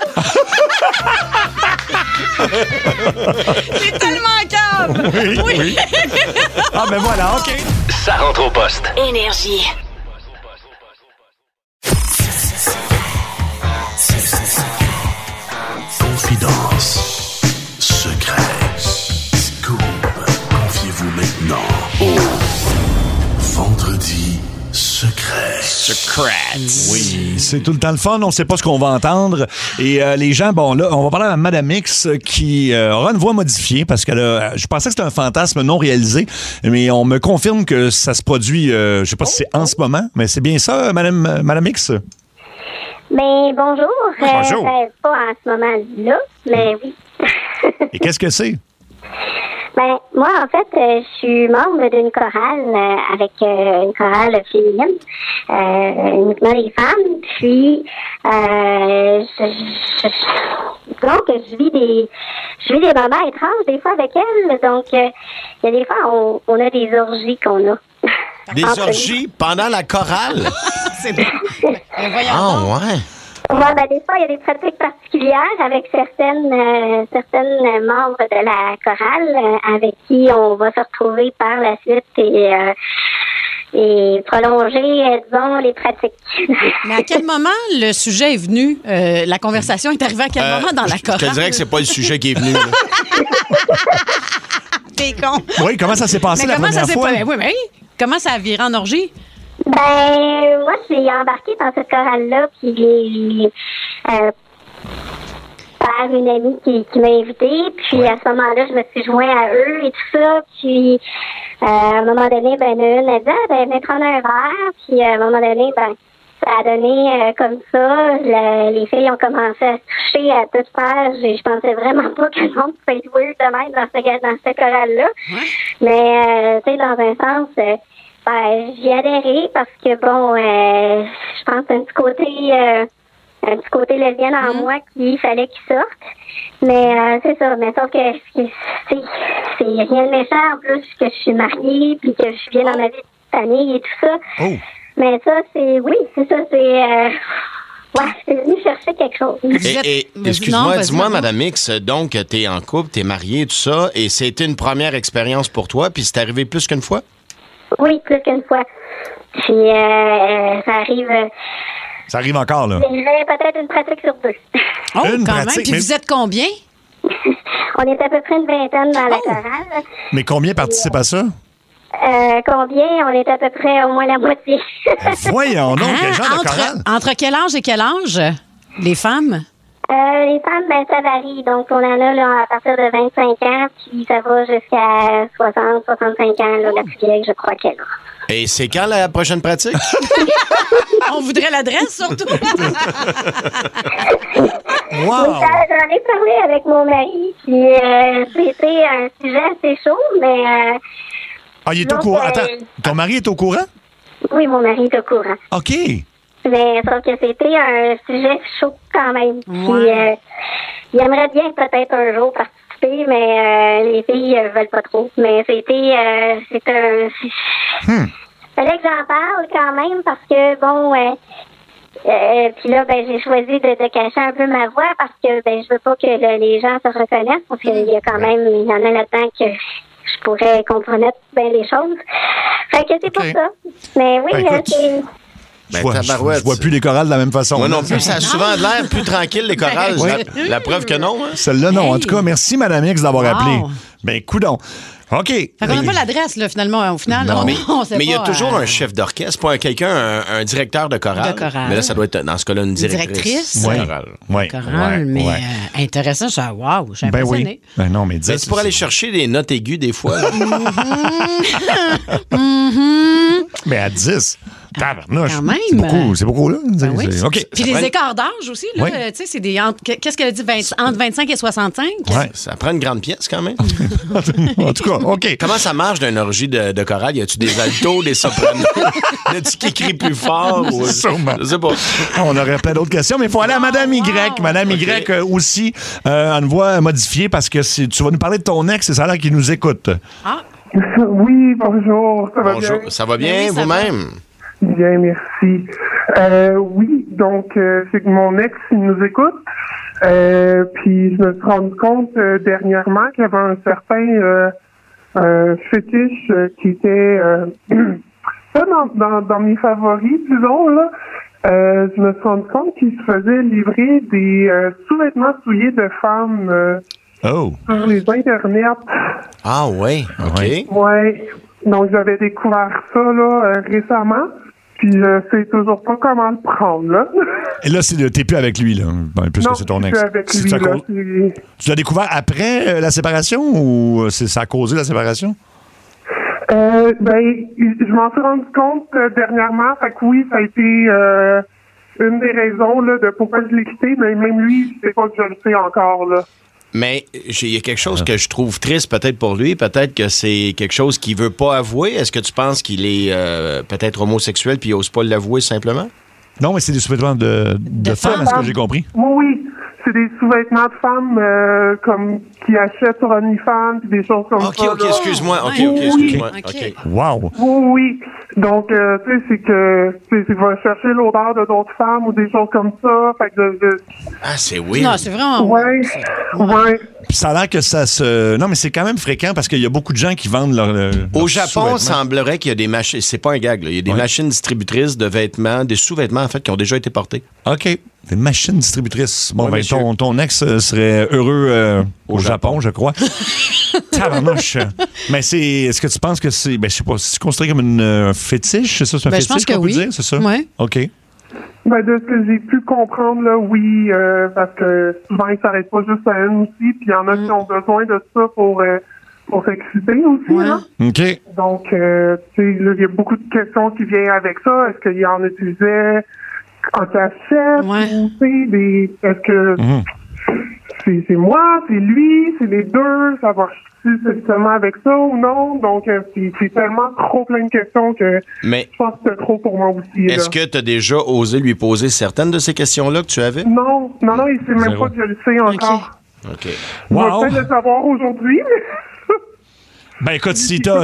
[SPEAKER 6] C'est tellement calme.
[SPEAKER 4] Oui. Ah, ben voilà, OK.
[SPEAKER 10] Ça rentre au poste.
[SPEAKER 14] Énergie.
[SPEAKER 10] Confidence. Secret. Scoop. Confiez-vous maintenant au Vendredi Secret.
[SPEAKER 4] Oui, c'est tout le temps le fun. On ne sait pas ce qu'on va entendre. Et les gens, bon, là, on va parler à Madame X qui aura une voix modifiée parce que je pensais que c'était un fantasme non réalisé, mais on me confirme que ça se produit, je sais pas si c'est en ce moment, mais c'est bien ça, Madame X?
[SPEAKER 15] Ben, bonjour.
[SPEAKER 4] Bonjour.
[SPEAKER 15] Pas en ce moment-là, mais oui.
[SPEAKER 4] Et qu'est-ce que c'est?
[SPEAKER 15] Ben, moi, en fait, je suis membre d'une chorale avec une chorale féminine, uniquement les femmes. Puis, donc, je vis des moments étranges des fois avec elles. Donc, il y a des fois, on a des orgies qu'on a.
[SPEAKER 5] Des orgies pendant la chorale?
[SPEAKER 6] C'est bon.
[SPEAKER 5] Ah, ouais.
[SPEAKER 15] Ouais, ben, des fois, il y a des pratiques particulières avec certaines membres de la chorale avec qui on va se retrouver par la suite et prolonger, disons, les pratiques.
[SPEAKER 6] Mais à quel moment le sujet est venu? La conversation est arrivée à quel moment dans la chorale?
[SPEAKER 5] Je te dirais que c'est pas le sujet qui est venu.
[SPEAKER 6] T'es con.
[SPEAKER 4] Oui, comment ça s'est passé la première fois?
[SPEAKER 6] Oui, mais comment ça a viré en orgie?
[SPEAKER 15] Ben, moi, j'ai embarqué dans cette chorale-là, puis par une amie qui m'a invitée. Puis à ce moment-là, je me suis joint à eux et tout ça. Puis à un moment donné, ben une a dit venez prendre un verre. Puis à un moment donné, ben ça a donné comme ça. Les filles ont commencé à se toucher à toutes pages. Et je pensais vraiment pas que le monde pouvait être weird de même dans cette chorale-là. Mais tu sais, dans un sens. Ben, j'y adhéré parce que bon, je pense un petit côté lesbienne en moi qu'il fallait qu'il sorte. Mais c'est ça, mais sauf que c'est rien de méchant en plus que je suis mariée puis que je suis bien dans ma vie de famille et tout ça. Oh. Mais ça, c'est venu chercher quelque chose.
[SPEAKER 5] Excuse-moi, dis-moi, Madame X, donc t'es en couple, t'es mariée, tout ça, et c'était une première expérience pour toi, puis c'est arrivé plus qu'une fois?
[SPEAKER 15] Oui, plus qu'une fois. Puis ça arrive.
[SPEAKER 4] Ça arrive encore, là?
[SPEAKER 15] J'ai peut-être une pratique sur deux.
[SPEAKER 6] Oh, une quand pratique, même. Puis vous êtes combien?
[SPEAKER 15] On est à peu près une vingtaine dans la chorale.
[SPEAKER 4] Mais combien participent à ça?
[SPEAKER 15] Combien? On est à peu près au moins la moitié.
[SPEAKER 4] Voyons donc, quel genre de chorale?
[SPEAKER 6] Entre quel âge et quel âge? Les femmes?
[SPEAKER 15] Les femmes, ben ça varie. Donc, on en a là, à partir de 25 ans, puis ça va jusqu'à 60, 65 ans, là, la plus vieille, je crois qu'elle a.
[SPEAKER 5] Et c'est quand la prochaine pratique?
[SPEAKER 6] On voudrait l'adresse, surtout.
[SPEAKER 15] Wow. J'en ai parlé avec mon mari, puis c'était un sujet assez chaud, mais...
[SPEAKER 4] il est au courant. Attends, ton mari est au courant?
[SPEAKER 15] Oui, mon mari est au courant.
[SPEAKER 4] OK.
[SPEAKER 15] Mais sauf que c'était un sujet chaud quand même. Ouais. Puis, il aimerait bien peut-être un jour participer, mais les filles veulent pas trop. Mais c'était fallait que j'en parle quand même parce que bon puis là ben j'ai choisi de cacher un peu ma voix parce que ben je veux pas que les gens se reconnaissent parce qu'il y a quand même il y en a là-dedans que je pourrais compromettre bien les choses. Fait que c'est pour ça. Mais oui, c'est...
[SPEAKER 4] Je vois plus les chorales de la même façon.
[SPEAKER 5] Moi non plus, ça a souvent l'air plus tranquille, les chorales. La preuve que non. Hein?
[SPEAKER 4] Celle-là, non. En tout cas, merci, Madame X, d'avoir appelé. Ben, coudonc. OK.
[SPEAKER 6] Fait qu'on n'a pas l'adresse, là, finalement. Au final,
[SPEAKER 5] mais il y a toujours un chef d'orchestre, pas un directeur de chorale. Mais là, ça doit être, dans ce cas-là, une directrice.
[SPEAKER 4] Oui.
[SPEAKER 5] Oui.
[SPEAKER 6] Chorale, mais intéressant. Wow, je suis impressionné.
[SPEAKER 4] Ben non, mais 10.
[SPEAKER 5] C'est pour aller chercher des notes aiguës, des fois.
[SPEAKER 4] Mais à 10. Tabarnouche.
[SPEAKER 6] Quand même.
[SPEAKER 4] C'est beaucoup, là.
[SPEAKER 6] Ben oui.
[SPEAKER 4] OK.
[SPEAKER 6] Puis les écarts d'âge aussi, là. Tu sais, c'est des. Qu'est-ce qu'elle a dit? Entre 25 et 65?
[SPEAKER 5] Ouais. Ça prend une grande pièce, quand même.
[SPEAKER 4] En tout cas, OK.
[SPEAKER 5] Comment ça marche d'une orgie de chorale? Y a-tu des altos, des sopranos? Y a-tu qui crie plus fort?
[SPEAKER 4] Sûrement.
[SPEAKER 5] Je sais pas.
[SPEAKER 4] On aurait plein d'autres questions, mais il faut aller à Madame Y. Madame Y aussi, une voix modifiée parce que tu vas nous parler de ton ex, c'est ça là qui nous écoute.
[SPEAKER 6] Ah.
[SPEAKER 13] Oui, bonjour. Ça va bien?
[SPEAKER 5] Ça va bien, vous-même?
[SPEAKER 13] Bien, merci. Oui, donc, c'est que mon ex, il nous écoute. Puis, je me suis rendu compte dernièrement qu'il y avait un certain fétiche qui était pas dans mes favoris, disons, là. Je me suis rendu compte qu'il se faisait livrer des sous-vêtements souillés de femmes sur les internets.
[SPEAKER 5] Ah oui, OK.
[SPEAKER 13] Ouais. Donc, j'avais découvert ça, là, récemment. Puis, je sais toujours pas comment le prendre, là.
[SPEAKER 4] Et là, t'es plus avec lui, là, puisque c'est ton ex.
[SPEAKER 13] Non, je suis avec lui, là.
[SPEAKER 4] Tu l'as découvert après la séparation ou ça a causé la séparation?
[SPEAKER 13] Ben, je m'en suis rendu compte dernièrement. Fait que oui, ça a été une des raisons, là, de pourquoi je l'ai quitté. Mais même lui, je sais pas que je le sais encore, là.
[SPEAKER 5] Mais il y a quelque chose que je trouve triste peut-être pour lui. Peut-être que c'est quelque chose qu'il veut pas avouer. Est-ce que tu penses qu'il est peut-être homosexuel puis il n'ose pas l'avouer simplement?
[SPEAKER 4] Non, mais c'est des sous-vêtements de femmes, est-ce que j'ai compris?
[SPEAKER 13] Oui. C'est des sous-vêtements de femmes comme qui achètent sur OnlyFans puis des choses comme ça.
[SPEAKER 5] OK, excuse-moi. Excuse-moi. OK.
[SPEAKER 4] Wow.
[SPEAKER 13] Oui. Donc, tu sais, c'est que tu vas chercher l'odeur de d'autres femmes ou des choses comme ça. Fait que
[SPEAKER 5] Ah, c'est weird.
[SPEAKER 6] Non, c'est vraiment...
[SPEAKER 13] Ouais.
[SPEAKER 4] Puis ça a l'air que ça se... Non, mais c'est quand même fréquent parce qu'il y a beaucoup de gens qui vendent leur
[SPEAKER 5] Au Japon, il semblerait qu'il y a des machines... C'est pas un gag, là. Il y a des machines distributrices de vêtements, des sous-vêtements, en fait, qui ont déjà été portés.
[SPEAKER 4] OK. Des machines distributrices. Bon, ben, ton ex serait heureux au Japon, je crois. Tabarnouche. Mais est-ce que tu penses que c'est... Ben, je sais pas, c'est considéré comme une fétiche? C'est ça, c'est un fétiche
[SPEAKER 6] je pense que
[SPEAKER 4] qu'on peut
[SPEAKER 6] oui.
[SPEAKER 4] dire, c'est ça?
[SPEAKER 6] Oui.
[SPEAKER 4] OK.
[SPEAKER 13] Ben, de ce que j'ai pu comprendre, là, oui, parce que souvent, ils s'arrêtent pas juste à une aussi, puis il y en a qui ont besoin de ça pour s'exciter aussi, là.
[SPEAKER 4] OK.
[SPEAKER 13] Donc, tu sais, il y a beaucoup de questions qui viennent avec ça. Est-ce qu'il en utilisait en cachette? Ou, tu sais, est-ce que c'est moi, c'est lui, c'est les deux, ça va seulement avec ça ou non? Donc, c'est tellement trop plein de questions que je pense que c'est trop pour moi aussi.
[SPEAKER 5] Est-ce que tu as déjà osé lui poser certaines de ces questions-là que tu avais?
[SPEAKER 13] Non, il sait même pas que je le sais encore.
[SPEAKER 5] OK.
[SPEAKER 13] Je vais peut-être le savoir aujourd'hui, mais...
[SPEAKER 4] Ben écoute, s'il t'a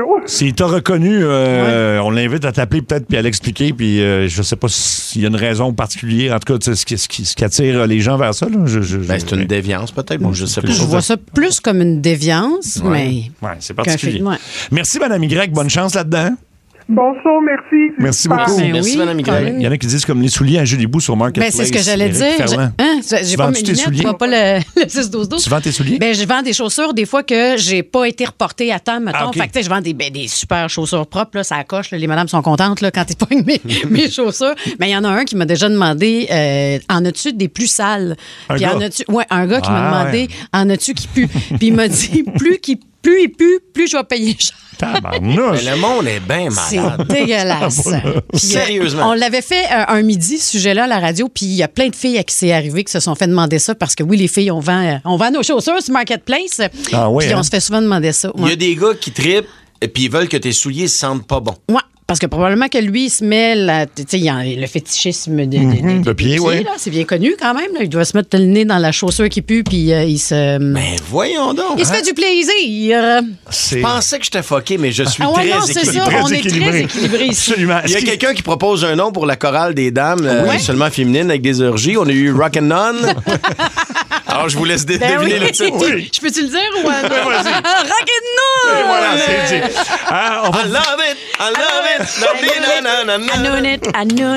[SPEAKER 4] reconnu, on l'invite à t'appeler peut-être puis à l'expliquer, puis je sais pas s'il y a une raison particulière, en tout cas, ce qui attire les gens vers ça. Là,
[SPEAKER 5] c'est une déviance peut-être, bon, je sais pas.
[SPEAKER 6] Je vois ça plus comme une déviance, mais...
[SPEAKER 4] Oui, c'est particulier. Merci, Mme Y, bonne chance là-dedans.
[SPEAKER 13] Bonjour, merci.
[SPEAKER 4] Merci beaucoup.
[SPEAKER 5] Merci, Mme Y.
[SPEAKER 4] Il y en a qui disent comme les souliers à Julie Bou sur Marketplace.
[SPEAKER 6] Ben, c'est ce que j'allais dire. J'ai pas mes lunettes, je vois pas le 6-12-12.
[SPEAKER 4] Tu vends tes souliers?
[SPEAKER 6] Ben, je vends des chaussures des fois que j'ai pas été reportée à temps, mettons. Fait que, je vends des super chaussures propres, là, ça coche, là, les madames sont contentes là, quand ils pognent mes chaussures. Mais il y en a un qui m'a déjà demandé en as-tu des plus sales? Un gars qui m'a demandé en as-tu qui puent? Puis il m'a dit plus il pue, plus je vais payer cher.
[SPEAKER 4] Tabarnouche.
[SPEAKER 5] Le monde est bien malade.
[SPEAKER 6] C'est dégueulasse. Puis,
[SPEAKER 5] sérieusement.
[SPEAKER 6] On l'avait fait un midi, ce sujet-là, à la radio, puis il y a plein de filles à qui c'est arrivé qui se sont fait demander ça parce que oui, les filles, on vend nos chaussures sur Marketplace.
[SPEAKER 4] Ah oui,
[SPEAKER 6] puis on se fait souvent demander ça.
[SPEAKER 5] Il y a des gars qui trippent et puis ils veulent que tes souliers sentent pas bon.
[SPEAKER 6] Ouais. Parce que probablement que lui, il se met le fétichisme
[SPEAKER 4] de pied, oui.
[SPEAKER 6] C'est bien connu quand même. Là. Il doit se mettre le nez dans la chaussure qui pue, puis il se...
[SPEAKER 5] Mais voyons donc.
[SPEAKER 6] Il se fait du plaisir.
[SPEAKER 5] Je pensais que j'étais fucké, mais je suis très
[SPEAKER 6] équilibré. C'est ça, on est très équilibré ici.
[SPEAKER 4] Absolument.
[SPEAKER 5] Il y a quelqu'un qui propose un nom pour la chorale des dames, seulement féminine, avec des orgies. On a eu Rock'n'None. Alors, je vous laisse deviner le titre.
[SPEAKER 6] Oui. Je peux-tu le dire ou...
[SPEAKER 4] Vas-y.
[SPEAKER 6] Rock'n'None!
[SPEAKER 4] Voilà, c'est dit.
[SPEAKER 5] I love it, I love it.
[SPEAKER 6] I knew it.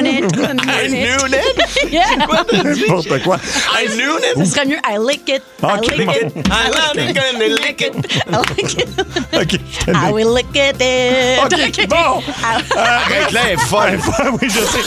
[SPEAKER 6] Yeah.
[SPEAKER 4] N'importe quoi.
[SPEAKER 5] I knew it.
[SPEAKER 6] Ce serait mieux I lick it. I lick it.
[SPEAKER 5] I love it, gonna lick it.
[SPEAKER 6] I lick it.
[SPEAKER 4] OK.
[SPEAKER 6] I will lick it.
[SPEAKER 4] OK, bon.
[SPEAKER 5] Là, elle est folle.
[SPEAKER 4] Oui, je sais.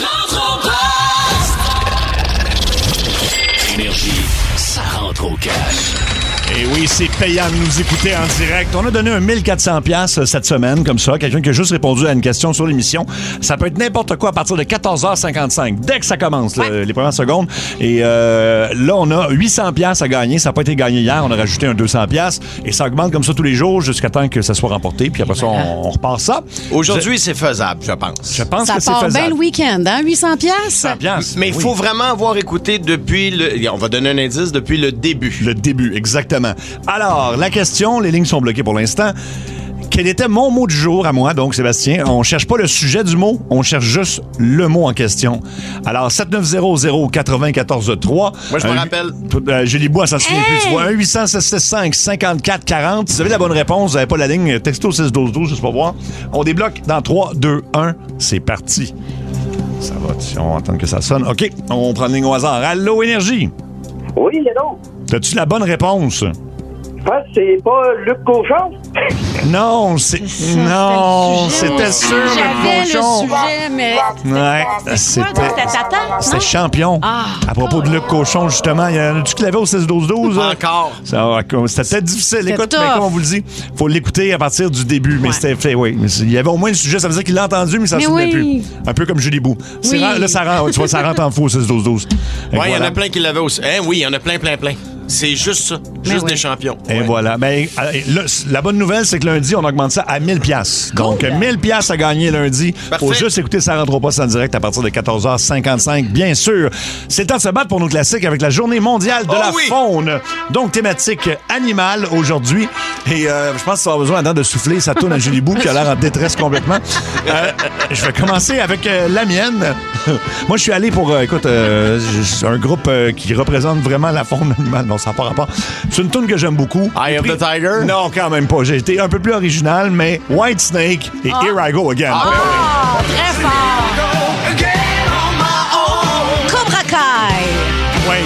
[SPEAKER 10] Énergie, ça rentre au cash.
[SPEAKER 4] Et oui, c'est payant de nous écouter en direct. On a donné un 1400$ cette semaine, comme ça. Quelqu'un qui a juste répondu à une question sur l'émission. Ça peut être n'importe quoi à partir de 14h55. Dès que ça commence, les premières secondes. Et là, on a 800$ à gagner. Ça n'a pas été gagné hier. On a rajouté un 200$. Et ça augmente comme ça tous les jours jusqu'à temps que ça soit remporté. Puis après ça, on repart ça.
[SPEAKER 5] Aujourd'hui, c'est faisable, je pense.
[SPEAKER 4] Je pense
[SPEAKER 6] ça
[SPEAKER 4] que c'est
[SPEAKER 6] part
[SPEAKER 4] faisable.
[SPEAKER 6] bien le week-end, hein? 800$.
[SPEAKER 4] 100$.
[SPEAKER 5] Mais il faut vraiment avoir écouté depuis on va donner un indice, depuis le début.
[SPEAKER 4] Le début, exactement. Alors, la question, les lignes sont bloquées pour l'instant. Quel était mon mot du jour à moi, donc Sébastien? On cherche pas le sujet du mot, on cherche juste le mot en question. Alors, 7900-943.
[SPEAKER 5] Moi, je me rappelle.
[SPEAKER 4] Julie Bois, ça se souvient plus. Tu vois, 1-800-765-5440. Si vous avez la bonne réponse, vous n'avez pas la ligne, texto 61212, juste pour voir. On débloque dans 3, 2, 1. C'est parti. Ça va, on va attendre que ça sonne. OK, on prend une ligne au hasard. Allô, Énergie?
[SPEAKER 16] Oui, allô?
[SPEAKER 4] As-tu la bonne réponse?
[SPEAKER 16] Je pense que c'est pas Luc Cochon.
[SPEAKER 4] Non, c'était sûr
[SPEAKER 6] J'avais
[SPEAKER 4] le cochon.
[SPEAKER 6] le sujet, mais...
[SPEAKER 4] Ouais, c'était champion. À propos de Luc Cochon, justement. Il y en a-tu qui l'avait au 6-12-12?
[SPEAKER 5] Encore.
[SPEAKER 4] C'était peut-être difficile. Écoute,
[SPEAKER 6] tough.
[SPEAKER 4] mais comme on vous le dit, il faut l'écouter à partir du début. Mais c'était fait, oui. Mais il y avait au moins le sujet. Ça veut dire qu'il l'a entendu, mais ça ne se souvenait plus. Un peu comme Julie Bou.
[SPEAKER 6] Oui.
[SPEAKER 4] Là, ça rentre en faux au 6-12-12.
[SPEAKER 5] Oui, il y en a plein qui l'avaient aussi. Oui, il y en a plein. C'est juste ça. Juste des champions.
[SPEAKER 4] Et voilà. Mais la bonne nouvelle, c'est que lundi, on augmente ça à 1000 $. Donc, 1000 $, à gagner lundi.
[SPEAKER 5] Parfait.
[SPEAKER 4] Faut juste écouter Ça rentre au poste en direct à partir de 14h55, bien sûr. C'est le temps de se battre pour nos classiques avec la Journée mondiale de la faune. Donc, thématique animale aujourd'hui. Et je pense que ça va besoin maintenant de souffler. Ça tourne à Julie Bou qui a l'air en détresse complètement. Je vais commencer avec la mienne. Moi, je suis allé pour, un groupe qui représente vraiment la faune animale. Non, ça n'a pas rapport. C'est une toune que j'aime beaucoup.
[SPEAKER 5] Eye of the Tiger?
[SPEAKER 4] Non, quand même pas. J'ai été un peu plus original, mais White Snake et Here I Go Again.
[SPEAKER 6] Très fort. Cobra Kai.
[SPEAKER 4] Oui.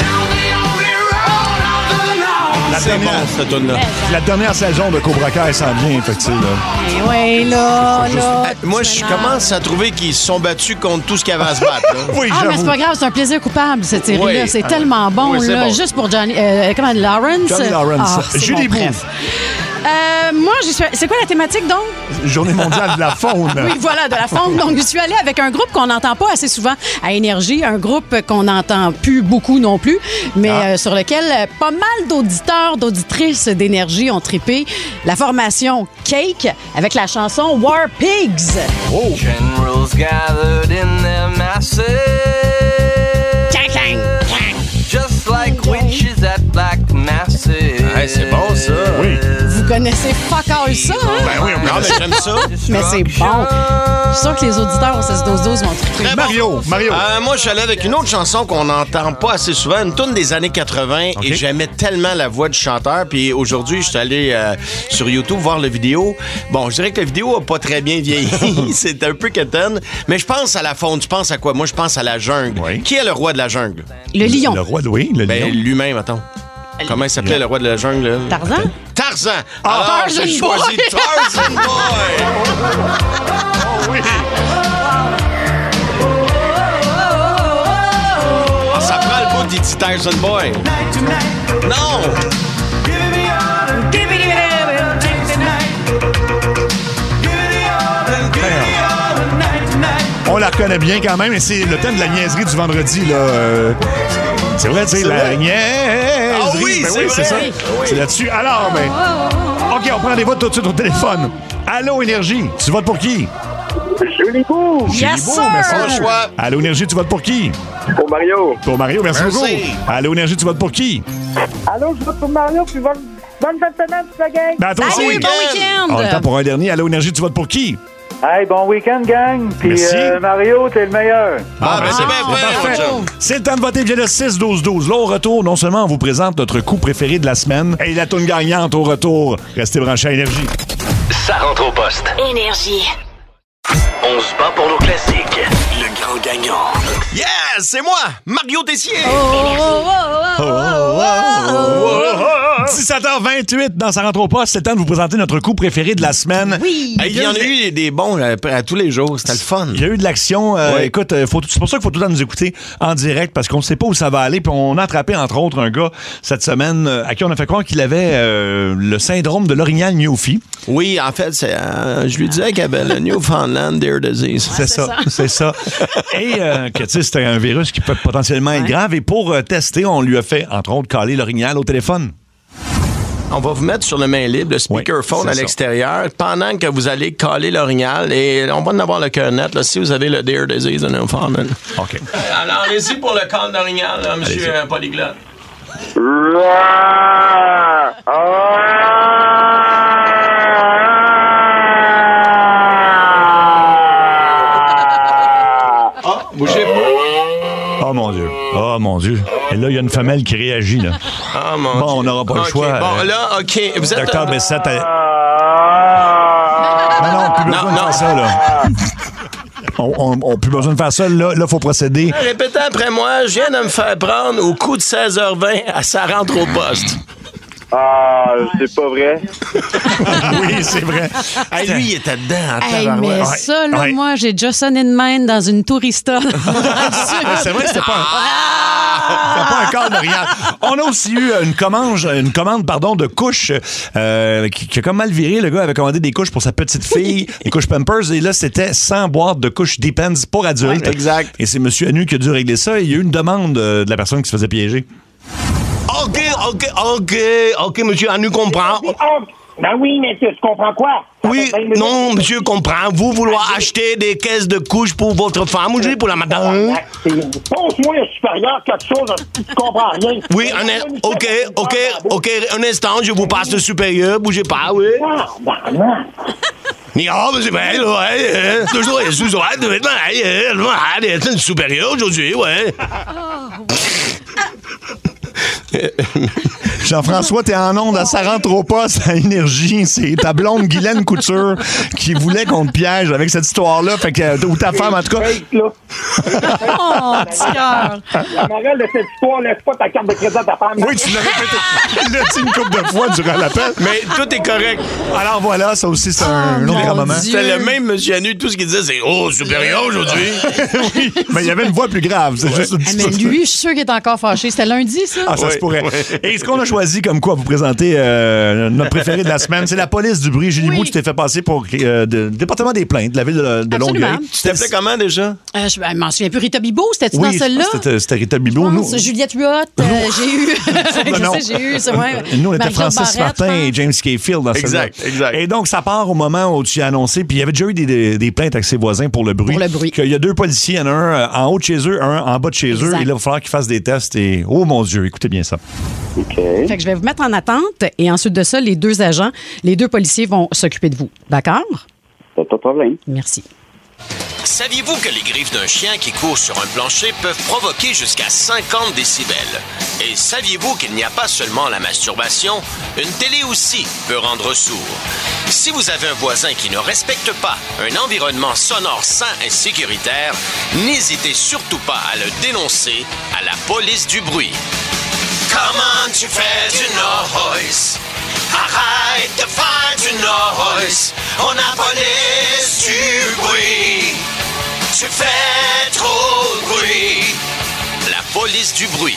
[SPEAKER 4] La dernière saison de Cobra Kai s'en vient, fait que c'est là.
[SPEAKER 6] Oui, là.
[SPEAKER 5] Moi, je commence à trouver qu'ils se sont battus contre tout ce qu'il y avait à se battre.
[SPEAKER 4] Oui,
[SPEAKER 6] mais c'est pas grave, c'est un plaisir coupable, cette série-là.
[SPEAKER 5] Oui.
[SPEAKER 6] C'est tellement bon,
[SPEAKER 5] oui,
[SPEAKER 6] là.
[SPEAKER 5] Bon.
[SPEAKER 6] Juste pour Johnny Lawrence.
[SPEAKER 4] Johnny Lawrence. Julie Bou.
[SPEAKER 6] Moi, c'est quoi la thématique, donc?
[SPEAKER 4] Journée mondiale de la faune.
[SPEAKER 6] Oui, voilà, de la faune. Donc, je suis allée avec un groupe qu'on n'entend pas assez souvent à Énergie, un groupe qu'on n'entend plus beaucoup non plus, mais sur lequel pas mal d'auditeurs, d'auditrices d'Énergie ont trippé. La formation Cake avec la chanson War Pigs.
[SPEAKER 3] Oh. Generals gathered in their masses. Just like witches at black masses.
[SPEAKER 5] Ouais, c'est bon, ça.
[SPEAKER 4] Oui.
[SPEAKER 6] Vous connaissez fuck all ça, hein?
[SPEAKER 5] Ben oui, mais j'aime ça.
[SPEAKER 6] Mais c'est bon. Je suis sûr que les auditeurs au 16-12-12 vont triper.
[SPEAKER 5] Très
[SPEAKER 4] Mario.
[SPEAKER 5] Moi, je suis allé avec une autre chanson qu'on n'entend pas assez souvent, une toune des années 80, et j'aimais tellement la voix du chanteur. Puis aujourd'hui, je suis allé sur YouTube voir la vidéo. Bon, je dirais que la vidéo a pas très bien vieilli. C'est un peu quétaine. Mais je pense à la faune. Tu penses à quoi? Moi, je pense à la jungle.
[SPEAKER 4] Oui.
[SPEAKER 5] Qui est le roi de la jungle?
[SPEAKER 6] Le lion.
[SPEAKER 4] Le roi, oui, le lion.
[SPEAKER 5] Lui-même, attends. Comment il s'appelait, le roi de la jungle? Là?
[SPEAKER 6] Tarzan?
[SPEAKER 5] Tarzan!
[SPEAKER 6] Tarzan
[SPEAKER 5] j'ai
[SPEAKER 6] Boy.
[SPEAKER 5] choisi Tarzan Boy!
[SPEAKER 4] Oui.
[SPEAKER 5] Ça prend le bout d'Itty Tarzan Boy. Non!
[SPEAKER 4] On la reconnaît bien quand même, et c'est le thème de la niaiserie du vendredi, là. C'est vrai, tu sais, la niaiserie.
[SPEAKER 5] Ah oui,
[SPEAKER 4] ben
[SPEAKER 5] c'est
[SPEAKER 4] ça.
[SPEAKER 5] vrai.
[SPEAKER 4] C'est là-dessus. Alors, OK, on prend des votes tout de suite au téléphone. Allô, Énergie, tu votes pour qui?
[SPEAKER 16] Julie Bou.
[SPEAKER 6] Yes, sir!
[SPEAKER 4] merci.
[SPEAKER 5] Bon choix.
[SPEAKER 4] Allô, Énergie, tu votes pour qui?
[SPEAKER 16] Pour Mario.
[SPEAKER 4] Pour Mario, merci beaucoup. Allô, Énergie, tu votes pour qui?
[SPEAKER 16] Allô, je vote pour Mario, puis bonne fin de semaine, toute la gang.
[SPEAKER 4] Ben, toi aussi.
[SPEAKER 6] Salut, bon week-end!
[SPEAKER 4] On a le temps pour un dernier. Allô, Énergie, tu votes pour qui?
[SPEAKER 16] Hey, bon week-end, gang. Puis
[SPEAKER 4] Merci.
[SPEAKER 16] Mario, t'es le meilleur.
[SPEAKER 5] C'est bien
[SPEAKER 4] parfait.
[SPEAKER 5] fait.
[SPEAKER 4] C'est le temps de voter via le 6-12-12. Là, au retour, non seulement on vous présente notre coup préféré de la semaine, et la toune gagnante au retour. Restez branchés à Énergie.
[SPEAKER 10] Ça rentre au poste.
[SPEAKER 14] Énergie.
[SPEAKER 10] On se bat pour nos classiques. Le grand gagnant.
[SPEAKER 5] Yes, c'est moi, Mario Tessier.
[SPEAKER 4] 17h28 dans Ça rentre au poste. C'est le temps de vous présenter notre coup préféré de la semaine.
[SPEAKER 6] Oui.
[SPEAKER 5] Il y en a eu des bons à tous les jours. C'était le fun.
[SPEAKER 4] Il y a eu de l'action. Écoute, c'est pour ça qu'il faut tout le temps nous écouter en direct parce qu'on ne sait pas où ça va aller. Puis on a attrapé, entre autres, un gars cette semaine à qui on a fait croire qu'il avait le syndrome de l'orignal Newfie.
[SPEAKER 5] Oui, en fait, je lui disais qu'il avait le Newfoundland Deer Disease.
[SPEAKER 4] C'est ça. Et que, tu sais, c'était un virus qui peut potentiellement être grave. Et pour tester, on lui a fait, entre autres, caler l'orignal au téléphone.
[SPEAKER 5] On va vous mettre sur le main libre, le speakerphone à l'extérieur, pendant que vous allez caler l'orignal. Et on va en avoir le cœur net, là, si vous avez le Deer Disease de Newfoundland.
[SPEAKER 4] OK.
[SPEAKER 5] Alors, allez-y pour le call d'orignal, là, monsieur Polyglotte. Bougez pas.
[SPEAKER 4] Oh mon Dieu. Oh mon Dieu. Et là, il y a une femelle qui réagit, là.
[SPEAKER 5] Oh mon Dieu.
[SPEAKER 4] Bon, on n'aura pas le choix.
[SPEAKER 5] Bon, là, OK. Vous êtes...
[SPEAKER 4] Docteur Bessette... Non, plus besoin de faire ça, là. On n'a plus besoin de faire ça. Là, il faut procéder.
[SPEAKER 5] Répétez après moi, je viens de me faire prendre au coup de 16h20 à ça rentre au poste.
[SPEAKER 16] Ah, c'est pas vrai.
[SPEAKER 4] Oui, c'est vrai.
[SPEAKER 5] Hey, lui, il était dedans.
[SPEAKER 6] Mais ça, là, moi, j'ai déjà sonné de même dans une tourista.
[SPEAKER 4] C'est vrai que c'était pas un cas d'orignal. On a aussi eu une commande de couches qui a comme mal viré. Le gars avait commandé des couches pour sa petite fille, des couches Pampers, et là, c'était 100 boîtes de couches Depends pour adultes.
[SPEAKER 5] Exact.
[SPEAKER 4] Et c'est M. Anu qui a dû régler ça. Et il y a eu une demande de la personne qui se faisait piéger.
[SPEAKER 5] Oh
[SPEAKER 7] OK, monsieur, on nous comprend.
[SPEAKER 16] Ben oui, mais tu comprends quoi?
[SPEAKER 7] Oui, non, monsieur comprend. Vous vouloir acheter des caisses de couches pour votre femme ou juste pour la madame?
[SPEAKER 16] Pose-moi un supérieur, quelque chose, tu comprends rien.
[SPEAKER 7] Oui, OK, un instant, je vous passe le supérieur, bougez pas, oui. Ni mais c'est vrai, ouais, toujours, le supérieur aujourd'hui, ouais.
[SPEAKER 4] Jean-François, t'es en onde, ça rentre au poste à Énergie. C'est ta blonde Guylaine Couture qui voulait qu'on te piège avec cette histoire-là. Fait que, ou ta femme, en tout cas.
[SPEAKER 16] Oh, petit cœur. La morale de cette histoire, laisse pas ta carte de crédit à ta femme.
[SPEAKER 4] Oui, tu l'as répété. Tu l'as dit une couple de fois durant l'appel.
[SPEAKER 5] Mais tout est correct.
[SPEAKER 4] Alors voilà, ça aussi, c'est un autre grand moment.
[SPEAKER 5] C'était le même monsieur Anu, tout ce qu'il disait, c'est « Oh, supérieur aujourd'hui! »
[SPEAKER 4] Oui, mais il y avait une voix plus grave. C'est juste une
[SPEAKER 6] mais lui, je suis sûr qu'il est encore fâché. C'était lundi, ça?
[SPEAKER 4] Ah, ça se pourrait. Et ce qu'on a choisi comme quoi vous présenter notre préféré de la semaine, c'est la police du bruit. Julie Bou, tu t'es fait passer pour le département des plaintes de la ville de Longueuil.
[SPEAKER 5] Tu t'appelais comment déjà?
[SPEAKER 6] Je m'en souviens plus. Rita Bibo, c'était-tu dans celle-là?
[SPEAKER 4] C'était Rita Bibo.
[SPEAKER 6] Juliette Huot, j'ai eu. C'est vrai.
[SPEAKER 4] Nous, on était Francis Martin et James Cafield dans celle-là.
[SPEAKER 5] Exact.
[SPEAKER 4] Et donc, ça part au moment où tu as annoncé, puis il y avait déjà eu des plaintes avec ses voisins pour le bruit. Il y a 2 policiers, il y en a un en haut de chez eux, un en bas de chez eux. Et là, il va falloir qu'ils fassent des tests. Et oh mon Dieu, écoutez bien ça.
[SPEAKER 6] OK. Fait que je vais vous mettre en attente et ensuite de ça, les 2 agents, les 2 policiers vont s'occuper de vous. D'accord?
[SPEAKER 11] Pas de problème.
[SPEAKER 6] Merci.
[SPEAKER 17] Saviez-vous que les griffes d'un chien qui court sur un plancher peuvent provoquer jusqu'à 50 décibels? Et saviez-vous qu'il n'y a pas seulement la masturbation? Une télé aussi peut rendre sourd. Si vous avez un voisin qui ne respecte pas un environnement sonore sain et sécuritaire, n'hésitez surtout pas à le dénoncer à la police du bruit. Comment tu fais du noise? Arrête de faire du noise. On a police du bruit. Tu fais trop de bruit. La police du bruit.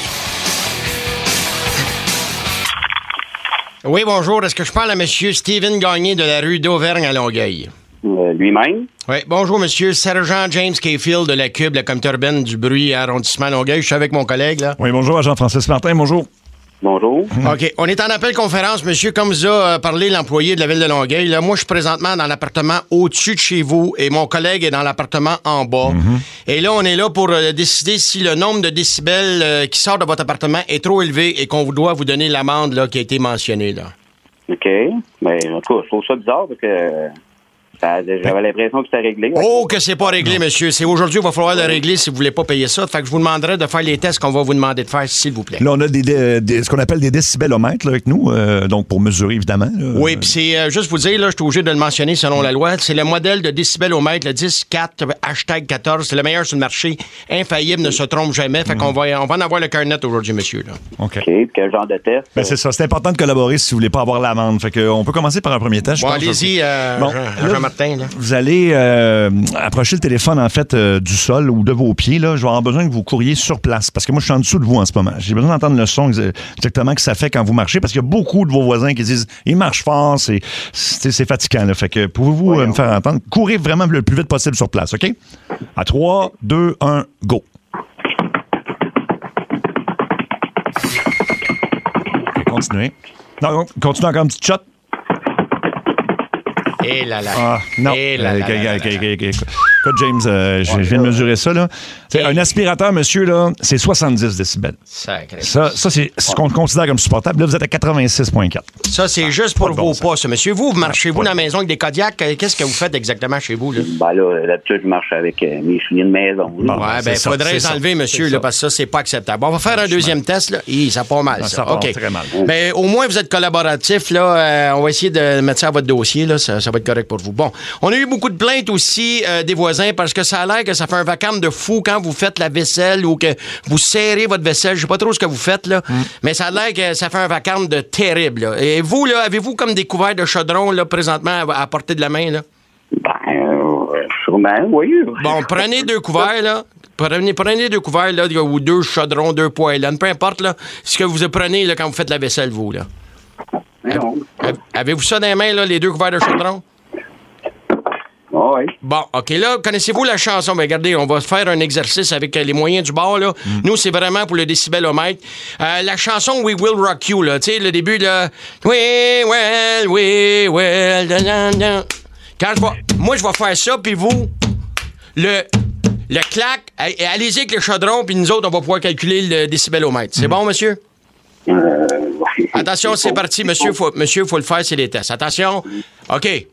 [SPEAKER 7] Oui, bonjour. Est-ce que je parle à M. Steven Gagné de la rue d'Auvergne à Longueuil?
[SPEAKER 11] Lui-même.
[SPEAKER 7] Oui, bonjour, monsieur Sergent James Cafield de la Cube, la comité urbaine du bruit arrondissement Longueuil. Je suis avec mon collègue, là.
[SPEAKER 4] Oui, bonjour, Jean-Francis Martin, bonjour.
[SPEAKER 11] Bonjour.
[SPEAKER 7] OK. On est en appel conférence, monsieur. Comme vous a parlé l'employé de la ville de Longueuil, là, moi, je suis présentement dans l'appartement au-dessus de chez vous et mon collègue est dans l'appartement en bas. Et là, on est là pour décider si le nombre de décibels qui sort de votre appartement est trop élevé et qu'on doit vous donner l'amende là, qui a été mentionnée, là.
[SPEAKER 11] OK. Mais en tout cas, je trouve ça bizarre parce que j'avais l'impression que c'était réglé.
[SPEAKER 7] Oh, que c'est pas réglé, monsieur. C'est aujourd'hui, il va falloir le régler si vous voulez pas payer ça. Fait que je vous demanderai de faire les tests qu'on va vous demander de faire, s'il vous plaît.
[SPEAKER 4] Là, on a ce qu'on appelle des décibelomètres là, avec nous, donc pour mesurer, évidemment.
[SPEAKER 7] Oui, puis c'est juste vous dire, là, je suis obligé de le mentionner selon la loi, c'est le modèle de décibelomètre, le 10-4, #14. C'est le meilleur sur le marché. Infaillible, ne se trompe jamais. Fait qu'on va en avoir le cœur net aujourd'hui, monsieur. Là.
[SPEAKER 4] OK.
[SPEAKER 11] Quel genre de test?
[SPEAKER 4] Ben, c'est ça. C'est important de collaborer si vous voulez pas avoir l'amende. Fait qu'on peut commencer par un premier test.
[SPEAKER 7] Bon, allez-y, Jean-Martin. Là.
[SPEAKER 4] Vous allez approcher le téléphone, en fait, du sol ou de vos pieds. Là. Je vais avoir besoin que vous couriez sur place. Parce que moi, je suis en dessous de vous en ce moment. J'ai besoin d'entendre le son exactement que ça fait quand vous marchez. Parce qu'il y a beaucoup de vos voisins qui disent « Il marche fort, c'est fatigant. » Fait que pouvez-vous me faire entendre? Courez vraiment le plus vite possible sur place, OK? À 3, 2, 1, go! OK, continuez. Non, continuez encore une petite shot.
[SPEAKER 7] Et là là.
[SPEAKER 4] Ah, non. Écoute, James, je viens de mesurer ça, là. Un aspirateur, monsieur, là, c'est 70 décibels.
[SPEAKER 7] Sacré.
[SPEAKER 4] Ça, c'est ce qu'on considère comme supportable. Là, vous êtes à 86,4.
[SPEAKER 7] Ça, c'est juste pour vos pas, ça, monsieur. Vous marchez-vous dans la maison avec des Kodiak? Qu'est-ce que vous faites exactement chez vous, là?
[SPEAKER 11] Ben là, d'habitude, je marche avec mes souliers de maison.
[SPEAKER 7] Bon, ouais, ben, il faudrait les enlever, monsieur, là, parce que ça, c'est pas acceptable. Bon, on va faire un deuxième test, là. Ça part mal, ça.
[SPEAKER 4] Ça part très mal.
[SPEAKER 7] Mais au moins, vous êtes collaboratif, là. On va essayer de mettre ça à votre dossier, là. Ça va être correct pour vous. Bon, on a eu beaucoup de plaintes aussi des voisins parce que ça a l'air que ça fait un vacarme de fou quand vous faites la vaisselle ou que vous serrez votre vaisselle. Je sais pas trop ce que vous faites, là. Mais ça a l'air que ça fait un vacarme de terrible, là. Et vous, là, avez-vous comme des couverts de chaudron, là, présentement, à portée de la main, là?
[SPEAKER 11] Sûrement, oui.
[SPEAKER 7] Bon, prenez 2 couverts, là. Prenez 2 couverts, là, ou 2 chaudrons, 2 poêlons, peu importe, là, ce que vous prenez, là, quand vous faites la vaisselle, vous, là.
[SPEAKER 11] Non.
[SPEAKER 7] Avez-vous ça dans les mains, là, les 2 couverts de chaudron?
[SPEAKER 11] Oui.
[SPEAKER 7] Bon, OK, là, connaissez-vous la chanson? Ben, regardez, on va faire un exercice avec les moyens du bord, là. Nous, c'est vraiment pour le décibelomètre. La chanson We Will Rock You, là, tu sais, le début, là. We will, Quand moi, je vais faire ça, puis vous, le clac, allez-y avec le chaudron, puis nous autres, on va pouvoir calculer le décibelomètre. C'est bon, monsieur? Attention, c'est parti, monsieur, faut le faire, c'est les tests. Attention. OK.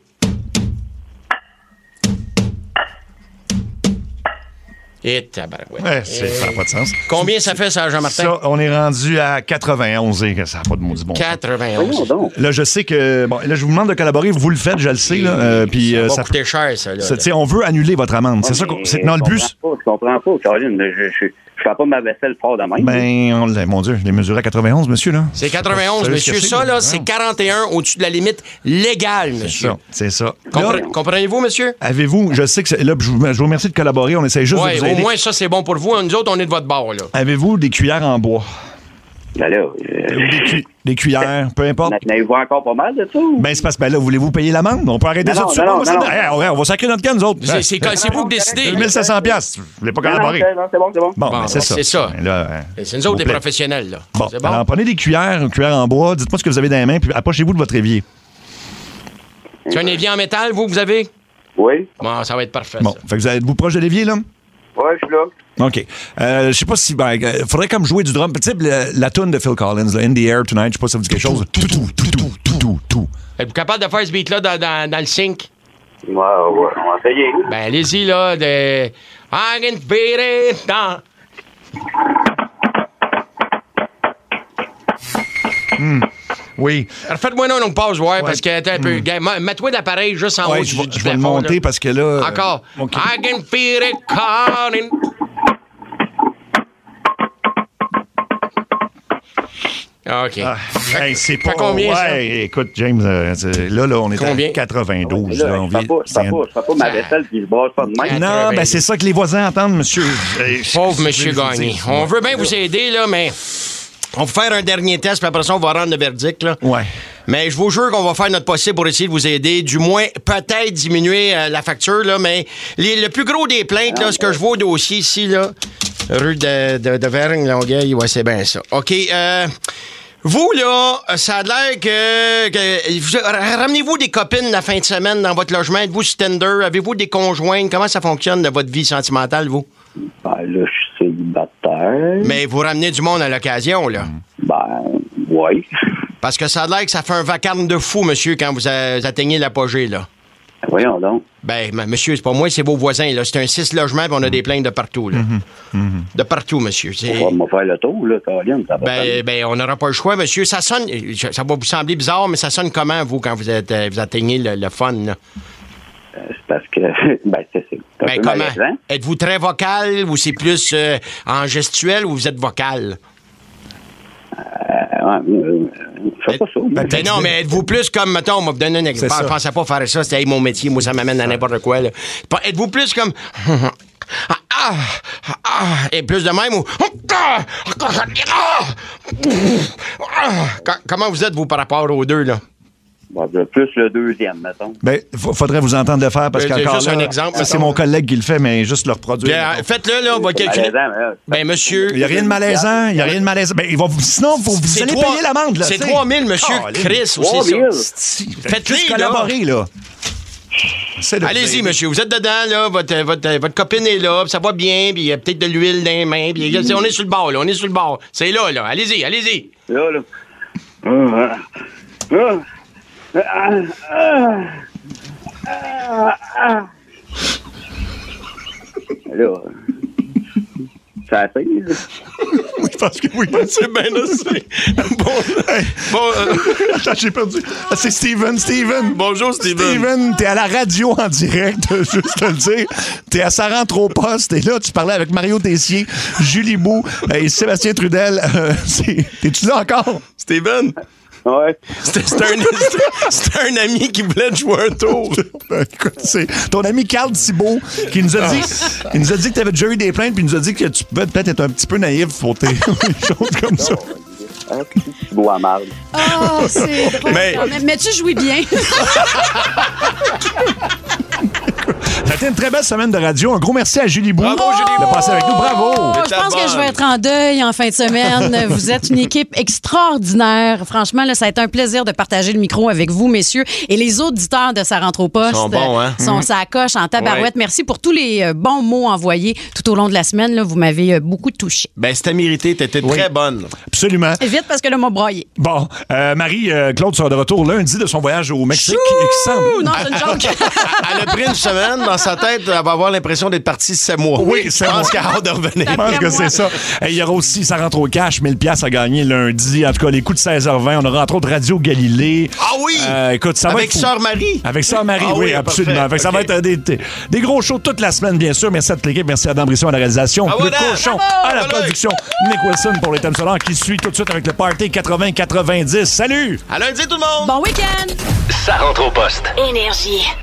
[SPEAKER 7] Et tabarouette.
[SPEAKER 4] Ouais, ça n'a pas de sens.
[SPEAKER 7] Combien ça fait, ça, Jean-Martin?
[SPEAKER 4] Ça, on est rendu à 91 et ça n'a pas de maudit bon.
[SPEAKER 7] 91.
[SPEAKER 4] Là, je sais que... Bon, là, je vous demande de collaborer. Vous le faites, je le sais. Là, puis,
[SPEAKER 7] ça va coûter cher, ça. Là.
[SPEAKER 4] On veut annuler votre amende. C'est ça dans le but...
[SPEAKER 11] Je comprends pas, Caroline. Je fais pas ma vaisselle fort de même.
[SPEAKER 4] Ben, mon Dieu, je l'ai mesuré à 91, monsieur, là.
[SPEAKER 7] C'est 91, monsieur. Ça, là, c'est 41 au-dessus de la limite légale, monsieur.
[SPEAKER 4] C'est ça.
[SPEAKER 7] Comprenez-vous, monsieur?
[SPEAKER 4] Avez-vous... Je sais que... Là, je vous remercie de collaborer. On essaie juste de vous aider.
[SPEAKER 7] Au moins, ça, c'est bon pour vous. Nous autres, on est de votre bord, là.
[SPEAKER 4] Avez-vous des cuillères en bois?
[SPEAKER 11] Ben là...
[SPEAKER 4] Des cuillères, peu importe.
[SPEAKER 11] N'avez-vous encore pas mal de ça?
[SPEAKER 4] Ben, c'est parce que là, voulez-vous payer l'amende? On peut arrêter ça tout de suite. On va sacrer notre canne, nous autres.
[SPEAKER 7] C'est vous qui décidez.
[SPEAKER 4] 1500 $. Vous voulez pas collaborer?
[SPEAKER 11] Non, c'est bon.
[SPEAKER 4] Bon, c'est ça.
[SPEAKER 7] C'est ça. C'est nous autres des professionnels, là.
[SPEAKER 4] Bon, alors prenez des cuillères en bois. Dites-moi ce que vous avez dans les mains, puis approchez-vous de votre évier.
[SPEAKER 7] C'est un évier en métal, vous avez?
[SPEAKER 11] Oui.
[SPEAKER 7] Bon, ça va être parfait.
[SPEAKER 4] Bon, fait que vous êtes-vous proche de l'évier, là?
[SPEAKER 11] Oui, je suis là.
[SPEAKER 4] OK. Je sais pas si... faudrait comme jouer du drum. Tu sais, la tune de Phil Collins, là, In the Air Tonight, je sais pas si ça vous dit quelque chose. Tout.
[SPEAKER 7] Êtes-vous capable de faire ce beat-là dans le sync?
[SPEAKER 11] Ouais, on va essayer.
[SPEAKER 7] Ben, allez-y, là, de... I can feel it down.
[SPEAKER 4] Oui.
[SPEAKER 7] Faites-moi non, pause, parce que t'es un peu. Mets-toi l'appareil juste en haut.
[SPEAKER 4] Je vais le monter parce que là.
[SPEAKER 7] Encore. Okay. I can feel it coming. OK.
[SPEAKER 4] C'est pas
[SPEAKER 7] combien, ça?
[SPEAKER 4] Écoute, James, là, on est
[SPEAKER 7] combien?
[SPEAKER 4] à 92.
[SPEAKER 11] Là, je fais pas ma vaisselle puis je brasse pas de même.
[SPEAKER 4] Non, ben c'est ça que les voisins entendent, monsieur.
[SPEAKER 7] Pauvre monsieur Gagné. On veut bien vous aider, là, mais... On va faire un dernier test, puis après ça, on va rendre le verdict, là.
[SPEAKER 4] Ouais.
[SPEAKER 7] Mais je vous jure qu'on va faire notre possible pour essayer de vous aider. Du moins, peut-être diminuer la facture, là. Mais le plus gros des plaintes, là, ce que je vois au dossier ici, là, rue de Vergne-Longueuil, ouais, c'est bien ça. OK. Vous, là, ça a l'air que ramenez-vous des copines la fin de semaine dans votre logement? Êtes-vous sur Tinder? Avez-vous des conjointes? Comment ça fonctionne, votre vie sentimentale, vous?
[SPEAKER 11] Ben, là, je suis célibataire.
[SPEAKER 7] Mais vous ramenez du monde à l'occasion, là?
[SPEAKER 11] Ben, oui.
[SPEAKER 7] Parce que ça a l'air que ça fait un vacarme de fou, monsieur, quand vous atteignez l'apogée, là.
[SPEAKER 11] Voyons donc.
[SPEAKER 7] Ben, monsieur, c'est pas moi, c'est vos voisins, là. C'est un 6 logements, puis on a des plaintes de partout, là. De partout, monsieur.
[SPEAKER 11] On va me faire le tour, là, Caroline.
[SPEAKER 7] Ben, on n'aura pas le choix, monsieur. Ça sonne... Ça va vous sembler bizarre, mais ça sonne comment, vous, quand vous atteignez le fun, là?
[SPEAKER 11] C'est parce que... Ben, c'est
[SPEAKER 7] ben, comment? Êtes-vous très vocal ou c'est plus en gestuel ou vous êtes vocal?
[SPEAKER 11] Je sais pas ça.
[SPEAKER 7] Ben non, mais êtes-vous plus comme, mettons, on m'a donné un exemple. Je pensais pas faire ça, c'était mon métier, moi, ça m'amène à n'importe quoi, là. Êtes-vous plus comme... et plus de même ou... Comment vous êtes, vous, par rapport aux deux, là?
[SPEAKER 11] Bon, plus le deuxième, mettons.
[SPEAKER 4] Ben, faudrait vous entendre le faire parce qu'encore
[SPEAKER 7] juste
[SPEAKER 4] là,
[SPEAKER 7] un exemple,
[SPEAKER 4] c'est mon collègue qui le fait, mais juste le reproduire.
[SPEAKER 7] Bien, faites-le, là, on va calculer. Ben, monsieur...
[SPEAKER 4] Il n'y a rien de malaisant, Ben, sinon, vous allez payer l'amende, là.
[SPEAKER 7] C'est 3 000, monsieur Chris, ou c'est ça? Faites-le,
[SPEAKER 4] collaborer, là.
[SPEAKER 7] Allez-y, monsieur, vous êtes dedans, là, votre copine est là, ça va bien, puis il y a peut-être de l'huile dans les mains, puis on est sur le bord, là, C'est là, allez-y.
[SPEAKER 11] Là. Là, ça a fait, là.
[SPEAKER 4] Oui, je pense que oui.
[SPEAKER 7] C'est bien assez.
[SPEAKER 4] Attends, j'ai perdu. C'est Steven.
[SPEAKER 7] Bonjour,
[SPEAKER 4] Steven, t'es à la radio en direct, juste te le dire. T'es à Ça rentre au poste. T'es là, tu parlais avec Mario Tessier, Julie Bou et Sébastien Trudel. T'es-tu là encore?
[SPEAKER 7] Steven?
[SPEAKER 11] Ouais.
[SPEAKER 7] C'était un ami qui voulait te jouer un tour.
[SPEAKER 4] Écoute, c'est ton ami Carl Thibault qui nous a dit que tu avais déjà eu des plaintes, puis il nous a dit que tu pouvais peut-être être un petit peu naïf pour tes choses comme ça.
[SPEAKER 11] Un petit Thibault à marde.
[SPEAKER 6] Oh, c'est drôle. Mais tu jouis bien.
[SPEAKER 4] Ça a été une très belle semaine de radio. Un gros merci à Julie Bou.
[SPEAKER 5] Bravo, Julie Bou.
[SPEAKER 4] De passer avec nous. Bravo.
[SPEAKER 6] Je pense que je vais être en deuil en fin de semaine. Vous êtes une équipe extraordinaire. Franchement, là, ça a été un plaisir de partager le micro avec vous, messieurs. Et les auditeurs de Ça rentre au poste
[SPEAKER 5] sont bons, hein?
[SPEAKER 6] sont ça coche en tabarouette.
[SPEAKER 5] Ouais.
[SPEAKER 6] Merci pour tous les bons mots envoyés tout au long de la semaine. Là, vous m'avez beaucoup touché.
[SPEAKER 5] Ben, c'était mérité. T'étais très bonne.
[SPEAKER 4] Absolument.
[SPEAKER 6] Et vite parce que là, m'a broyé.
[SPEAKER 4] Bon, Marie-Claude sera de retour lundi de son voyage au Mexique.
[SPEAKER 6] Non, c'est une joke.
[SPEAKER 5] Elle a pris une semaine. Dans sa tête, elle va avoir l'impression d'être partie 7 mois.
[SPEAKER 4] Oui,
[SPEAKER 5] je pense qu'elle a hâte de revenir.
[SPEAKER 4] Je pense que c'est ça. Et il y aura aussi, ça rentre au cash, 1000$ à gagner lundi. En tout cas, les coups de 16h20. On aura entre autres Radio Galilée.
[SPEAKER 5] Ah oui!
[SPEAKER 4] Écoute, ça
[SPEAKER 5] avec
[SPEAKER 4] va être
[SPEAKER 5] Sœur Marie.
[SPEAKER 4] Avec Sœur Marie,
[SPEAKER 5] Ah
[SPEAKER 4] oui, absolument.
[SPEAKER 5] parfait.
[SPEAKER 4] Fait que ça va être des gros shows toute la semaine, bien sûr. Merci à toute l'équipe. Merci à Dan Brisson à la réalisation.
[SPEAKER 5] Bravo,
[SPEAKER 4] Le
[SPEAKER 5] Dan.
[SPEAKER 4] cochon
[SPEAKER 5] Bravo.
[SPEAKER 4] à la production. Nick Wilson pour les thèmes sonores qui suit tout de suite avec le Party 80-90. Salut!
[SPEAKER 5] À lundi, tout le monde!
[SPEAKER 6] Bon week-end!
[SPEAKER 10] Ça rentre au poste.
[SPEAKER 14] Énergie.